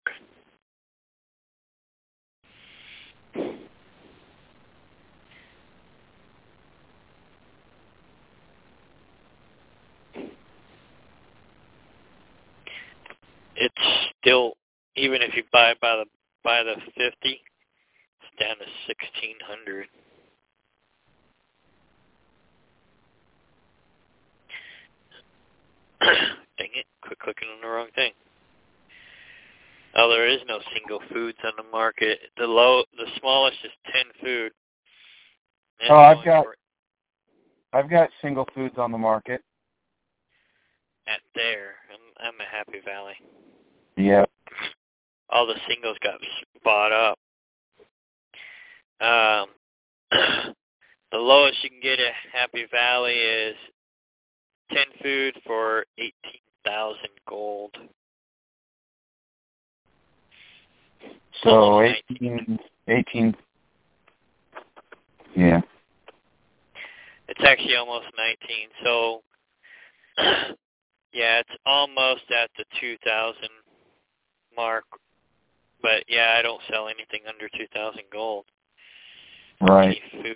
It's still, even if you buy by the by the fifty, it's down to sixteen hundred. Dang it, quit clicking on the wrong thing. Oh, there is no single foods on the market. The low, the smallest is ten food. Oh, I've got, I've got single foods on the market. At there, I'm, I'm a Happy Valley. Yep. All the singles got bought up. Um, the lowest you can get at Happy Valley is ten food for eighteen thousand gold. So eighteen, eighteen, yeah. It's actually almost nineteen. So, yeah, it's almost at the two thousand mark. But, yeah, I don't sell anything under two thousand gold. Right. Food.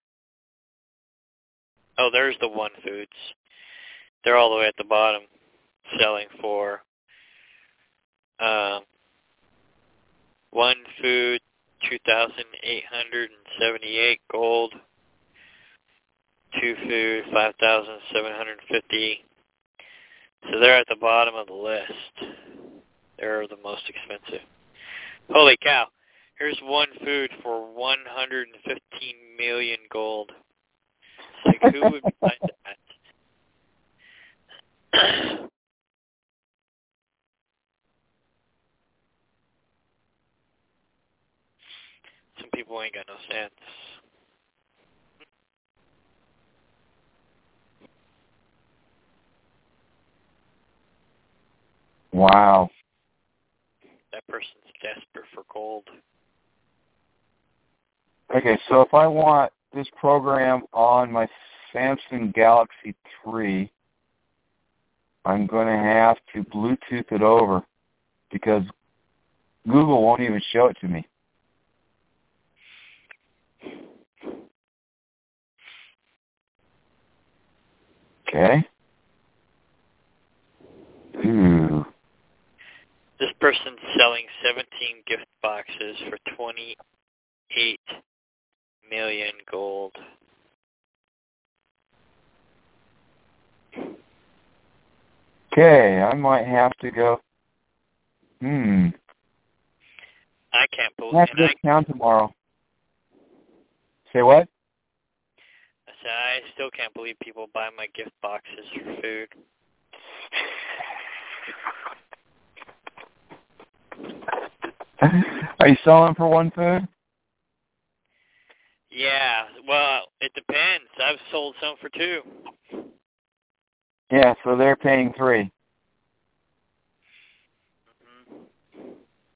Oh, there's the One Foods. They're all the way at the bottom, selling for um, One Food, two thousand eight hundred seventy-eight gold. Two Food, five thousand seven hundred fifty. So they're at the bottom of the list. They're the most expensive. Holy cow. Here's One Food for one hundred fifteen million gold. It's like, who would buy that? Some people ain't got no sense. Wow. That person's desperate for gold. Okay, so if I want this program on my Samsung Galaxy three, I'm going to have to Bluetooth it over because Google won't even show it to me. Okay. Ooh. This person's selling seventeen gift boxes for twenty-eight million gold. Okay, I might have to go. Hmm. I can't believe I have to go to town tomorrow. Say what? I said, I still can't believe people buy my gift boxes for food. Are you selling for One Food? Yeah, well, it depends. I've sold some for two. Yeah, so they're paying three. Mm-hmm.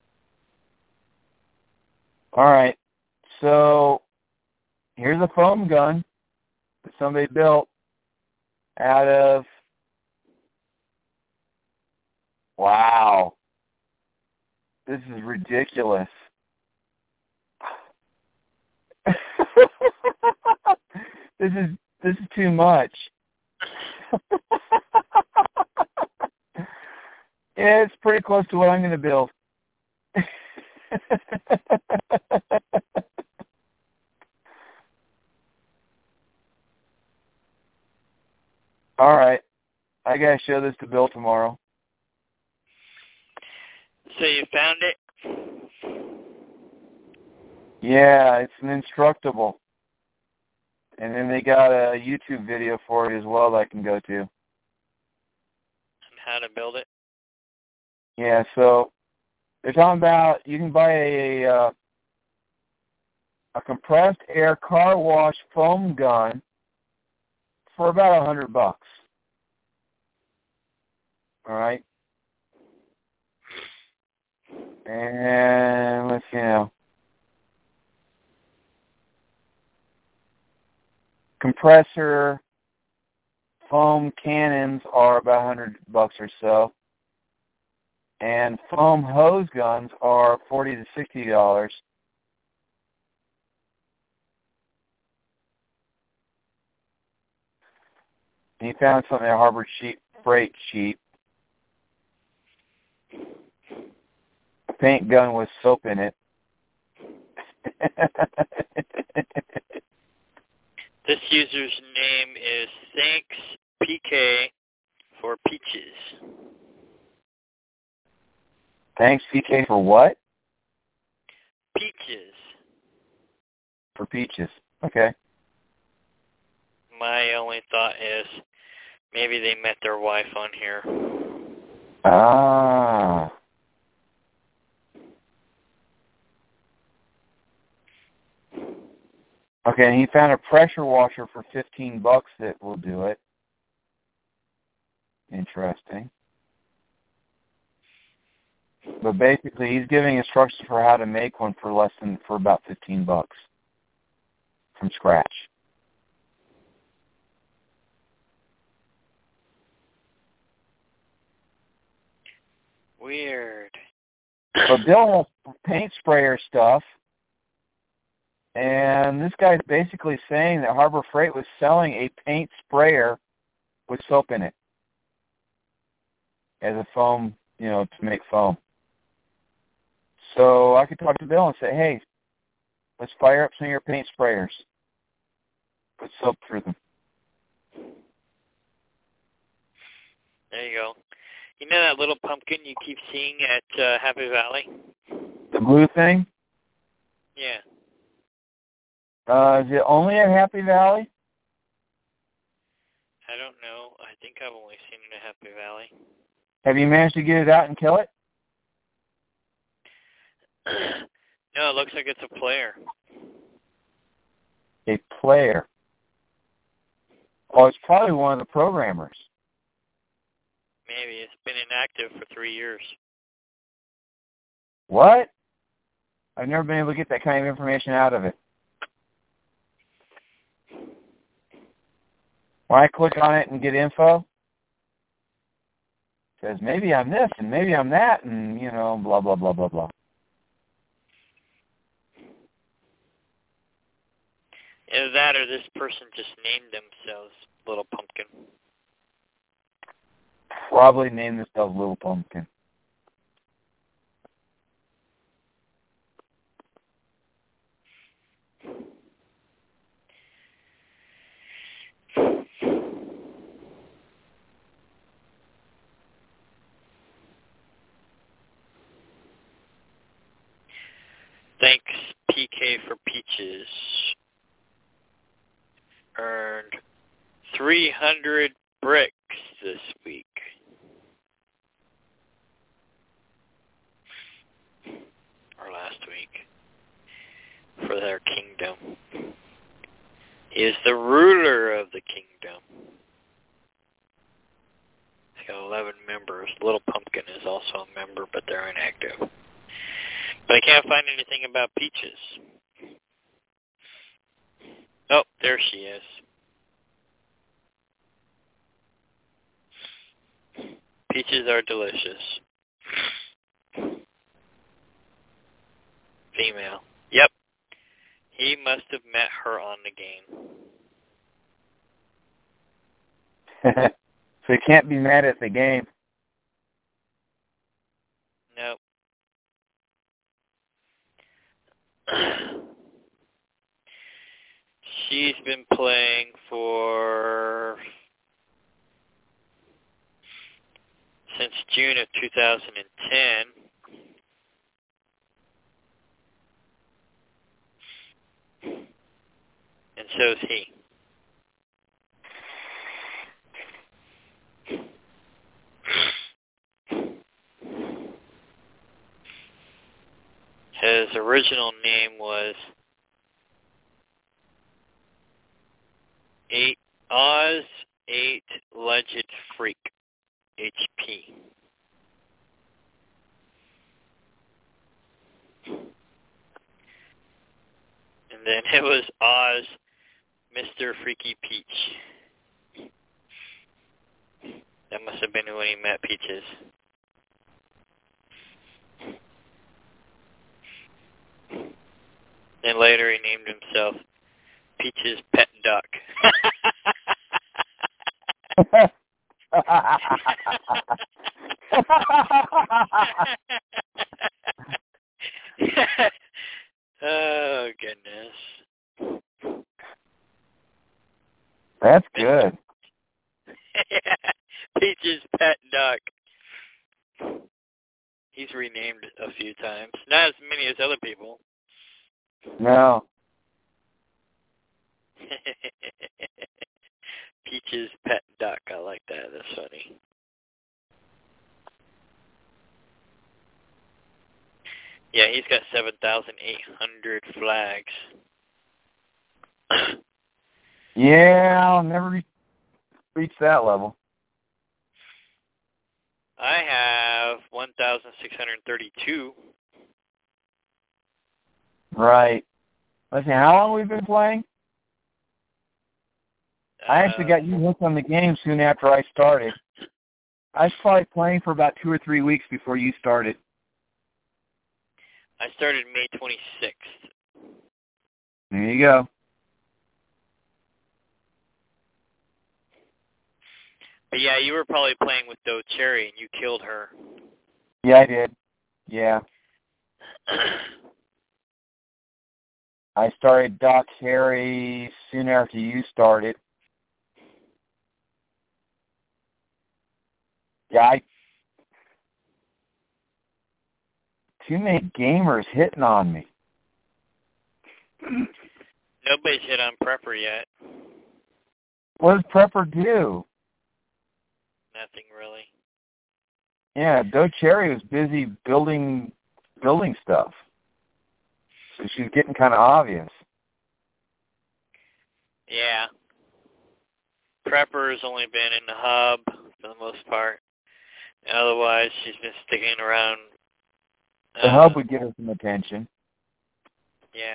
All right. So here's a foam gun that somebody built out of, wow, this is ridiculous. this is this is too much. Yeah, it's pretty close to what I'm going to build. All right. I got to show this to Bill tomorrow. So you found it? Yeah, it's an Instructable. And then they got a YouTube video for it as well that I can go to. And how to build it? Yeah, so they're talking about you can buy a uh, a compressed air car wash foam gun for about a hundred bucks. All right, and let's see now. Compressor foam cannons are about a hundred bucks or so. And foam hose guns are forty to sixty dollars. And he found something at Harbor cheap, Freight cheap. A paint gun with soap in it. This user's name is Thanks P K for Peaches. Thanks, P K, for what? Peaches. For peaches. Okay. My only thought is maybe they met their wife on here. Ah. Okay, and he found a pressure washer for fifteen bucks that will do it. Interesting. But basically, he's giving instructions for how to make one for less than, for about fifteen bucks. From scratch. Weird. But Bill has paint sprayer stuff. And this guy's basically saying that Harbor Freight was selling a paint sprayer with soap in it. As a foam, you know, to make foam. So I could talk to Bill and say, hey, let's fire up some of your paint sprayers. Put soap through them. There you go. You know that little pumpkin you keep seeing at uh, Happy Valley? The blue thing? Yeah. Uh, is it only at Happy Valley? I don't know. I think I've only seen it at Happy Valley. Have you managed to get it out and kill it? No, it looks like it's a player. A player? Oh, it's probably one of the programmers. Maybe. It's been inactive for three years. What? I've never been able to get that kind of information out of it. When I click on it and get info, it says maybe I'm this and maybe I'm that and, you know, blah, blah, blah, blah, blah. Either that or this person just named themselves Little Pumpkin. Probably named themselves Little Pumpkin. Thanks, P K for Peaches. Earned three hundred bricks this week. Or last week. For their kingdom. He is the ruler of the kingdom. He's got eleven members. Little Pumpkin is also a member, but they're inactive. But I can't find anything about Peaches. Oh, there she is. Peaches are delicious. Female. Yep. He must have met her on the game. So you can't be mad at the game. She's been playing for since June of two thousand ten. And so is he. His original name was eight Oz eight Legend Freak H P. And then it was Oz Mister Freaky Peach. That must have been when he met Peaches. Then later he named himself Peach's Pet Duck. Oh, goodness. That's good. Peach's Pet Duck. He's renamed a few times. Not as many as other people. No. Peach's Pet Duck. I like that. That's funny. Yeah, he's got seven thousand eight hundred flags. Yeah, I'll never re- reach that level. I have one thousand six hundred thirty-two. Right. Let's see, how long we've been playing? Uh, I actually got you hooked on the game soon after I started. I was probably playing for about two or three weeks before you started. I started May twenty-sixth. There you go. But yeah, you were probably playing with Doe Cherry and you killed her. Yeah, I did. Yeah. I started Doc Harry soon after you started. Yeah, I, too many gamers hitting on me. Nobody's hit on Prepper yet. What does Prepper do? Nothing really. Yeah, Doe Cherry was busy building building stuff. So she's getting kind of obvious. Yeah. Prepper's only been in the hub for the most part. Otherwise, she's been sticking around. The uh, hub would get her some attention. Yeah.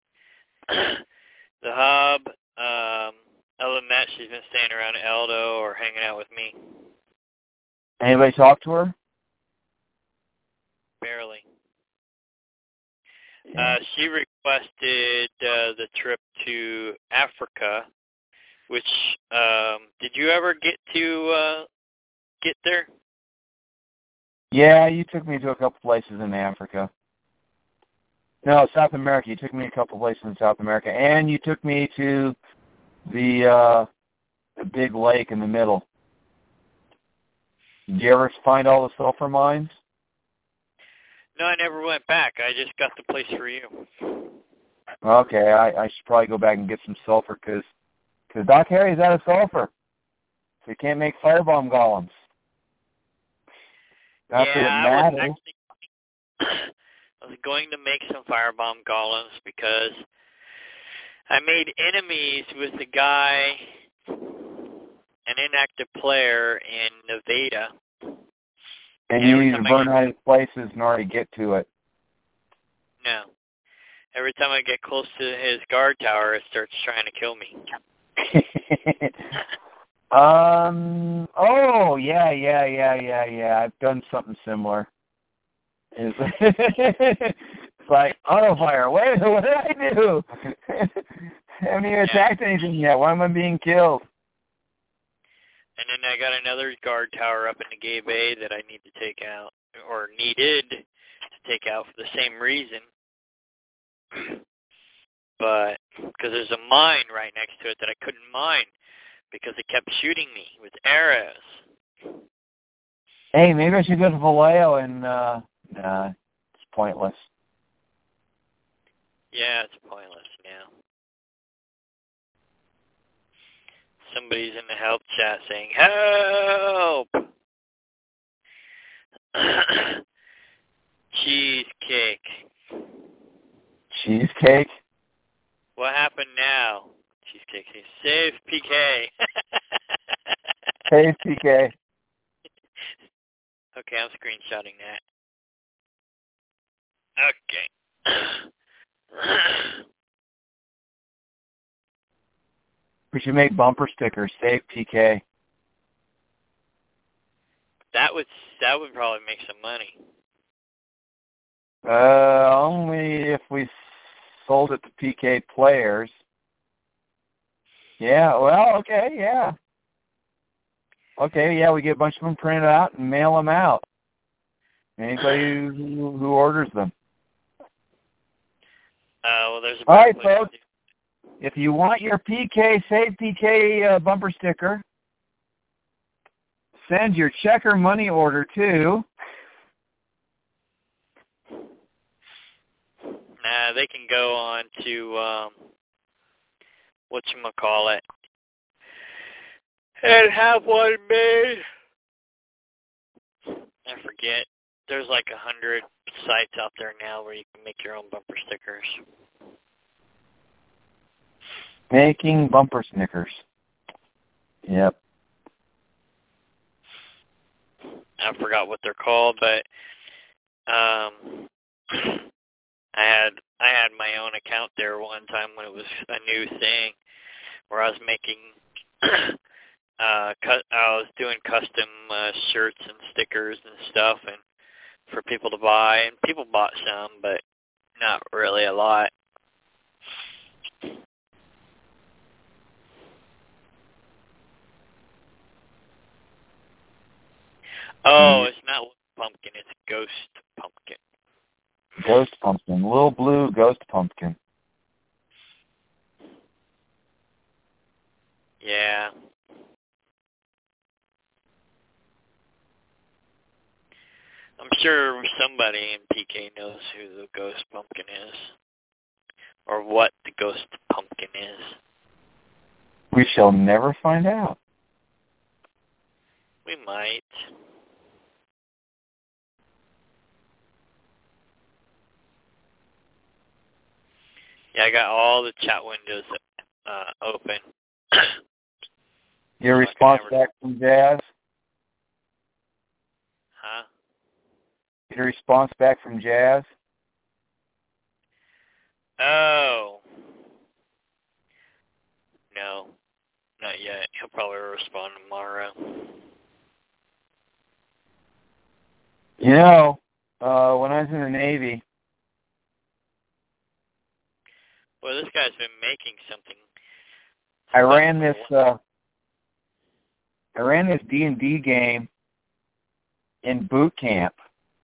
The hub, um, other than that, she's been staying around Eldo or hanging out with me. Anybody talk to her? Barely. Yeah. Uh, she requested uh, the trip to Africa, which, um, did you ever get to uh, get there? Yeah, you took me to a couple places in Africa. No, South America. You took me a couple places in South America. And you took me to the, uh, the big lake in the middle. Did you ever find all the sulfur mines? No, I never went back. I just got the place for you. Okay, I, I should probably go back and get some sulfur because cause Doc Harry's out of sulfur. So you can't make firebomb golems. Not yeah, that it I was, matters. actually, I was going to make some firebomb golems because I made enemies with the guy, an inactive player in Nevada. And And you every need to time I burn get- out his places in order to get to it. No. Every time I get close to his guard tower, it starts trying to kill me. um. Oh, yeah, yeah, yeah, yeah, yeah. I've done something similar. It's, it's like, auto fire. Wait, what did I do? I haven't even attacked anything yet. Why am I being killed? And then I got another guard tower up in the Gay Bay that I need to take out, or needed to take out for the same reason. But because there's a mine right next to it that I couldn't mine because it kept shooting me with arrows. Hey, maybe I should go to Vallejo and, uh, nah, it's pointless. Yeah, it's pointless now. Somebody's in the help chat saying, help! Cheesecake. Cheesecake? What happened now? Cheesecake says, save P K. Save P K. Okay, I'm screenshotting that. Okay. We should make bumper stickers. Save P K. That would that would probably make some money. Uh, only if we sold it to P K players. Yeah, well, okay, yeah. Okay, yeah, we get a bunch of them printed out and mail them out. Anybody who, who orders them. Uh, well, there's a All right, place folks. If you want your P K, Save P K uh, bumper sticker, send your checker money order to... Nah, they can go on to, um, whatchamacallit, and have one made. I forget. There's like a hundred sites out there now where you can make your own bumper stickers. Making bumper stickers. Yep. I forgot what they're called, but um, I had I had my own account there one time when it was a new thing, where I was making, uh, cu- I was doing custom uh, shirts and stickers and stuff, and for people to buy, and people bought some, but not really a lot. Oh, it's not pumpkin, it's ghost pumpkin. Ghost pumpkin. Little blue ghost pumpkin. Yeah. I'm sure somebody in P K knows who the ghost pumpkin is, or what the ghost pumpkin is. We shall never find out. We might. Yeah, I got all the chat windows uh, open. Your response back from Jazz? Huh? Get a response back from Jazz? Oh. No, not yet. He'll probably respond tomorrow. You know, uh, when I was in the Navy... Well, this guy's been making something. I ran this, uh, I ran this D and D game in boot camp.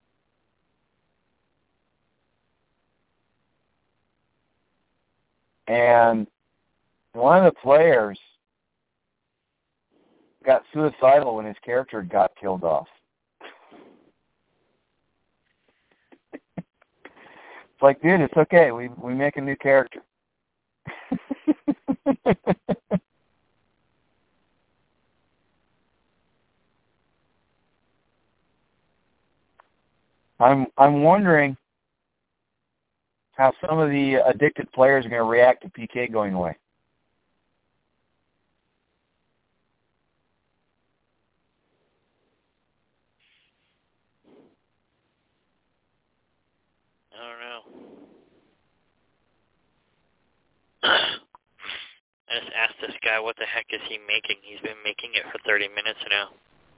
And one of the players got suicidal when his character got killed off. It's like, dude, it's okay. We we make a new character. I'm I'm wondering how some of the addicted players are going to react to P K going away. I don't know. I just asked this guy, what the heck is he making? He's been making it for thirty minutes now.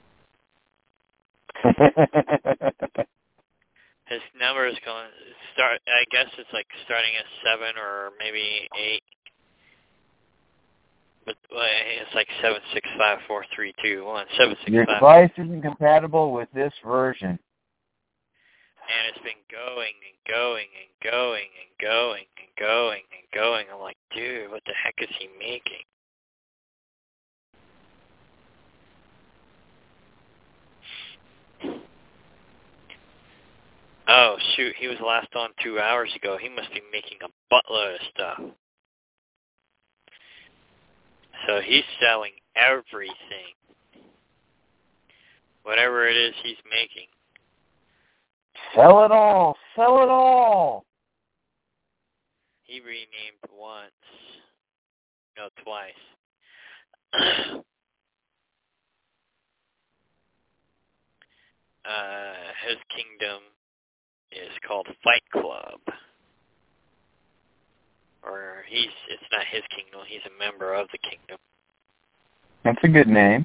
His number is going start. I guess it's like starting at seven or maybe eight. But well, it's like seven six five four three two one seven six five. Your device isn't compatible with this version. And it's been going and going and going and going and going and going. I'm like, dude, what the heck is he making? Oh, shoot, he was last on two hours ago. He must be making a buttload of stuff. So he's selling everything. Whatever it is he's making. Sell it all. Sell it all. He renamed once. No, twice. uh, his kingdom is called Fight Club. Or he's, it's not his kingdom, he's a member of the kingdom. That's a good name.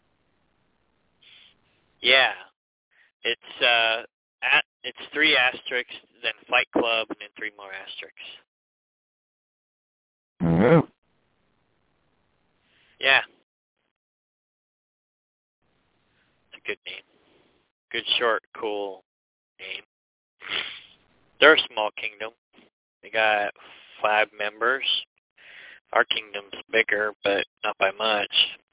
Yeah. It's, uh, at, it's three asterisks, then Fight Club, and then three more asterisks. Ooh. Yeah. It's a good name. Good, short, cool name. They're a small kingdom. They got five members. Our kingdom's bigger, but not by much.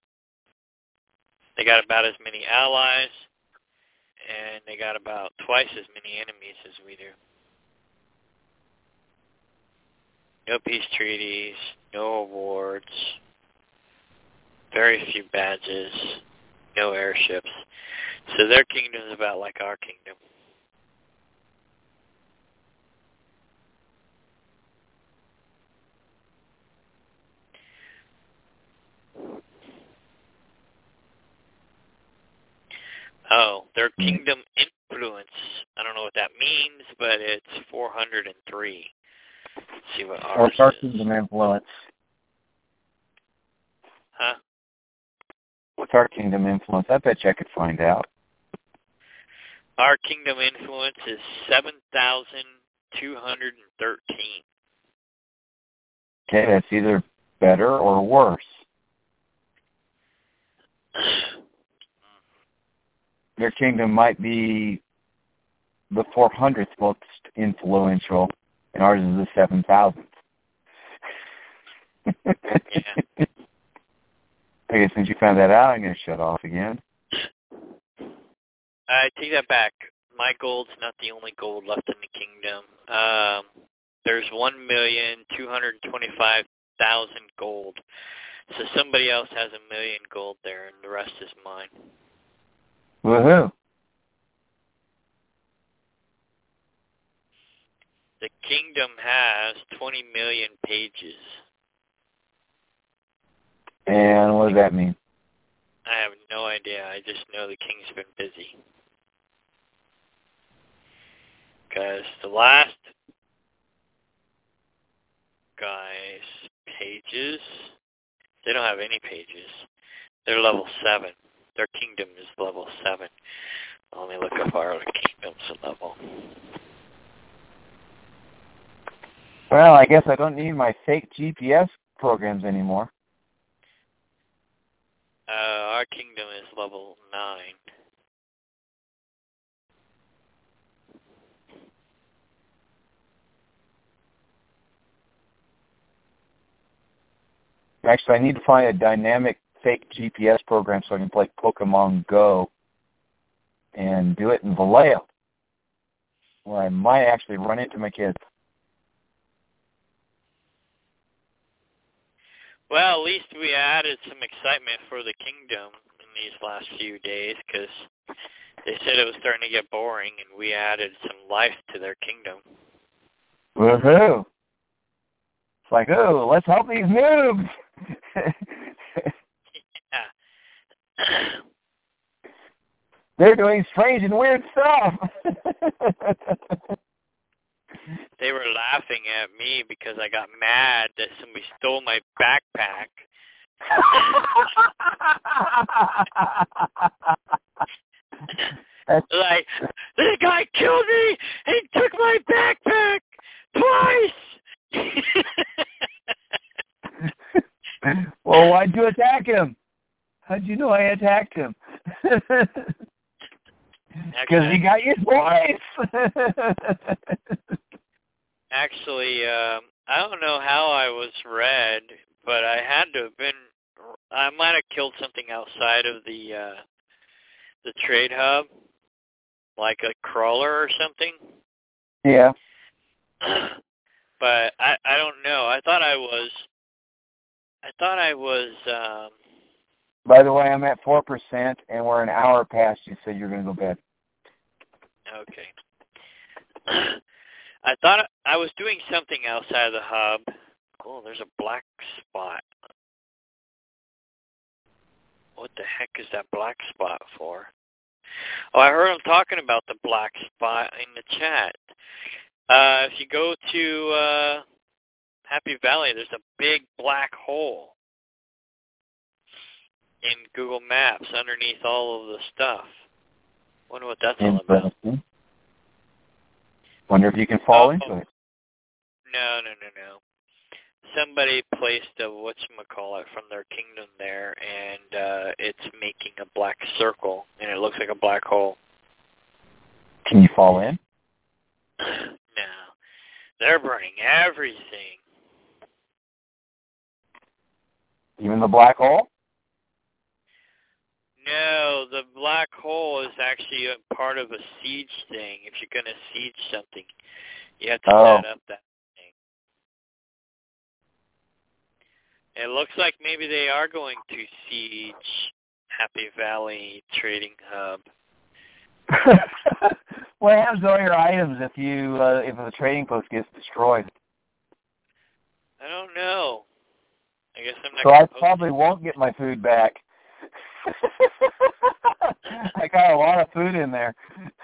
They got about as many allies, and they got about twice as many enemies as we do. No peace treaties, no awards, very few badges, no airships. So their kingdom is about like our kingdom. Oh, their kingdom influence. I don't know what that means, but it's four hundred three. Let's see what ours What's our is. kingdom influence? Huh? What's our kingdom influence? I bet you I could find out. Our kingdom influence is seven thousand two hundred thirteen. Okay, that's either better or worse. Their kingdom might be the four hundredth most influential, and ours is the seven thousandth. Yeah. I guess since you found that out, I'm going to shut off again. I take that back. My gold's not the only gold left in the kingdom. Um, there's one million two hundred twenty-five thousand gold. So somebody else has a million gold there, and the rest is mine. Woohoo. The kingdom has twenty million pages. And what does that mean? I have no idea. I just know the king's been busy. Because the last guy's pages, they don't have any pages. They're level seven. Their kingdom is level seven. Let me look up our kingdom's level. Well, I guess I don't need my fake G P S programs anymore. Uh, our kingdom is level nine. Actually, I need to find a dynamic fake G P S program so I can play Pokemon Go and do it in Vallejo, where I might actually run into my kids. Well, at least we added some excitement for the kingdom in these last few days because they said it was starting to get boring, and we added some life to their kingdom. Woohoo! It's like, oh, let's help these noobs! Yeah. They're doing strange and weird stuff! They were laughing at me because I got mad that somebody stole my backpack. Like, this guy killed me and took my backpack twice! Well, why'd you attack him? How'd you know I attacked him? Because he got your voice. Actually, um, I don't know how I was red, but I had to have been. I might have killed something outside of the uh, the trade hub, like a crawler or something. Yeah. But I I don't know. I thought I was. I thought I was. Um, By the way, I'm at four percent, and we're an hour past you said you're going to go bed. okay. I thought I was doing something outside of the hub. Oh, there's a black spot. What the heck is that black spot for? Oh, I heard him talking about the black spot in the chat. Uh, if you go to uh, Happy Valley, there's a big black hole in Google Maps underneath all of the stuff. Wonder what that's all about. Wonder if you can fall oh, into it. No, no, no, no. Somebody placed a whatchamacallit from their kingdom there, and uh, it's making a black circle, and it looks like a black hole. Can you fall in? No. They're burning everything. Even the black hole? No, the black hole is actually a part of a siege thing. If you're going to siege something, you have to oh. set up that thing. It looks like maybe they are going to siege Happy Valley Trading Hub. What happens to all your items if you uh, if the trading post gets destroyed? I don't know. I guess I'm not. So I probably it. won't get my food back. I got a lot of food in there.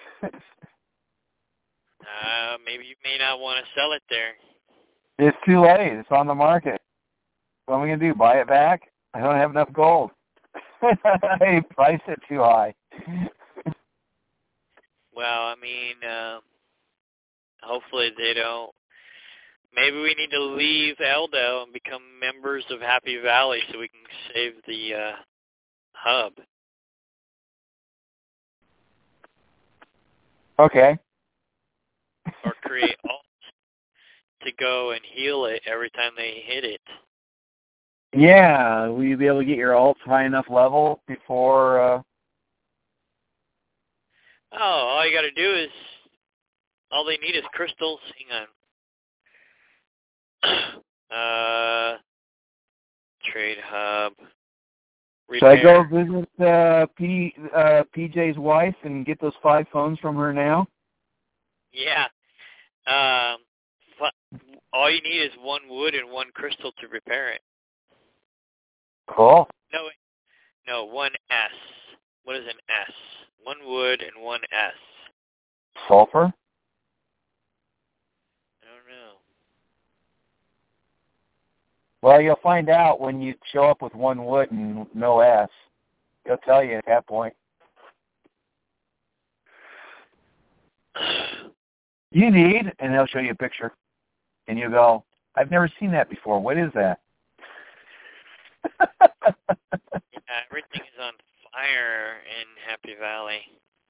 uh, maybe you may not want to sell it there. It's too late. It's on the market. What am I going to do, buy it back? I don't have enough gold. I priced it too high. Well, I mean, uh, hopefully they don't. Maybe we need to leave Eldo and become members of Happy Valley so we can save the uh, hub. Okay. Or create alts to go and heal it every time they hit it. Yeah, will you be able to get your alts high enough level before... Uh... Oh, all you got to do is... All they need is crystals. Hang on. uh, trade hub. Repair. Should I go visit uh, P, uh, P J's wife and get those five phones from her now? Yeah. Um, all you need is one wood and one crystal to repair it. Cool. No, no, one S. What is an S? One wood and one S. Sulfur? I don't know. Well, you'll find out when you show up with one wood and no S. He'll tell you at that point. You need, and they'll show you a picture. And you go, I've never seen that before. What is that? Yeah, everything is on fire in Happy Valley.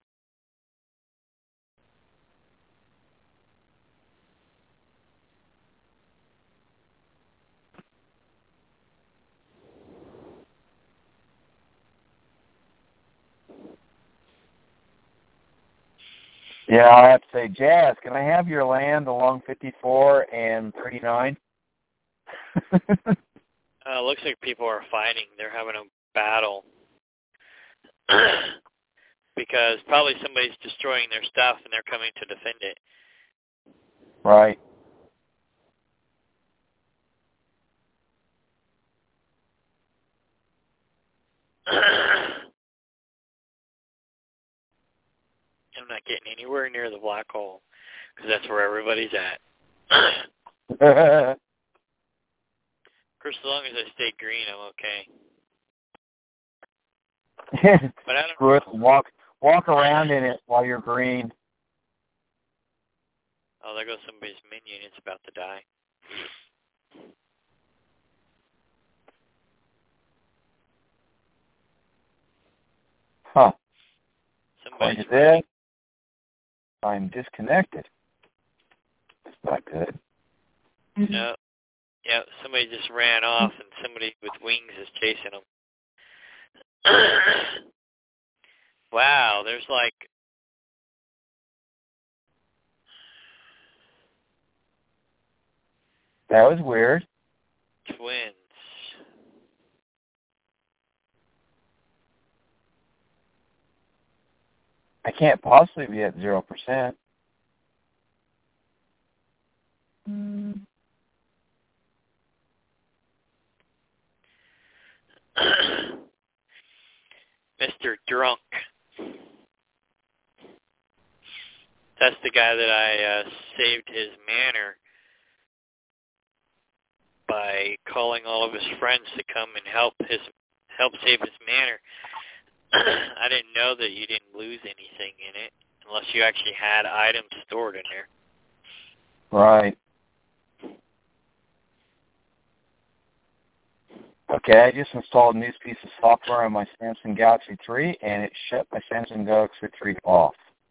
Yeah, I'll have to say, Jazz, can I have your land along fifty-four and thirty-nine? Uh, looks like people are fighting. They're having a battle. Because probably somebody's destroying their stuff and they're coming to defend it. Right. I'm not getting anywhere near the black hole because that's where everybody's at. Of course, as long as I stay green, I'm okay. But I don't Screw it. Walk, walk around in it while you're green. Oh, there goes somebody's minion. It's about to die. Huh. Somebody's dead. I'm disconnected. That's not good. No, Yeah, somebody just ran off, and somebody with wings is chasing them. Wow, there's like... That was weird. Twins. I can't possibly be at zero percent. Mm. Mister Drunk. That's the guy that I uh, saved his manor by calling all of his friends to come and help his help save his manor. I didn't know that you didn't lose anything in it unless you actually had items stored in there. Right. Okay, I just installed a new piece of software on my Samsung Galaxy three, and it shut my Samsung Galaxy three off.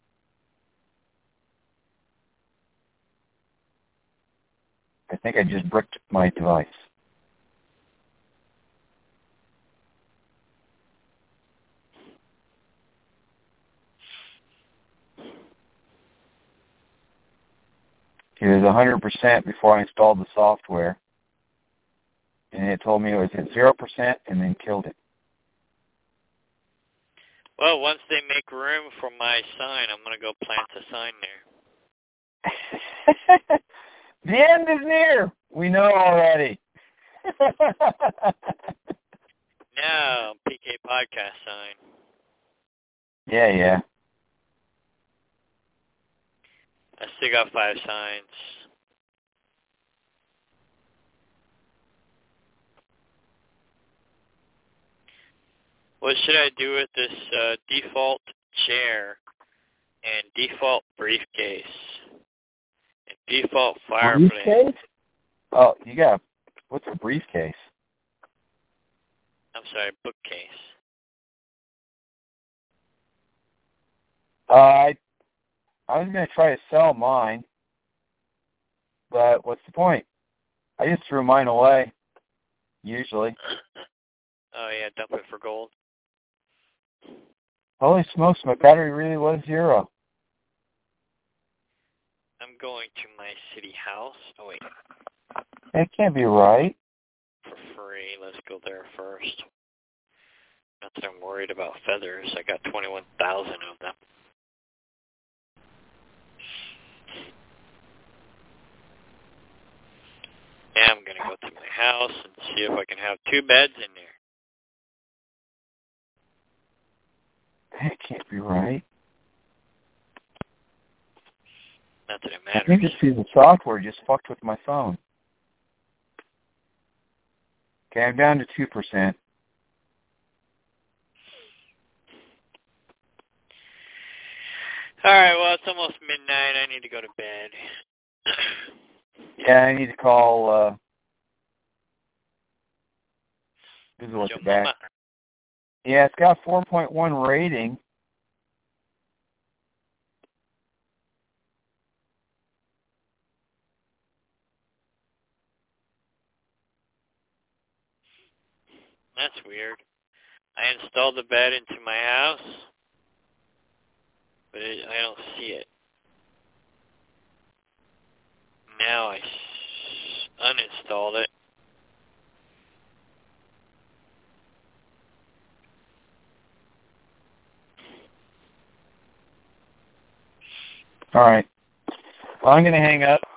I think I just bricked my device. It was one hundred percent before I installed the software, and it told me it was at zero percent and then killed it. Well, once they make room for my sign, I'm going to go plant the sign there. The end is near. We know already. No, P K Podcast sign. Yeah, yeah. I still got five signs. What should I do with this uh, default chair and default briefcase and default fireplace? Briefcase? Oh, you got, what's a briefcase? I'm sorry, bookcase. Uh, I, I was going to try to sell mine, but what's the point? I just threw mine away, usually. Oh, yeah, dump it for gold. Holy smokes, my battery really was zero. I'm going to my city house. Oh, wait. That can't be right. For free. Let's go there first. Not that I'm worried about feathers. I got twenty-one thousand of them. Now I'm going to go to my house and see if I can have two beds in there. That can't be right. Not that it I matters. think this piece of software just fucked with my phone. Okay, I'm down to two percent. All right, well, it's almost midnight. I need to go to bed. Yeah, I need to call, uh, this is what's Joe back. Mama. Yeah, it's got a four point one rating. That's weird. I installed the bed into my house, but it, I don't see it. Now I s- uninstalled it. All right. Well, I'm going to hang up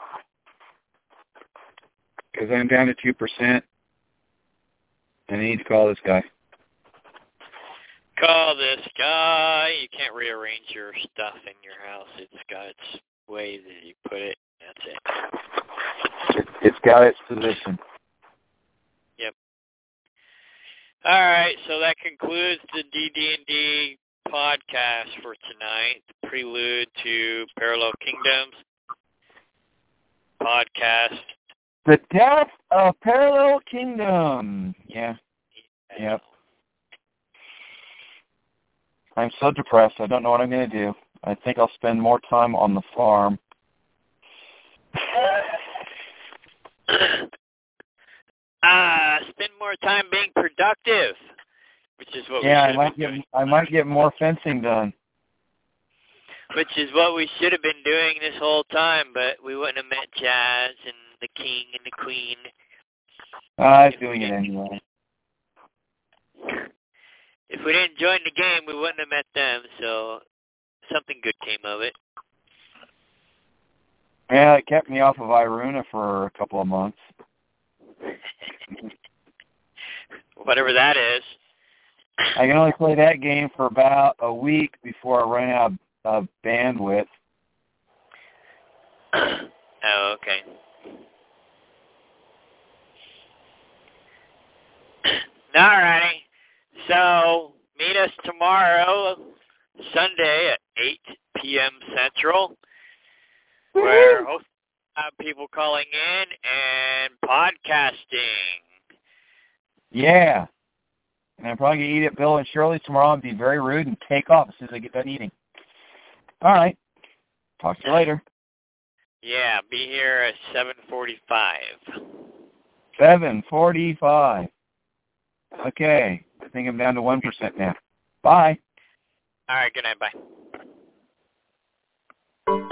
because I'm down to two percent. And I need to call this guy. Call this guy. You can't rearrange your stuff in your house. It's got its way that you put it. That's it. It, it's got its position. Yep. All right, so that concludes the D D and D podcast for tonight, the prelude to Parallel Kingdoms podcast. The Death of Parallel Kingdom. Yeah. Yep. I'm so depressed. I don't know what I'm going to do. I think I'll spend more time on the farm. more time being productive, which is what yeah, we I should might have been get doing. I might get more fencing done. Which is what we should have been doing this whole time, but we wouldn't have met Jazz and the King and the Queen. I was doing it anyway. If we didn't join the game, we wouldn't have met them, so something good came of it. Yeah, it kept me off of Iruna for a couple of months. Whatever that is. I can only play that game for about a week before I run out of bandwidth. Oh, okay. Alrighty. So, meet us tomorrow, Sunday at eight p.m. Central, where hopefully we'll have people calling in and podcasting. Yeah. And I'm probably going to eat at Bill and Shirley's tomorrow and be very rude and take off as soon as I get done eating. All right. Talk to you later. Yeah, be here at seven forty-five. seven forty-five. Okay. I think I'm down to one percent now. Bye. All right, good night, bye.